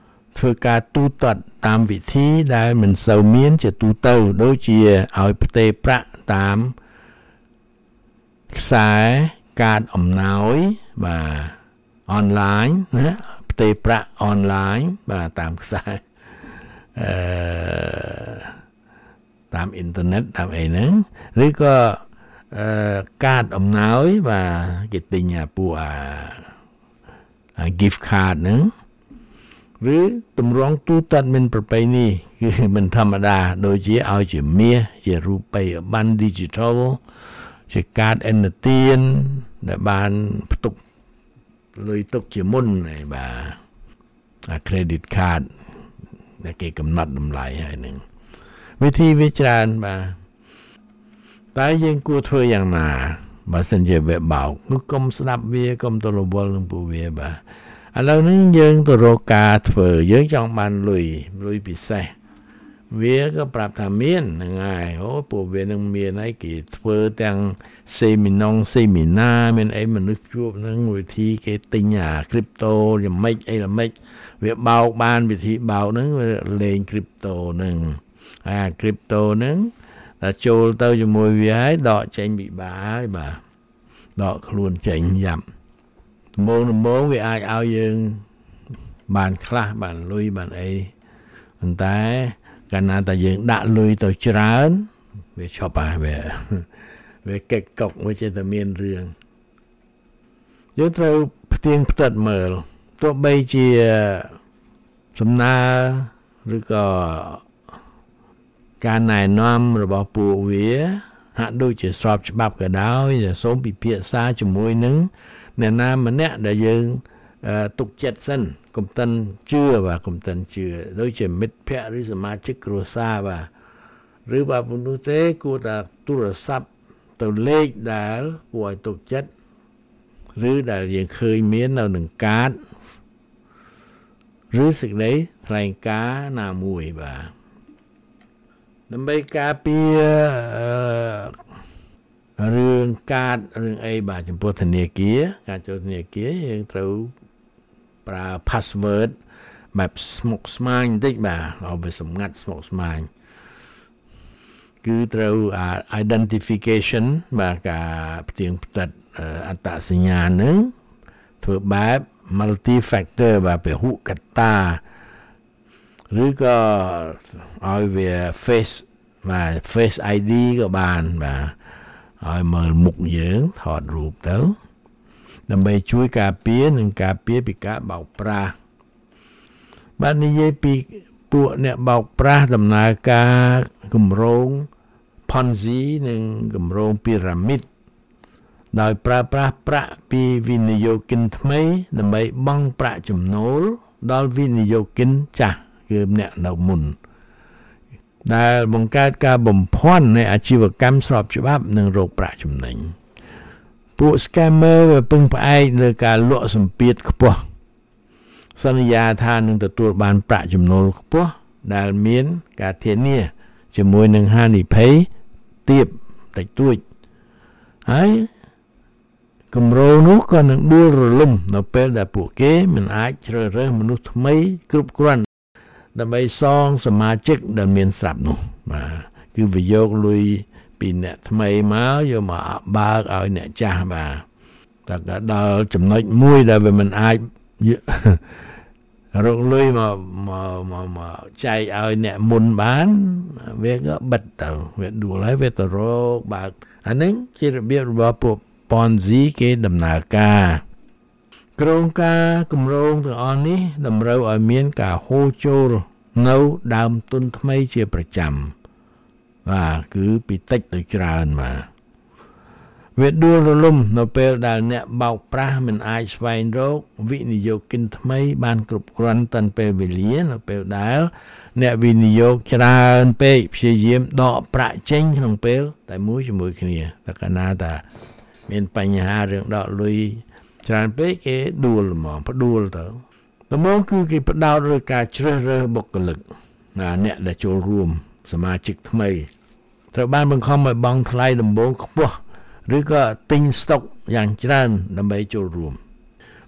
ធ្វើការទូទាត់តាមវិធីដែលមិនសូវមានជាទូទៅដូចជាឲ្យផ្ទេរប្រាក់តាមខ្សែកាតអំណោយបាទអនឡាញណាផ្ទេរប្រាក់អនឡាញបាទតាមខ្សែអឺតាមអ៊ីនធឺណិតតាមអីហ្នឹងឬក៏អឺកាតអំណោយបាទគេទិញអាពួកអា gift card ហ្នឹងឬតម្រង់ទូទាត់មានប្រពៃណីគឺមិនធម្មតាដូចជាឲ្យជាមាសជារូបិយប័ណ្ណ digital ជាកាតអិនទានដែលបានផ្ទុកលុយទុកជាមុនហើយបាទអា credit card ដែលគេកំណត់តម្លៃហើយហ្នឹងវិធីវាច្រើនបាទតែយើងគួរធ្វើយ៉ាងណាបើសិនជាវាបោកគឺកុំស្ដាប់វាកុំទៅរវល់នឹងពួកវាបាទឥឡូវនេះយើងទៅរកការធ្វើយើងចង់បានលុយលុយពិសេសវាក៏ប្រាប់ថាមានហ្នឹងហើយអូពួកវានឹងមានអីគេធ្វើទាំងសេមីណងសេមីណាមានអីមនុស្សជួបនឹងវិធីគេទិញអា crypto យ៉ាងម៉េចអីល្មិចវាបោកបានវិធីបោកហ្នឹងវាលេង crypto ហ្នឹងអា crypto ហ្នឹងតែចូលទៅជាមួយវាហើយដកចេញពិបាកហើយបាទដកខ្លួនចេញយ៉ាប់ដំបូងដំបូងវាអាចឲ្យយើងបានខ្លះបានលុយបានអីប៉ុន្តែកាលណាតែយើងដាក់លុយទៅច្រើនវាឈប់ហើយវាវាកិច្ចកុកវាចេះតែមានរឿងយើងត្រូវផ្ទៀងផ្ទាត់មើលទោះបីជាសំណើឬក៏ការណែនាំរបស់ពួកវាហាក់ដូចជាស្របច្បាប់ក៏ដោយសូមពិភាក្សាជាមួយនឹងអ្នកណាម្នាក់ដែលយើងទុកចិត្តសិនកុំតិនជឿបាទកុំតិនជឿដូចជាមិត្តភ័ក្តិឬសមាជិកគ្រួសារបាទឬបើពុំនោះទេគួរតែទូរស័ព្ទទៅលេខដែលគួរឲ្យទុកចិត្តឬដែលយើងឃើញមាននៅនឹងកាតឬសេចក្តីថ្លែងការណ៍ណាមួយបាទដើម្បីការពាររឿងកាតរឿងអីបាទចំពោះធនាគារការចូលធនាគារយើងត្រូវប្រើ password បែបស្មុគស្មាញបន្តិចបាទឲ្យវាសម្ងាត់ស្មុគស្មាញគឺត្រូវ identification បាទការផ្ទៀងផ្ទាត់អត្តសញ្ញាណហ្នឹងធ្វើបែប multi factor បាទពហុកត្តាឬក៏ឲ្យវា face បាទ face ไอ ดี ក៏បានបាទឲ្យមើលមុខយើងថតរូបទៅដើម្បីជួយការពារនិងការពារពីការបោកប្រាស់បាទនិយាយពីពួកអ្នកបោកប្រាស់ដំណើរការគម្រោង Ponzi និងគម្រោង Pyramid ដោយប្រើប្រាស់ប្រាក់ពីវិនិយោគិនថ្មីដើម្បីបង់ប្រាក់ចំណូលដល់វិនិយោគិនចាស់គឺអ្នកនៅមុនដែលបង្កើតការបំភាន់នៃអាជីវកម្មស្របច្បាប់និងរោគប្រាក់ចំណេញពួក scammer វាពឹងផ្អែកលើការលក់សម្ពាធខ្ពស់សន្យាថានឹងទទួលបានប្រាក់ចំណូលខ្ពស់ដែលមានការធានាជាមួយនឹងហានិភ័យទាបតិចតួចហើយគម្រោងនោះក៏នឹងដួលរលំនៅពេលដែលពួកគេមិនអាចជ្រើសរើសមនុស្សថ្មីគ្រប់គ្រាន់ដើម្បីសងសមាជិកដែលមានស្រាប់នោះបាទគឺវាយកលុយពីអ្នកថ្មីមកយកមកបើកឲ្យអ្នកចាស់បាទតែក៏ដល់ចំណុចមួយដែលវាមិនអាចរកលុយមកមកមកមកចែកឲ្យអ្នកមុនបានវាក៏បិទទៅវាដួលហើយវាទៅរកបើកអានេះជារបៀបរបស់ពួក Ponzi គេដំណើរការក្រុមការគម្រោងទាំងអស់នេះតម្រូវឲ្យមានការហូរចូលនៅដើមទុនថ្មីជាប្រចាំបាទគឺពីតិចទៅច្រើនបាទវាដួលរលំនៅពេលដែលអ្នកបោកប្រាស់មិនអាចស្វែងរកវិនិយោគិនថ្មីបានគ្រប់គ្រាន់តាន់ពេលវេលានៅពេលដែលអ្នកវិនិយោគច្រើនពេកព្យាយាមដកប្រាក់ចេញក្នុងពេលតែមួយជាមួយគ្នាតែកាលណាតាមានបញ្ហារឿងដកលុយច្រើនពេកគេដួលហ្មងផ្ដួលទៅដំបូងគឺគេផ្ដោតលើការជ្រើសរើសបុគ្គលិកណាអ្នកដែលចូលរួមសមាជិកថ្មីត្រូវបានបង្ខំឲ្យបង់ថ្លៃដំបូងខ្ពស់ឬក៏ទិញស្តុកយ៉ាងច្រើនដើម្បីចូលរួម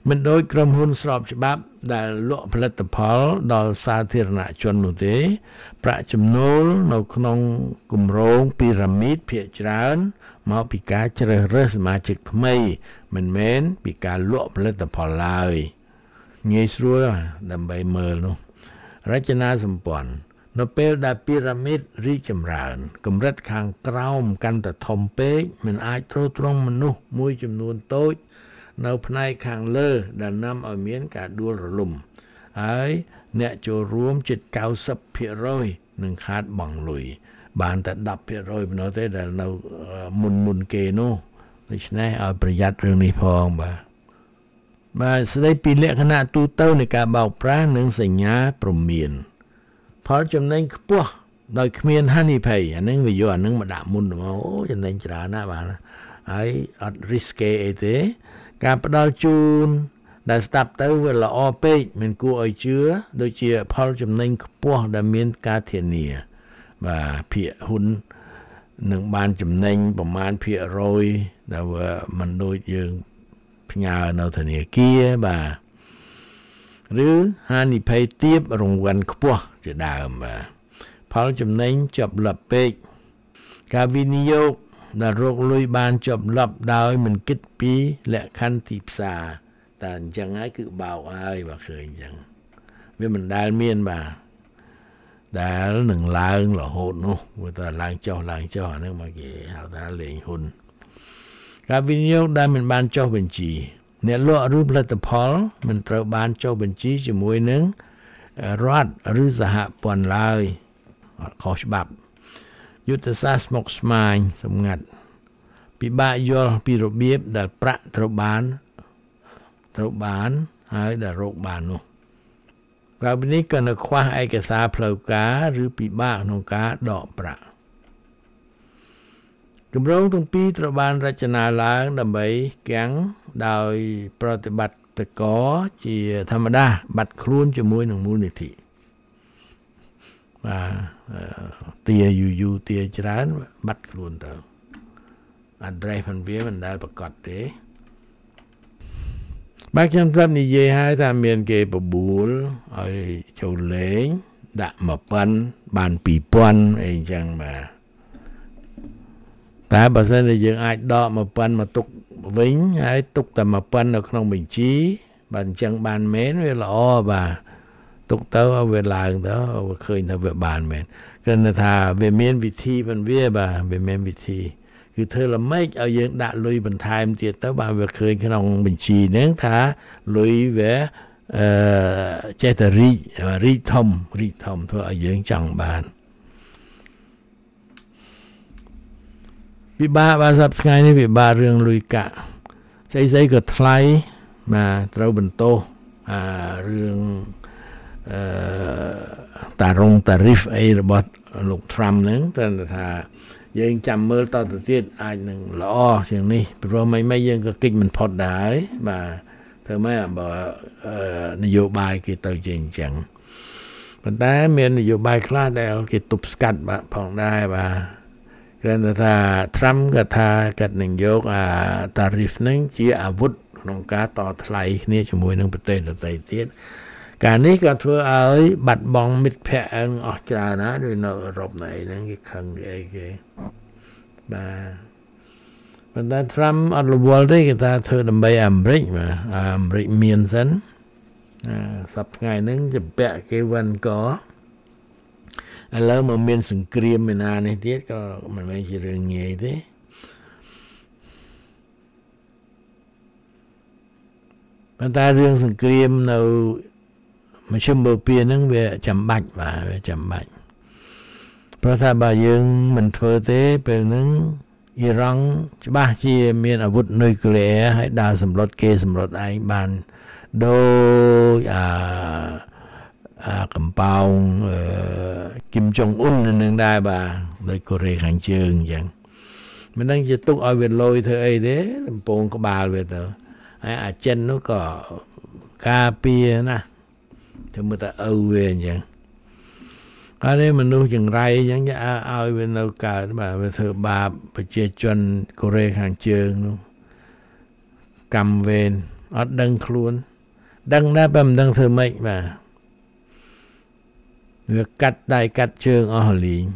មិនដូចក្រុមហ៊ុនស្របច្បាប់ដែលលក់ផលិតផលដល់សាធារណជននោះទេប្រាក់ចំណូលនៅក្នុងគម្រោងពីរ៉ាមីតភាគច្រើនមកពីការជ្រើសរើសសមាជិកថ្មីមិនមែនពីការលក់ផលិតផលឡើយងាយស្រួលដើម្បីមើលនោះរចនាសម្ព័ន្ធនៅពេលដែលពីរ៉ាមីតរីកចម្រើនកម្រិតខាងក្រោមកាន់តែធំពេកមិនអាចទ្រទ្រង់មនុស្សមួយចំនួនតូចនៅផ្នែកខាងលើដែលនាំឲ្យមានការដួលរលំហើយអ្នកចូលរួមជិត เก้าสิบเปอร์เซ็นต์ នឹងខាតបង់លុយបានតែ tenเปอร์เซ็นต์ ប៉ុណ្ណោះទេដែលនៅមុនមុនគេនោះដូច្នេះឲ្យប្រយ័ត្នរឿងនេះផងបាទបាទស្ដីពីលក្ខណៈទូទៅនៃការបោកប្រាស់និងសញ្ញាព្រមានផលចំណេញខ្ពស់ដោយគ្មានហានិភ័យអានឹងវាយកអានឹងមកដាក់មុនមកអូចំណេញច្រើនណាស់បាទហើយអត់ risky អីទេការផ្ដល់ជូនដែលស្ដាប់ទៅវាល្អពេកមិនគួរឲ្យជឿដូចជាផលចំណេញខ្ពស់ដែលមានការធានាបាទភាគហ៊ុននឹងបានចំណេញប្រមាណភាគរយដែលមិនដូចយើងផ្ញើនៅធនាគារបាទឬហានិភ័យទាបរង្វាន់ខ្ពស់ជាដើមបាទផលចំណេញជាប់លាប់ពេកការវិនិយោគដែលរកលុយបានជាប់លាប់ដោយមិនគិតពីលក្ខខណ្ឌទីផ្សារតែអញ្ចឹងហើយគឺបោកហើយបើឃើញអញ្ចឹងវាមិនដែលមានបាទដែលនឹងឡើងរហូតនោះវាតែឡើងចុះឡើងចុះអាហ្នឹងមកគេហៅថាលេងហ៊ុនការវិនិយោគដែលមិនបានចុះបញ្ជីអ្នកលក់ឬផលិតផលមិនត្រូវបានចុះបញ្ជីជាមួយនឹងរដ្ឋឬសហព័ន្ធឡើយខុសច្បាប់យុទ្ធសាស្ត្រស្មុគស្មាញសម្ងាត់ពិបាកយល់ពីរបៀបដែលប្រាក់ត្រូវបានត្រូវបានហើយដែលរកបាននោះក្រៅពីនេះក៏នៅខ្វះឯកសារផ្លូវការឬពិបាកក្នុងការដកប្រាក់គម្រោងទាំងពីរត្រូវបានរចនាឡើងដើម្បីគាំងដោយប្រតិបត្តិករជាធម្មតាបាត់ខ្លួនជាមួយនឹងមូលនិធិបាទទាយូយូទាច្រើនបាត់ខ្លួនទៅ address ផងវាមិនដែលប្រកាសទេបាទខ្ញុំប្រាប់និយាយហើយថាមានគេបបួលឲ្យចូលលេងដាក់មួយពាន់បានពីរពាន់អីអញ្ចឹងបាទតែបើសិនជាយើងអាចដកមួយពាន់មកទុកវិញហើយទុកតែមួយពាន់នៅក្នុងបញ្ជីបាទអញ្ចឹងបានមែនវាល្អបាទទុកទៅឲ្យវាឡើងទៅវាឃើញថាវាបានមែនគ្រាន់តែថាវាមានវិធីប៉ុណ្ណវាបាទវាមានវិធីគឺធ្វើល្មិចឲ្យយើងដាក់លុយបន្ថែមទៀតទៅបាទវាឃើញក្នុងបញ្ជីហ្នឹងថាលុយវាអឺចេះតែរីករីកធំរីកធំធ្វើឲ្យយើងចង់បានពិបាកបាទសប្តាហ៍ថ្ងៃនេះពិបាករឿងលុយកាក់ស្អីស្អីក៏ថ្លៃបាទត្រូវបន្ទោសអារឿងអឺតារងតារីហ្វអីរបស់លោក Trump ហ្នឹងតែថាយើងចាំមើលតទៅទៀតអាចនឹងល្អជាងនេះព្រោះមិនមិនយើងក៏គិតមិនផុតដែរបាទធ្វើម៉េចបើនយោបាយគេទៅជាអញ្ចឹងប៉ុន្តែមាននយោបាយខ្លះដែលគេទប់ស្កាត់បាទផងដែរបាទគ្រាន់តែថា Trump ក៏ថាគាត់នឹងយកអា tariff ហ្នឹងជាអាវុធក្នុងការតថ្លៃគ្នាជាមួយនឹងប្រទេសដទៃទៀតការនេះក៏ធ្វើឲ្យបាត់បង់មិត្តភ័ក្តិអស់ច្រើនណាស់ដូចនៅអឺរ៉ុបណីហ្នឹងគេខឹងគេអីគេបាទប៉ុន្តែ Trump អត់រវល់ទេគេថាធ្វើដើម្បីអាមេរិកបាទអាមេរិកមានសិនសប្តាហ៍ថ្ងៃហ្នឹងជាពាក់គេវិនកឥឡូវមកមានសង្គ្រាមឯណានេះទៀតក៏មិនមែនជារឿងងាយទេប៉ុន្តែរឿងសង្គ្រាមនៅមជ្ឈមបូព៌ាហ្នឹងវាចាំបាច់បាទវាចាំបាច់ព្រោះថាបើយើងមិនធ្វើទេពេលហ្នឹងអ៊ីរ៉ង់ច្បាស់ជាមានអាវុធនុយក្លេអ៊ែរហើយដើរសម្លុតគេសម្លុតឯងបានដោយអាអាកំប៉ោងគីមចុងអ៊ុននឹងដែរបាទដោយកូរ៉េខាងជើងអញ្ចឹងមិនដឹងជាទុកឲ្យវាលយធ្វើអីទេកំពងក្បាលវាទៅហើយអាចិននោះក៏ការពារណាធ្វើមើលតែឪវាអញ្ចឹងហើយមនុស្សចង្រៃអញ្ចឹងឲ្យវានៅកើតបាទវាធ្វើបាបប្រជាជនកូរ៉េខាងជើងនោះកម្មវេនអត់ដឹងខ្លួនដឹងដែរបើមិនដឹងធ្វើម៉េចបាទវាកាត់ដៃកាត់ជើងអស់លីង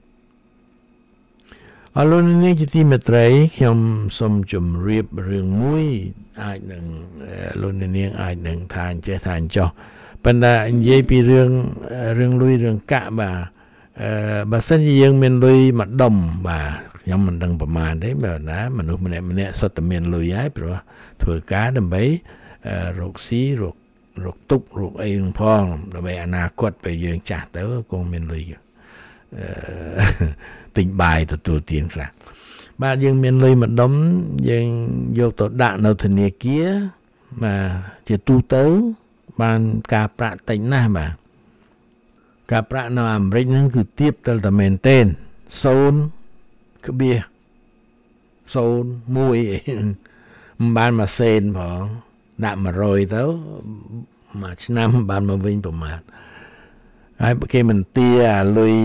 អរលោកនាងជាទីមេត្រីខ្ញុំសូមជម្រាបរឿងមួយអាចនឹងលោកនាងអាចនឹងថាចេះថាចោះប៉ុន្តែនិយាយពីរឿងរឿងលុយរឿងកាក់បាទអឺបើសិនជាយើងមានលុយមួយដុំបាទខ្ញុំមិនដឹងប្រមាណទេបើណាមនុស្សម្នាក់ម្នាក់សុទ្ធតែមានលុយហើយព្រោះធ្វើការដើម្បីរកស៊ីរករកទុករកអីនឹងផងដើម្បីអនាគតពេលយើងចាស់ទៅគង់មានលុយអឺទិញបាយទទួលទានខ្លះបាទយើងមានលុយមួយដុំយើងយកទៅដាក់នៅធនាគារបាទជាទូទៅបានការប្រាក់តិចណាស់បាទការប្រាក់នៅអាមេរិកហ្នឹងគឺទាបទៅតែមែនទែនศูนย์ក្បៀសศูนย์មួយមិនបានមួយសេនផងដាក់មួយរយទៅមួយឆ្នាំបានមកវិញប្រមាណហើយគេមិនទាអាលុយ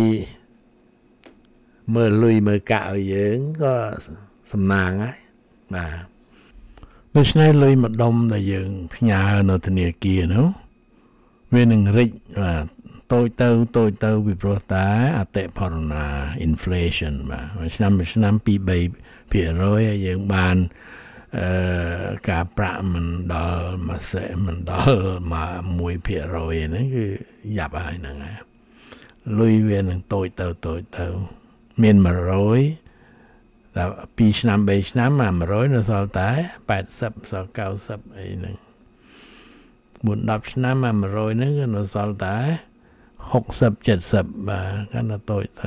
មើលលុយមើលកាក់ឲ្យយើងក៏សំណាងហើយបាទដូច្នេះលុយមួយដុំដែលយើងផ្ញើនៅធនាគារនោះវានឹងរិចបាទតូចទៅតូចទៅពីព្រោះតែអតិផរណា inflation បាទឆ្នាំឆ្នាំពីរបីភាគរយយើងបានអឺការប្រាក់មិនដល់មួយសេមិនដល់មួយភាគរយហ្នឹងគឺយ៉ាប់ហើយហ្នឹងហើយលុយវានឹងតូចទៅតូចទៅមានមួយរយតែពីរឆ្នាំបីឆ្នាំមកមួយរយនៅសល់តែแปดสิบសល់เก้าสิบអីហ្នឹងមួយដប់ឆ្នាំមកមួយរយហ្នឹងគឺនៅសល់តែหกสิบ เจ็ดสิบបាទកាន់តែតូចទៅ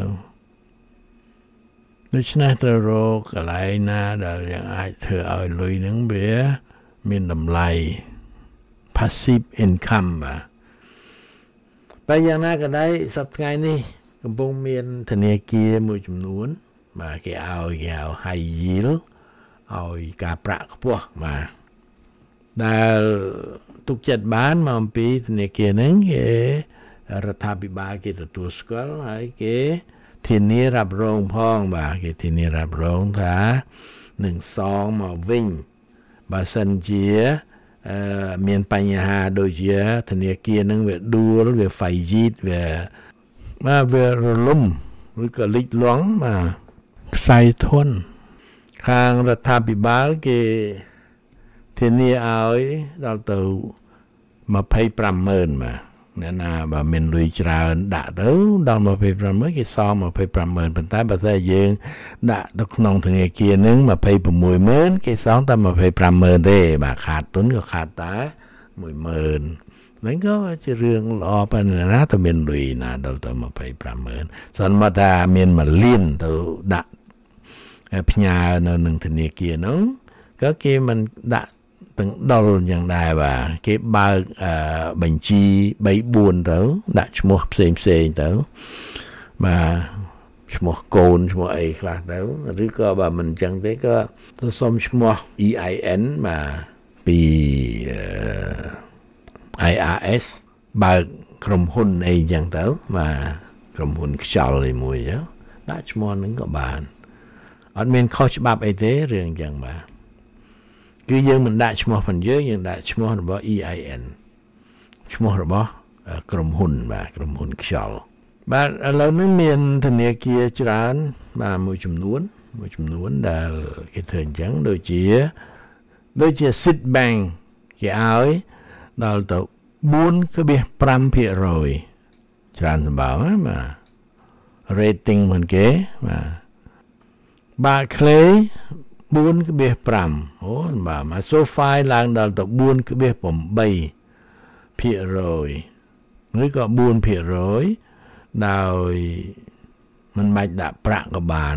ដូច្នេះត្រូវរកកន្លែងណាដែលយើងអាចធ្វើឲ្យលុយហ្នឹងវាមានតម្លៃ passive income បាទតែយ៉ាងណាក៏ដោយសប្តាហ៍ថ្ងៃនេះកំពុងមានធនាគារមួយចំនួនបាទគេឲ្យគេឲ្យ high yield ឲ្យការប្រាក់ខ្ពស់បាទដែលទុកចិត្តបានមកអំពីធនាគារហ្នឹងគេរដ្ឋាភិបាលគេទទួលស្គាល់ហើយគេធានារ៉ាប់រងផងបាទគេធានារ៉ាប់រងថានឹងសងមកវិញបើសិនជាអឺមានបញ្ហាដូចជាធនាគារនឹងវាដួលវាហ្វៃជីតវាបាទវារលំឬក៏លិចលង់បាទផ្សាយធនខាងរដ្ឋាភិបាលគេធានាឲ្យដល់ទៅยี่สิบห้าหมื่นបាទអ្នកណាបើមានលុយច្រើនដាក់ទៅដល់ยี่สิบห้าหมื่นគេសងยี่สิบห้าหมื่นប៉ុន្តែបើតែយើងដាក់ទៅក្នុងធនាគារនឹងยี่สิบหกหมื่นគេសងតែยี่สิบห้าหมื่นទេបាទខាតទុនក៏ខាតតែหนึ่งหมื่นហ្នឹងក៏ជារឿងល្អប៉ុណ្ណាតែមានលុយណាដល់ទៅยี่สิบห้าหมื่นសិនមកថាមានមួយលានទៅដាក់ផ្ញើនៅនឹងធនាគារនោះក៏គេមិនដាក់ទាំងដុលយ៉ាងដែរបាទគេបើកបញ្ជីបីបួនទៅដាក់ឈ្មោះផ្សេងផ្សេងទៅបាទឈ្មោះកូនឈ្មោះអីខ្លះទៅឬក៏បើមិនអញ្ចឹងទេក៏ទៅសុំឈ្មោះ E I N បាទពី I R S បើកក្រុមហ៊ុនអីអញ្ចឹងទៅបាទក្រុមហ៊ុនខ្យល់អីមួយទៅដាក់ឈ្មោះហ្នឹងក៏បានអត់មានខុសច្បាប់អីទេរឿងអញ្ចឹងបាទគឺយើងមិនដាក់ឈ្មោះផងយើងយើងដាក់ឈ្មោះរបស់ E I N ឈ្មោះរបស់ក្រុមហ៊ុនបាទក្រុមហ៊ុនខ្យល់បាទឥឡូវនេះមានធនាគារច្រើនបាទមួយចំនួនមួយចំនួនដែលគេធ្វើអញ្ចឹងដូចជាដូចជា Citibank គេឲ្យដល់ទៅbốn phẩy nămភាគរយច្រើនសម្បើមបាទ rating មិនគេបាទ Barclays bốn phẩy nămអូបាទមក SoFi ឡើងដល់ទៅbốn phẩy támភាគរយឬក៏bốnភាគរយដោយមិនបាច់ដាក់ប្រាក់ក៏បាន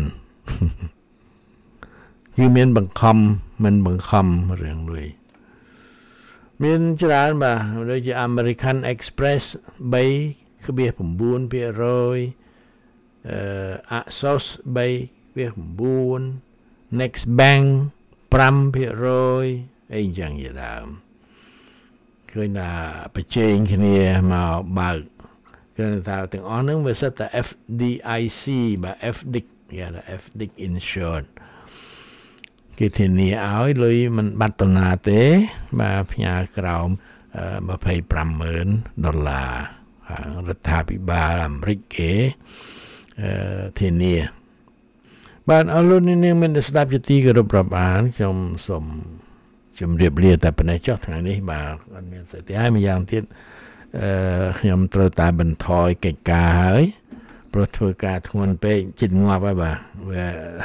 គឺមានបង្ខំមិនបង្ខំរឿងលុយមានច្រើនបាទដូចជា American Express ba phẩy chínភាគរយអឺ Axos ba phẩy chín Next Bank nămភាគរយអីយ៉ាងជាដើមឃើញថាប្រជែងគ្នាមកបើកគឺថាទាំងអស់ហ្នឹងវាសិតតែ F D I C បាទ F D I C គេថា F D I C Insurance គេធានាឲ្យលុយមិនបាត់តណាទេបាទផ្ញើក្រោម250000ដុល្លាររដ្ឋាភិបាលអាមេរិកគេធានាបាទអរលោកនាងមានស្ដាប់ជាទីគោរពរាប់អានខ្ញុំសូមជម្រាបលាតែប៉ុណ្ណេះចុះថ្ងៃនេះបាទអត់មានស្អីទេហើយម្យ៉ាងទៀតអឺខ្ញុំត្រូវតែបន្ថយកិច្ចការហើយព្រោះធ្វើការធ្ងន់ពេកជិតងាប់ហើយបាទវា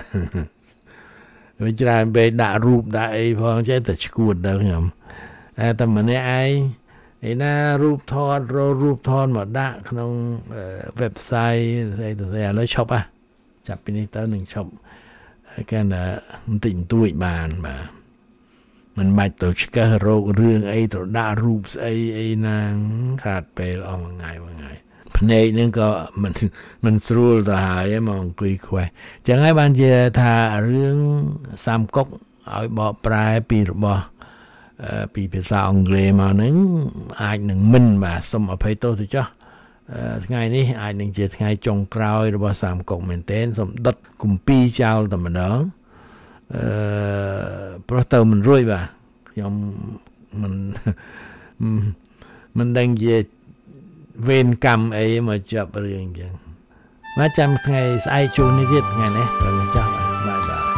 វាច្រើនពេកដាក់រូបដាក់អីផងចេះតែឈួតដល់ខ្ញុំតែម្នាក់ឯងឯណារូបថតររូបថតមកដាក់ក្នុង website ស្អីទៅស្អីឥឡូវឈប់ហ่ะចាប់ពីនេះទៅនឹងឈប់គេថាបន្តិចបន្តួចបានបាទមិនបាច់ទៅឆ្កឹះរោគរឿងអីទៅដាក់រូបស្អីអីណាខាតពេលអស់មួយថ្ងៃមួយថ្ងៃភ្នែកនឹងក៏មិនមិនស្រួលទៅហើយមកអង្គុយខ្វះចឹងហើយបានជាថារឿងសាមកុកឲ្យបកប្រែពីរបស់ពីភាសាអង់គ្លេសមកហ្នឹងអាចនឹងមិនបាទសូមអភ័យទោសទៅចុះថ្ងៃនេះអាចនឹងជាថ្ងៃចុងក្រោយរបស់សាមកុកមែនទែនសូមដុតគម្ពីរចោលតែម្ដងអឺព្រោះទៅមិនរួចបាទខ្ញុំមិនមិនដឹងជាវេនកម្មអីមកចាប់រឿងអញ្ចឹងមកចាំថ្ងៃស្អែកជួបនេះទៀតថ្ងៃនេះទៅចោះបាយបាយ